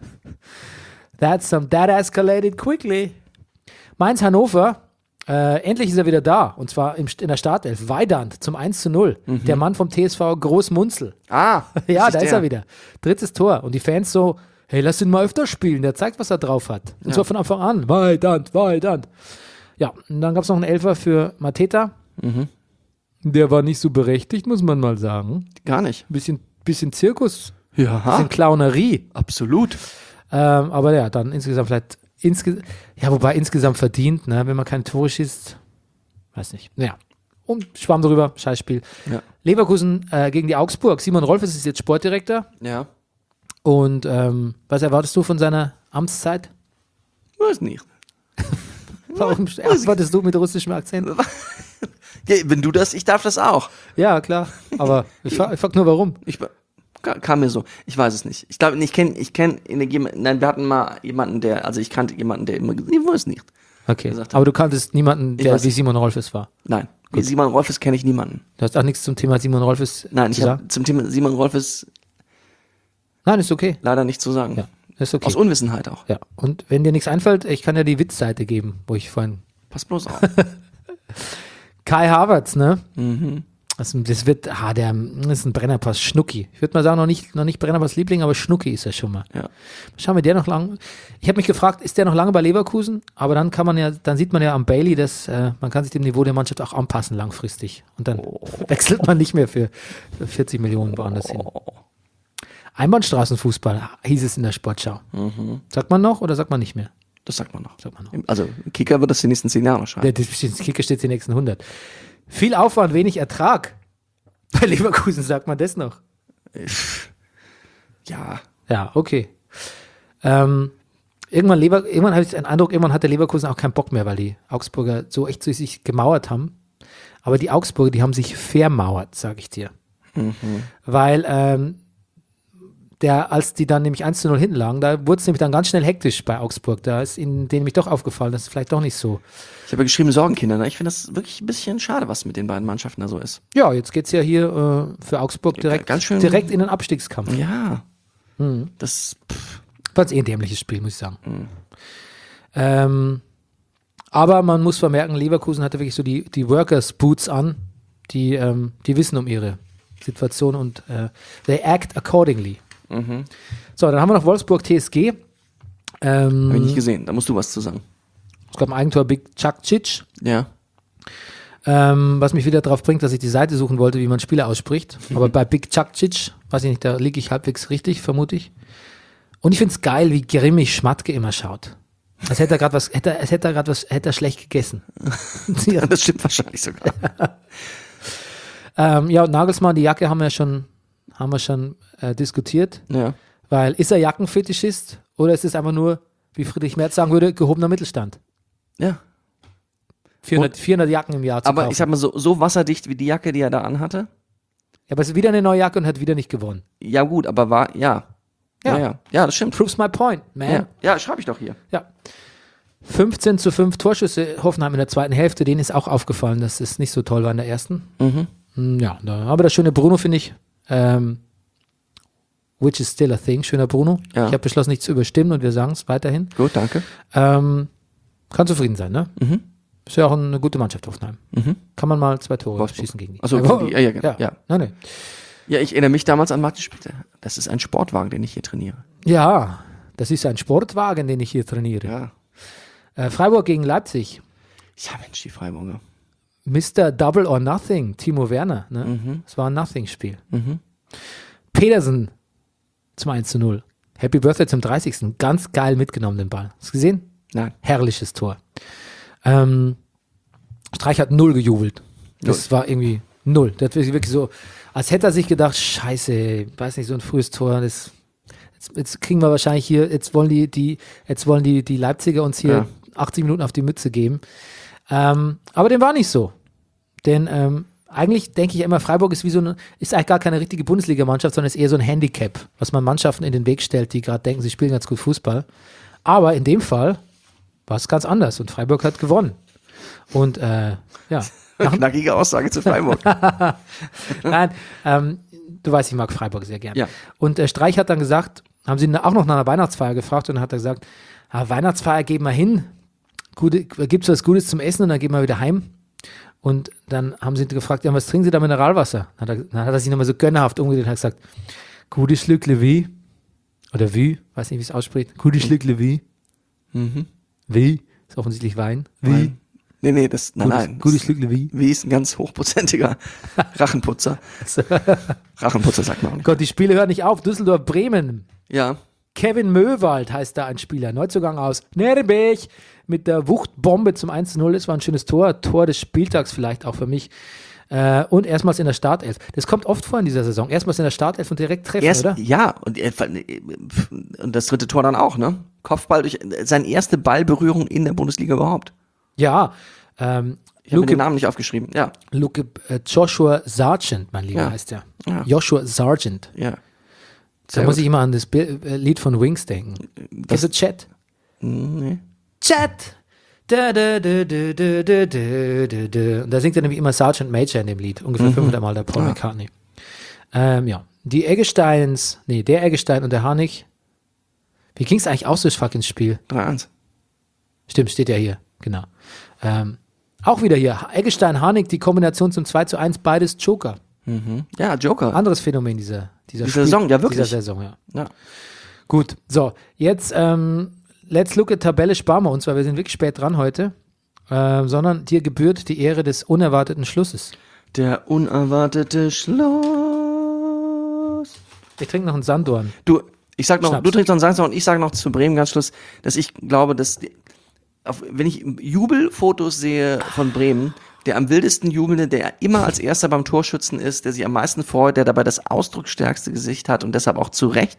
That's some, that escalated quickly. Mainz Hannover, äh, endlich ist er wieder da. Und zwar im, in der Startelf. Weidand zum eins zu null. Der Mann vom T S V Großmunzel. Ah. Ja, das da ist der. er wieder. Drittes Tor. Und die Fans so, hey, lass ihn mal öfter spielen. Der zeigt, was er drauf hat. Und Ja. zwar von Anfang an. Weidand, Weidand. Ja, und dann gab es noch einen Elfer für Mateta. Mhm. Der war nicht so berechtigt, muss man mal sagen. Gar nicht. Ein bisschen, bisschen Zirkus, Ja. bisschen Clownerie. Absolut. Ähm, aber ja, dann insgesamt vielleicht, insge ja, wobei insgesamt verdient, ne, wenn man keine Tore schießt, weiß nicht. Naja, und schwamm drüber, Scheißspiel. Ja. Leverkusen äh, gegen die Augsburg. Simon Rolfes ist jetzt Sportdirektor. Ja. Und ähm, was erwartest du von seiner Amtszeit? Weiß nicht. Warum erwartest du mit russischem Akzent? Ja, wenn du das, ich darf das auch. Ja, klar. Aber ich frage frag nur, warum. Ich ka- kam mir so. Ich weiß es nicht. Ich glaube, ich kenne, ich kenne, nein, wir hatten mal jemanden, der, also ich kannte jemanden, der immer, ich weiß nicht. Okay. gesagt hat. Aber du kanntest niemanden, Ich der weiß wie nicht. Simon Rolfes war. Nein. Wie Simon Rolfes kenne ich niemanden. Du hast auch nichts zum Thema Simon Rolfes Nein, ich zu sagen? habe zum Thema Simon Rolfes Nein, ist okay. leider nichts zu sagen. Ja, ist okay. Aus Unwissenheit auch. Ja, und wenn dir nichts einfällt, ich kann dir die Witzseite geben, wo ich vorhin. Pass bloß auf. Kai Havertz, ne? Mhm. Das, das wird, ah, der das ist ein Brennerpass, Schnucki. Ich würde mal sagen, noch nicht, noch nicht Brennerpass Liebling, aber Schnucki ist er schon mal. Ja. Schauen wir der noch lang. Ich habe mich gefragt, ist der noch lange bei Leverkusen? Aber dann kann man ja, dann sieht man ja am Bailey, dass äh, man kann sich dem Niveau der Mannschaft auch anpassen langfristig. Und dann wechselt man nicht mehr für, für vierzig Millionen woanders hin. Einbahnstraßenfußball hieß es in der Sportschau. Mhm. Sagt man noch oder sagt man nicht mehr? Das sagt man noch. Sagt man noch. Also Kicker wird das die nächsten zehn Jahre noch schreiben. Der, das steht- das Kicker steht die nächsten hundert. Viel Aufwand, wenig Ertrag. Bei Leverkusen sagt man das noch. Ja. Ja, okay. Ähm, irgendwann Lever, irgendwann habe ich den Eindruck, irgendwann hatte Leverkusen auch keinen Bock mehr, weil die Augsburger so echt zu sich gemauert haben. Aber die Augsburger, die haben sich vermauert, sage ich dir. Mhm. Weil ähm, der, als die dann nämlich eins zu null hinten lagen, da wurde es nämlich dann ganz schnell hektisch bei Augsburg. Da ist ihnen denen nämlich doch aufgefallen, das ist vielleicht doch nicht so. Ich habe ja geschrieben Sorgenkinder. Ne? Ich finde das wirklich ein bisschen schade, was mit den beiden Mannschaften da so ist. Ja, jetzt geht es ja hier äh, für Augsburg direkt, Ganz schön- direkt in den Abstiegskampf. Ja. Mhm. Das. Pff. War eh ein dämliches Spiel, muss ich sagen. Ähm, aber man muss vermerken, Leverkusen hatte wirklich so die, die Workers-Boots an, die, ähm, die wissen um ihre Situation und äh, they act accordingly. Mhm. So, dann haben wir noch Wolfsburg T S G. Ähm, Habe ich nicht gesehen. Da musst du was zu sagen. es gab ein Eigentor Big Chakcic. Ja. Ähm, was mich wieder darauf bringt, dass ich die Seite suchen wollte, wie man Spieler ausspricht. Aber bei Big Čakčić, weiß ich nicht, da liege ich halbwegs richtig, vermute ich. Und ich finde es geil, wie grimmig Schmatke immer schaut. Als hätte er gerade was, hätte, als hätte er gerade was, hätte er schlecht gegessen. Ja, das stimmt wahrscheinlich sogar. ähm, ja, und Nagelsmann, die Jacke haben wir schon, haben wir schon äh, diskutiert. Ja. Weil, ist er Jackenfetischist oder ist es einfach nur, wie Friedrich Merz sagen würde, gehobener Mittelstand? Ja. vierhundert, vierhundert Jacken im Jahr zu Aber kaufen. ich sag mal, so, so wasserdicht wie die Jacke, die er da anhatte. Ja, aber es ist wieder eine neue Jacke und hat wieder nicht gewonnen. Ja, gut, aber war, ja. Ja, Ja. ja, ja das stimmt. Proves my point, man. Ja, ja schreibe ich doch hier. Ja. fünfzehn zu fünf Torschüsse Hoffenheim in der zweiten Hälfte. Denen ist auch aufgefallen, dass es nicht so toll war in der ersten. Mhm. Ja, da, aber das schöne Bruno finde ich, ähm, which is still a thing, schöner Bruno. Ja. Ich habe beschlossen, nicht zu überstimmen und wir sagen es weiterhin. Gut, danke. Ähm, kann zufrieden sein, ne? Mhm. Ist ja auch eine gute Mannschaft, Hoffenheim. Mhm. Kann man mal zwei Tore Wolfsburg. schießen gegen die. Ach so, Ja, gegen die, ja, ja, genau, ja. ja. Nein, nein. Ja, ich erinnere mich damals an Martin Splitter. Das ist ein Sportwagen, den ich hier trainiere. Ja, das ist ein Sportwagen, den ich hier trainiere. Ja. Äh, Freiburg gegen Leipzig. Ja, Mensch, die Freiburger. Mister Double or Nothing, Timo Werner. Ne? Mhm. Das war ein Nothing-Spiel. Mhm. Petersen zum eins zu null. Happy Birthday zum dreißigsten Ganz geil mitgenommen, den Ball. Hast du gesehen? Nein. Herrliches Tor. Ähm, Streich hat null gejubelt. Das war irgendwie null. Das war wirklich so, als hätte er sich gedacht, scheiße, weiß nicht, so ein frühes Tor, das, jetzt, jetzt kriegen wir wahrscheinlich hier, jetzt wollen die, die, jetzt wollen die, die Leipziger uns hier Ja. achtzig Minuten auf die Mütze geben. Ähm, aber dem war nicht so. Denn ähm, eigentlich denke ich immer, Freiburg ist wie so eine, ist eigentlich gar keine richtige Bundesligamannschaft, sondern ist eher so ein Handicap, was man Mannschaften in den Weg stellt, die gerade denken, sie spielen ganz gut Fußball. Aber in dem Fall war es ganz anders und Freiburg hat gewonnen. Und äh, ja. Knackige Aussage zu Freiburg. Nein, ähm, du weißt, ich mag Freiburg sehr gern. Ja. Und äh, Streich hat dann gesagt, haben sie ihn auch noch nach einer Weihnachtsfeier gefragt und dann hat er gesagt, ah, Weihnachtsfeier gehen wir hin, gibt es was Gutes zum Essen und dann gehen wir wieder heim. Und dann haben sie ihn gefragt, ja, was trinken Sie da, Mineralwasser? Dann hat er, dann hat er sich nochmal so gönnerhaft umgedreht und hat gesagt, gutes Schlückle wie, oder wie, weiß nicht, wie es ausspricht, gutes Schlückle wie, Mhm. wie, ist offensichtlich Wein, wie, Wein. Nee, nee, das, nein, gutes, nein. gutes Schlückle wie. Wie ist ein ganz hochprozentiger Rachenputzer. Rachenputzer sagt man auch nicht. Gott, die Spiele hören nicht auf, Düsseldorf, Bremen. Ja. Kevin Möwald heißt da ein Spieler, Neuzugang aus Nürnberg mit der Wuchtbombe zum eins zu null. Das war ein schönes Tor, Tor des Spieltags vielleicht auch für mich. Äh, und erstmals in der Startelf. Das kommt oft vor in dieser Saison. Erstmals in der Startelf und direkt treffen, Erst, oder? ja, und, er- und das dritte Tor dann auch, ne? Kopfball durch, seine erste Ballberührung in der Bundesliga überhaupt. Ja. Ähm, Ich habe mir den Luke, Namen nicht aufgeschrieben. Ja, Luke äh, Joshua Sargent, mein Lieber, Ja. heißt der. Ja. Joshua Sargent. ja. Da Sehr muss gut. ich immer an das Bi- äh, Lied von Wings denken. Kennst du Chat? Nee. Chat! Da, da, da, da, da, da, da, da, da. Und da singt er nämlich immer Sergeant Major in dem Lied. Ungefähr fünfhundert Mal der Paul Ah. McCartney. Ähm, ja. Die Eggesteins, nee, der Eggestein und der Harnik. Wie ging es eigentlich aus durchs fucking Spiel? drei eins. Stimmt, steht ja hier. Genau. Ähm, auch wieder hier. Eggestein, Harnik, die Kombination zum zwei zu eins, beides Joker. Ja, Joker. Anderes Phänomen dieser, dieser, Dieser Saison, ja, wirklich. Dieser Saison, ja. Ja. Gut, so, jetzt ähm, let's look at Tabelle, sparen wir uns, weil wir sind wirklich spät dran heute, ähm, sondern dir gebührt die Ehre des unerwarteten Schlusses. Der unerwartete Schluss. Ich trinke noch einen Sanddorn. Du, ich sag noch, Schnaps. du trinkst noch einen Sangster und ich sage noch zu Bremen ganz Schluss, dass ich glaube, dass, die, auf, wenn ich Jubelfotos sehe von Bremen, der am wildesten jubelnde, der immer als erster beim Torschützen ist, der sich am meisten freut, der dabei das ausdrucksstärkste Gesicht hat und deshalb auch zu Recht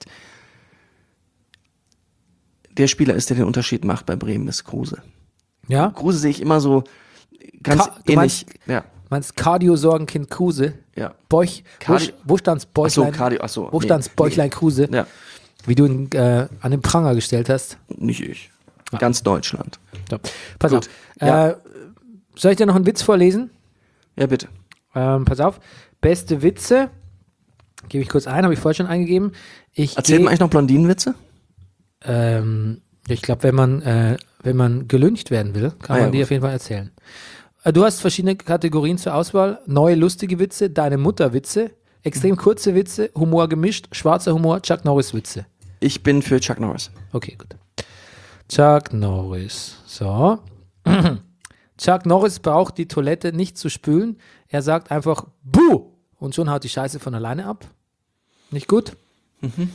der Spieler ist, der den Unterschied macht bei Bremen, ist Kruse. Ja? Kruse sehe ich immer so ganz Ka- du ähnlich. meinst- ja, Meinst Cardio-Sorgenkind Kruse? ja. Bäuch, Cardi- wo, wo stand's Ach so, Bäuchlein? Cardio, ach so. Wo nee, stand's Bäuchlein Kruse? Ja, Wie du ihn äh, an den Pranger gestellt hast. nicht ich. Ganz Deutschland. So, pass Gut. auf. Äh, soll ich dir noch einen Witz vorlesen? Ja, bitte. Ähm, pass auf. Beste Witze. Gebe ich kurz ein, habe ich vorher schon eingegeben. Ich Erzählt geh- man eigentlich noch Blondinenwitze? Ähm, ich glaube, wenn man äh, wenn man gelüncht werden will, kann Ah, ja, man die gut. auf jeden Fall erzählen. Äh, du hast verschiedene Kategorien zur Auswahl. Neue lustige Witze, deine Mutter-Witze, extrem kurze Witze, Humor gemischt, schwarzer Humor, Chuck Norris-Witze. Ich bin für Chuck Norris. Okay, gut. Chuck Norris. So. Chuck Norris braucht die Toilette nicht zu spülen. Er sagt einfach Buh! Und schon haut die Scheiße von alleine ab. Nicht gut? Mhm.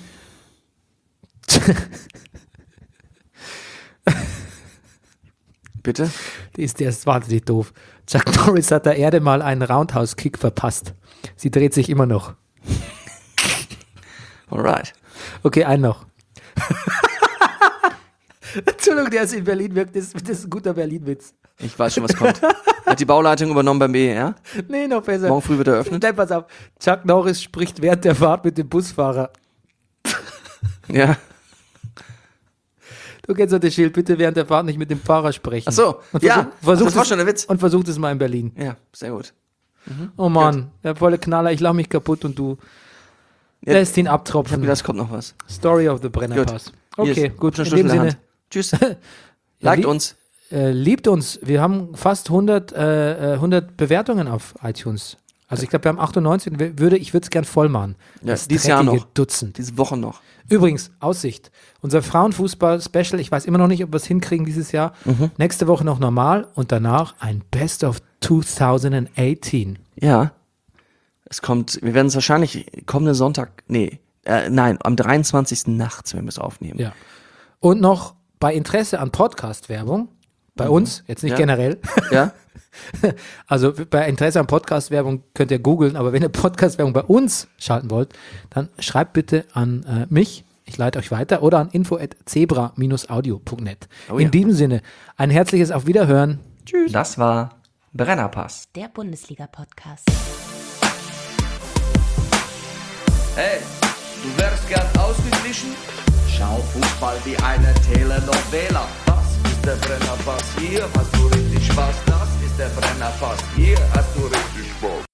Bitte? Die ist, der ist wahnsinnig doof. Chuck Norris hat der Erde mal einen Roundhouse-Kick verpasst. Sie dreht sich immer noch. Alright. Okay, einen noch. Entschuldigung, der ist in Berlin, wirkt das, das ist ein guter Berlin-Witz. Ich weiß schon, was kommt. Hat die Bauleitung übernommen beim B E R? Nee, noch besser. Morgen früh wird eröffnet? Nein, pass auf. Chuck Norris spricht während der Fahrt mit dem Busfahrer. Ja. Du kennst doch das Schild, bitte während der Fahrt nicht mit dem Fahrer sprechen. Ach so, und ja, versuch, versuch das war es, schon der Witz. Und versucht es mal in Berlin. Ja, sehr gut. Oh Mann, der volle Knaller, ich lach mich kaputt und du Ja, lässt ihn ich hab abtropfen. gedacht, es kommt noch was. Story of the Brennerpass. Hier Okay, ist gut, schon in Schlüssel dem in der Sinne, Hand. Tschüss. Ja, Liked lieb- uns. äh, liebt uns. Wir haben fast hundert, äh, hundert Bewertungen auf iTunes. Also ich glaube, wir haben achtundneunzig. W- Würde, ich würde es gern voll machen. Ja, Das dieses Jahr dreckige noch. Dutzend. Diese Woche noch. Übrigens, Aussicht. Unser Frauenfußball-Special, ich weiß immer noch nicht, ob wir es hinkriegen dieses Jahr. Mhm. Nächste Woche noch normal und danach ein Best of zwanzig achtzehn. Ja. Es kommt, wir werden es wahrscheinlich kommenden Sonntag, nee, äh, nein, am dreiundzwanzigsten nachts, wenn wir es aufnehmen. Ja. Und noch bei Interesse an Podcast-Werbung, bei uns, jetzt nicht Ja. generell, Ja? also bei Interesse an Podcast-Werbung könnt ihr googeln, aber wenn ihr Podcast-Werbung bei uns schalten wollt, dann schreibt bitte an äh, mich, ich leite euch weiter, oder an info at zebra dash audio punkt net. Oh ja. In diesem Sinne, ein herzliches Auf Wiederhören. Das war Brennerpass. Der Bundesliga-Podcast. Hey, du wärst gern ausgeglichen? Schau Fußball wie eine Telenovela. Das ist der Brennerpass, hier hast du richtig Spaß. Das ist der Brennerpass, hier hast du richtig Spaß.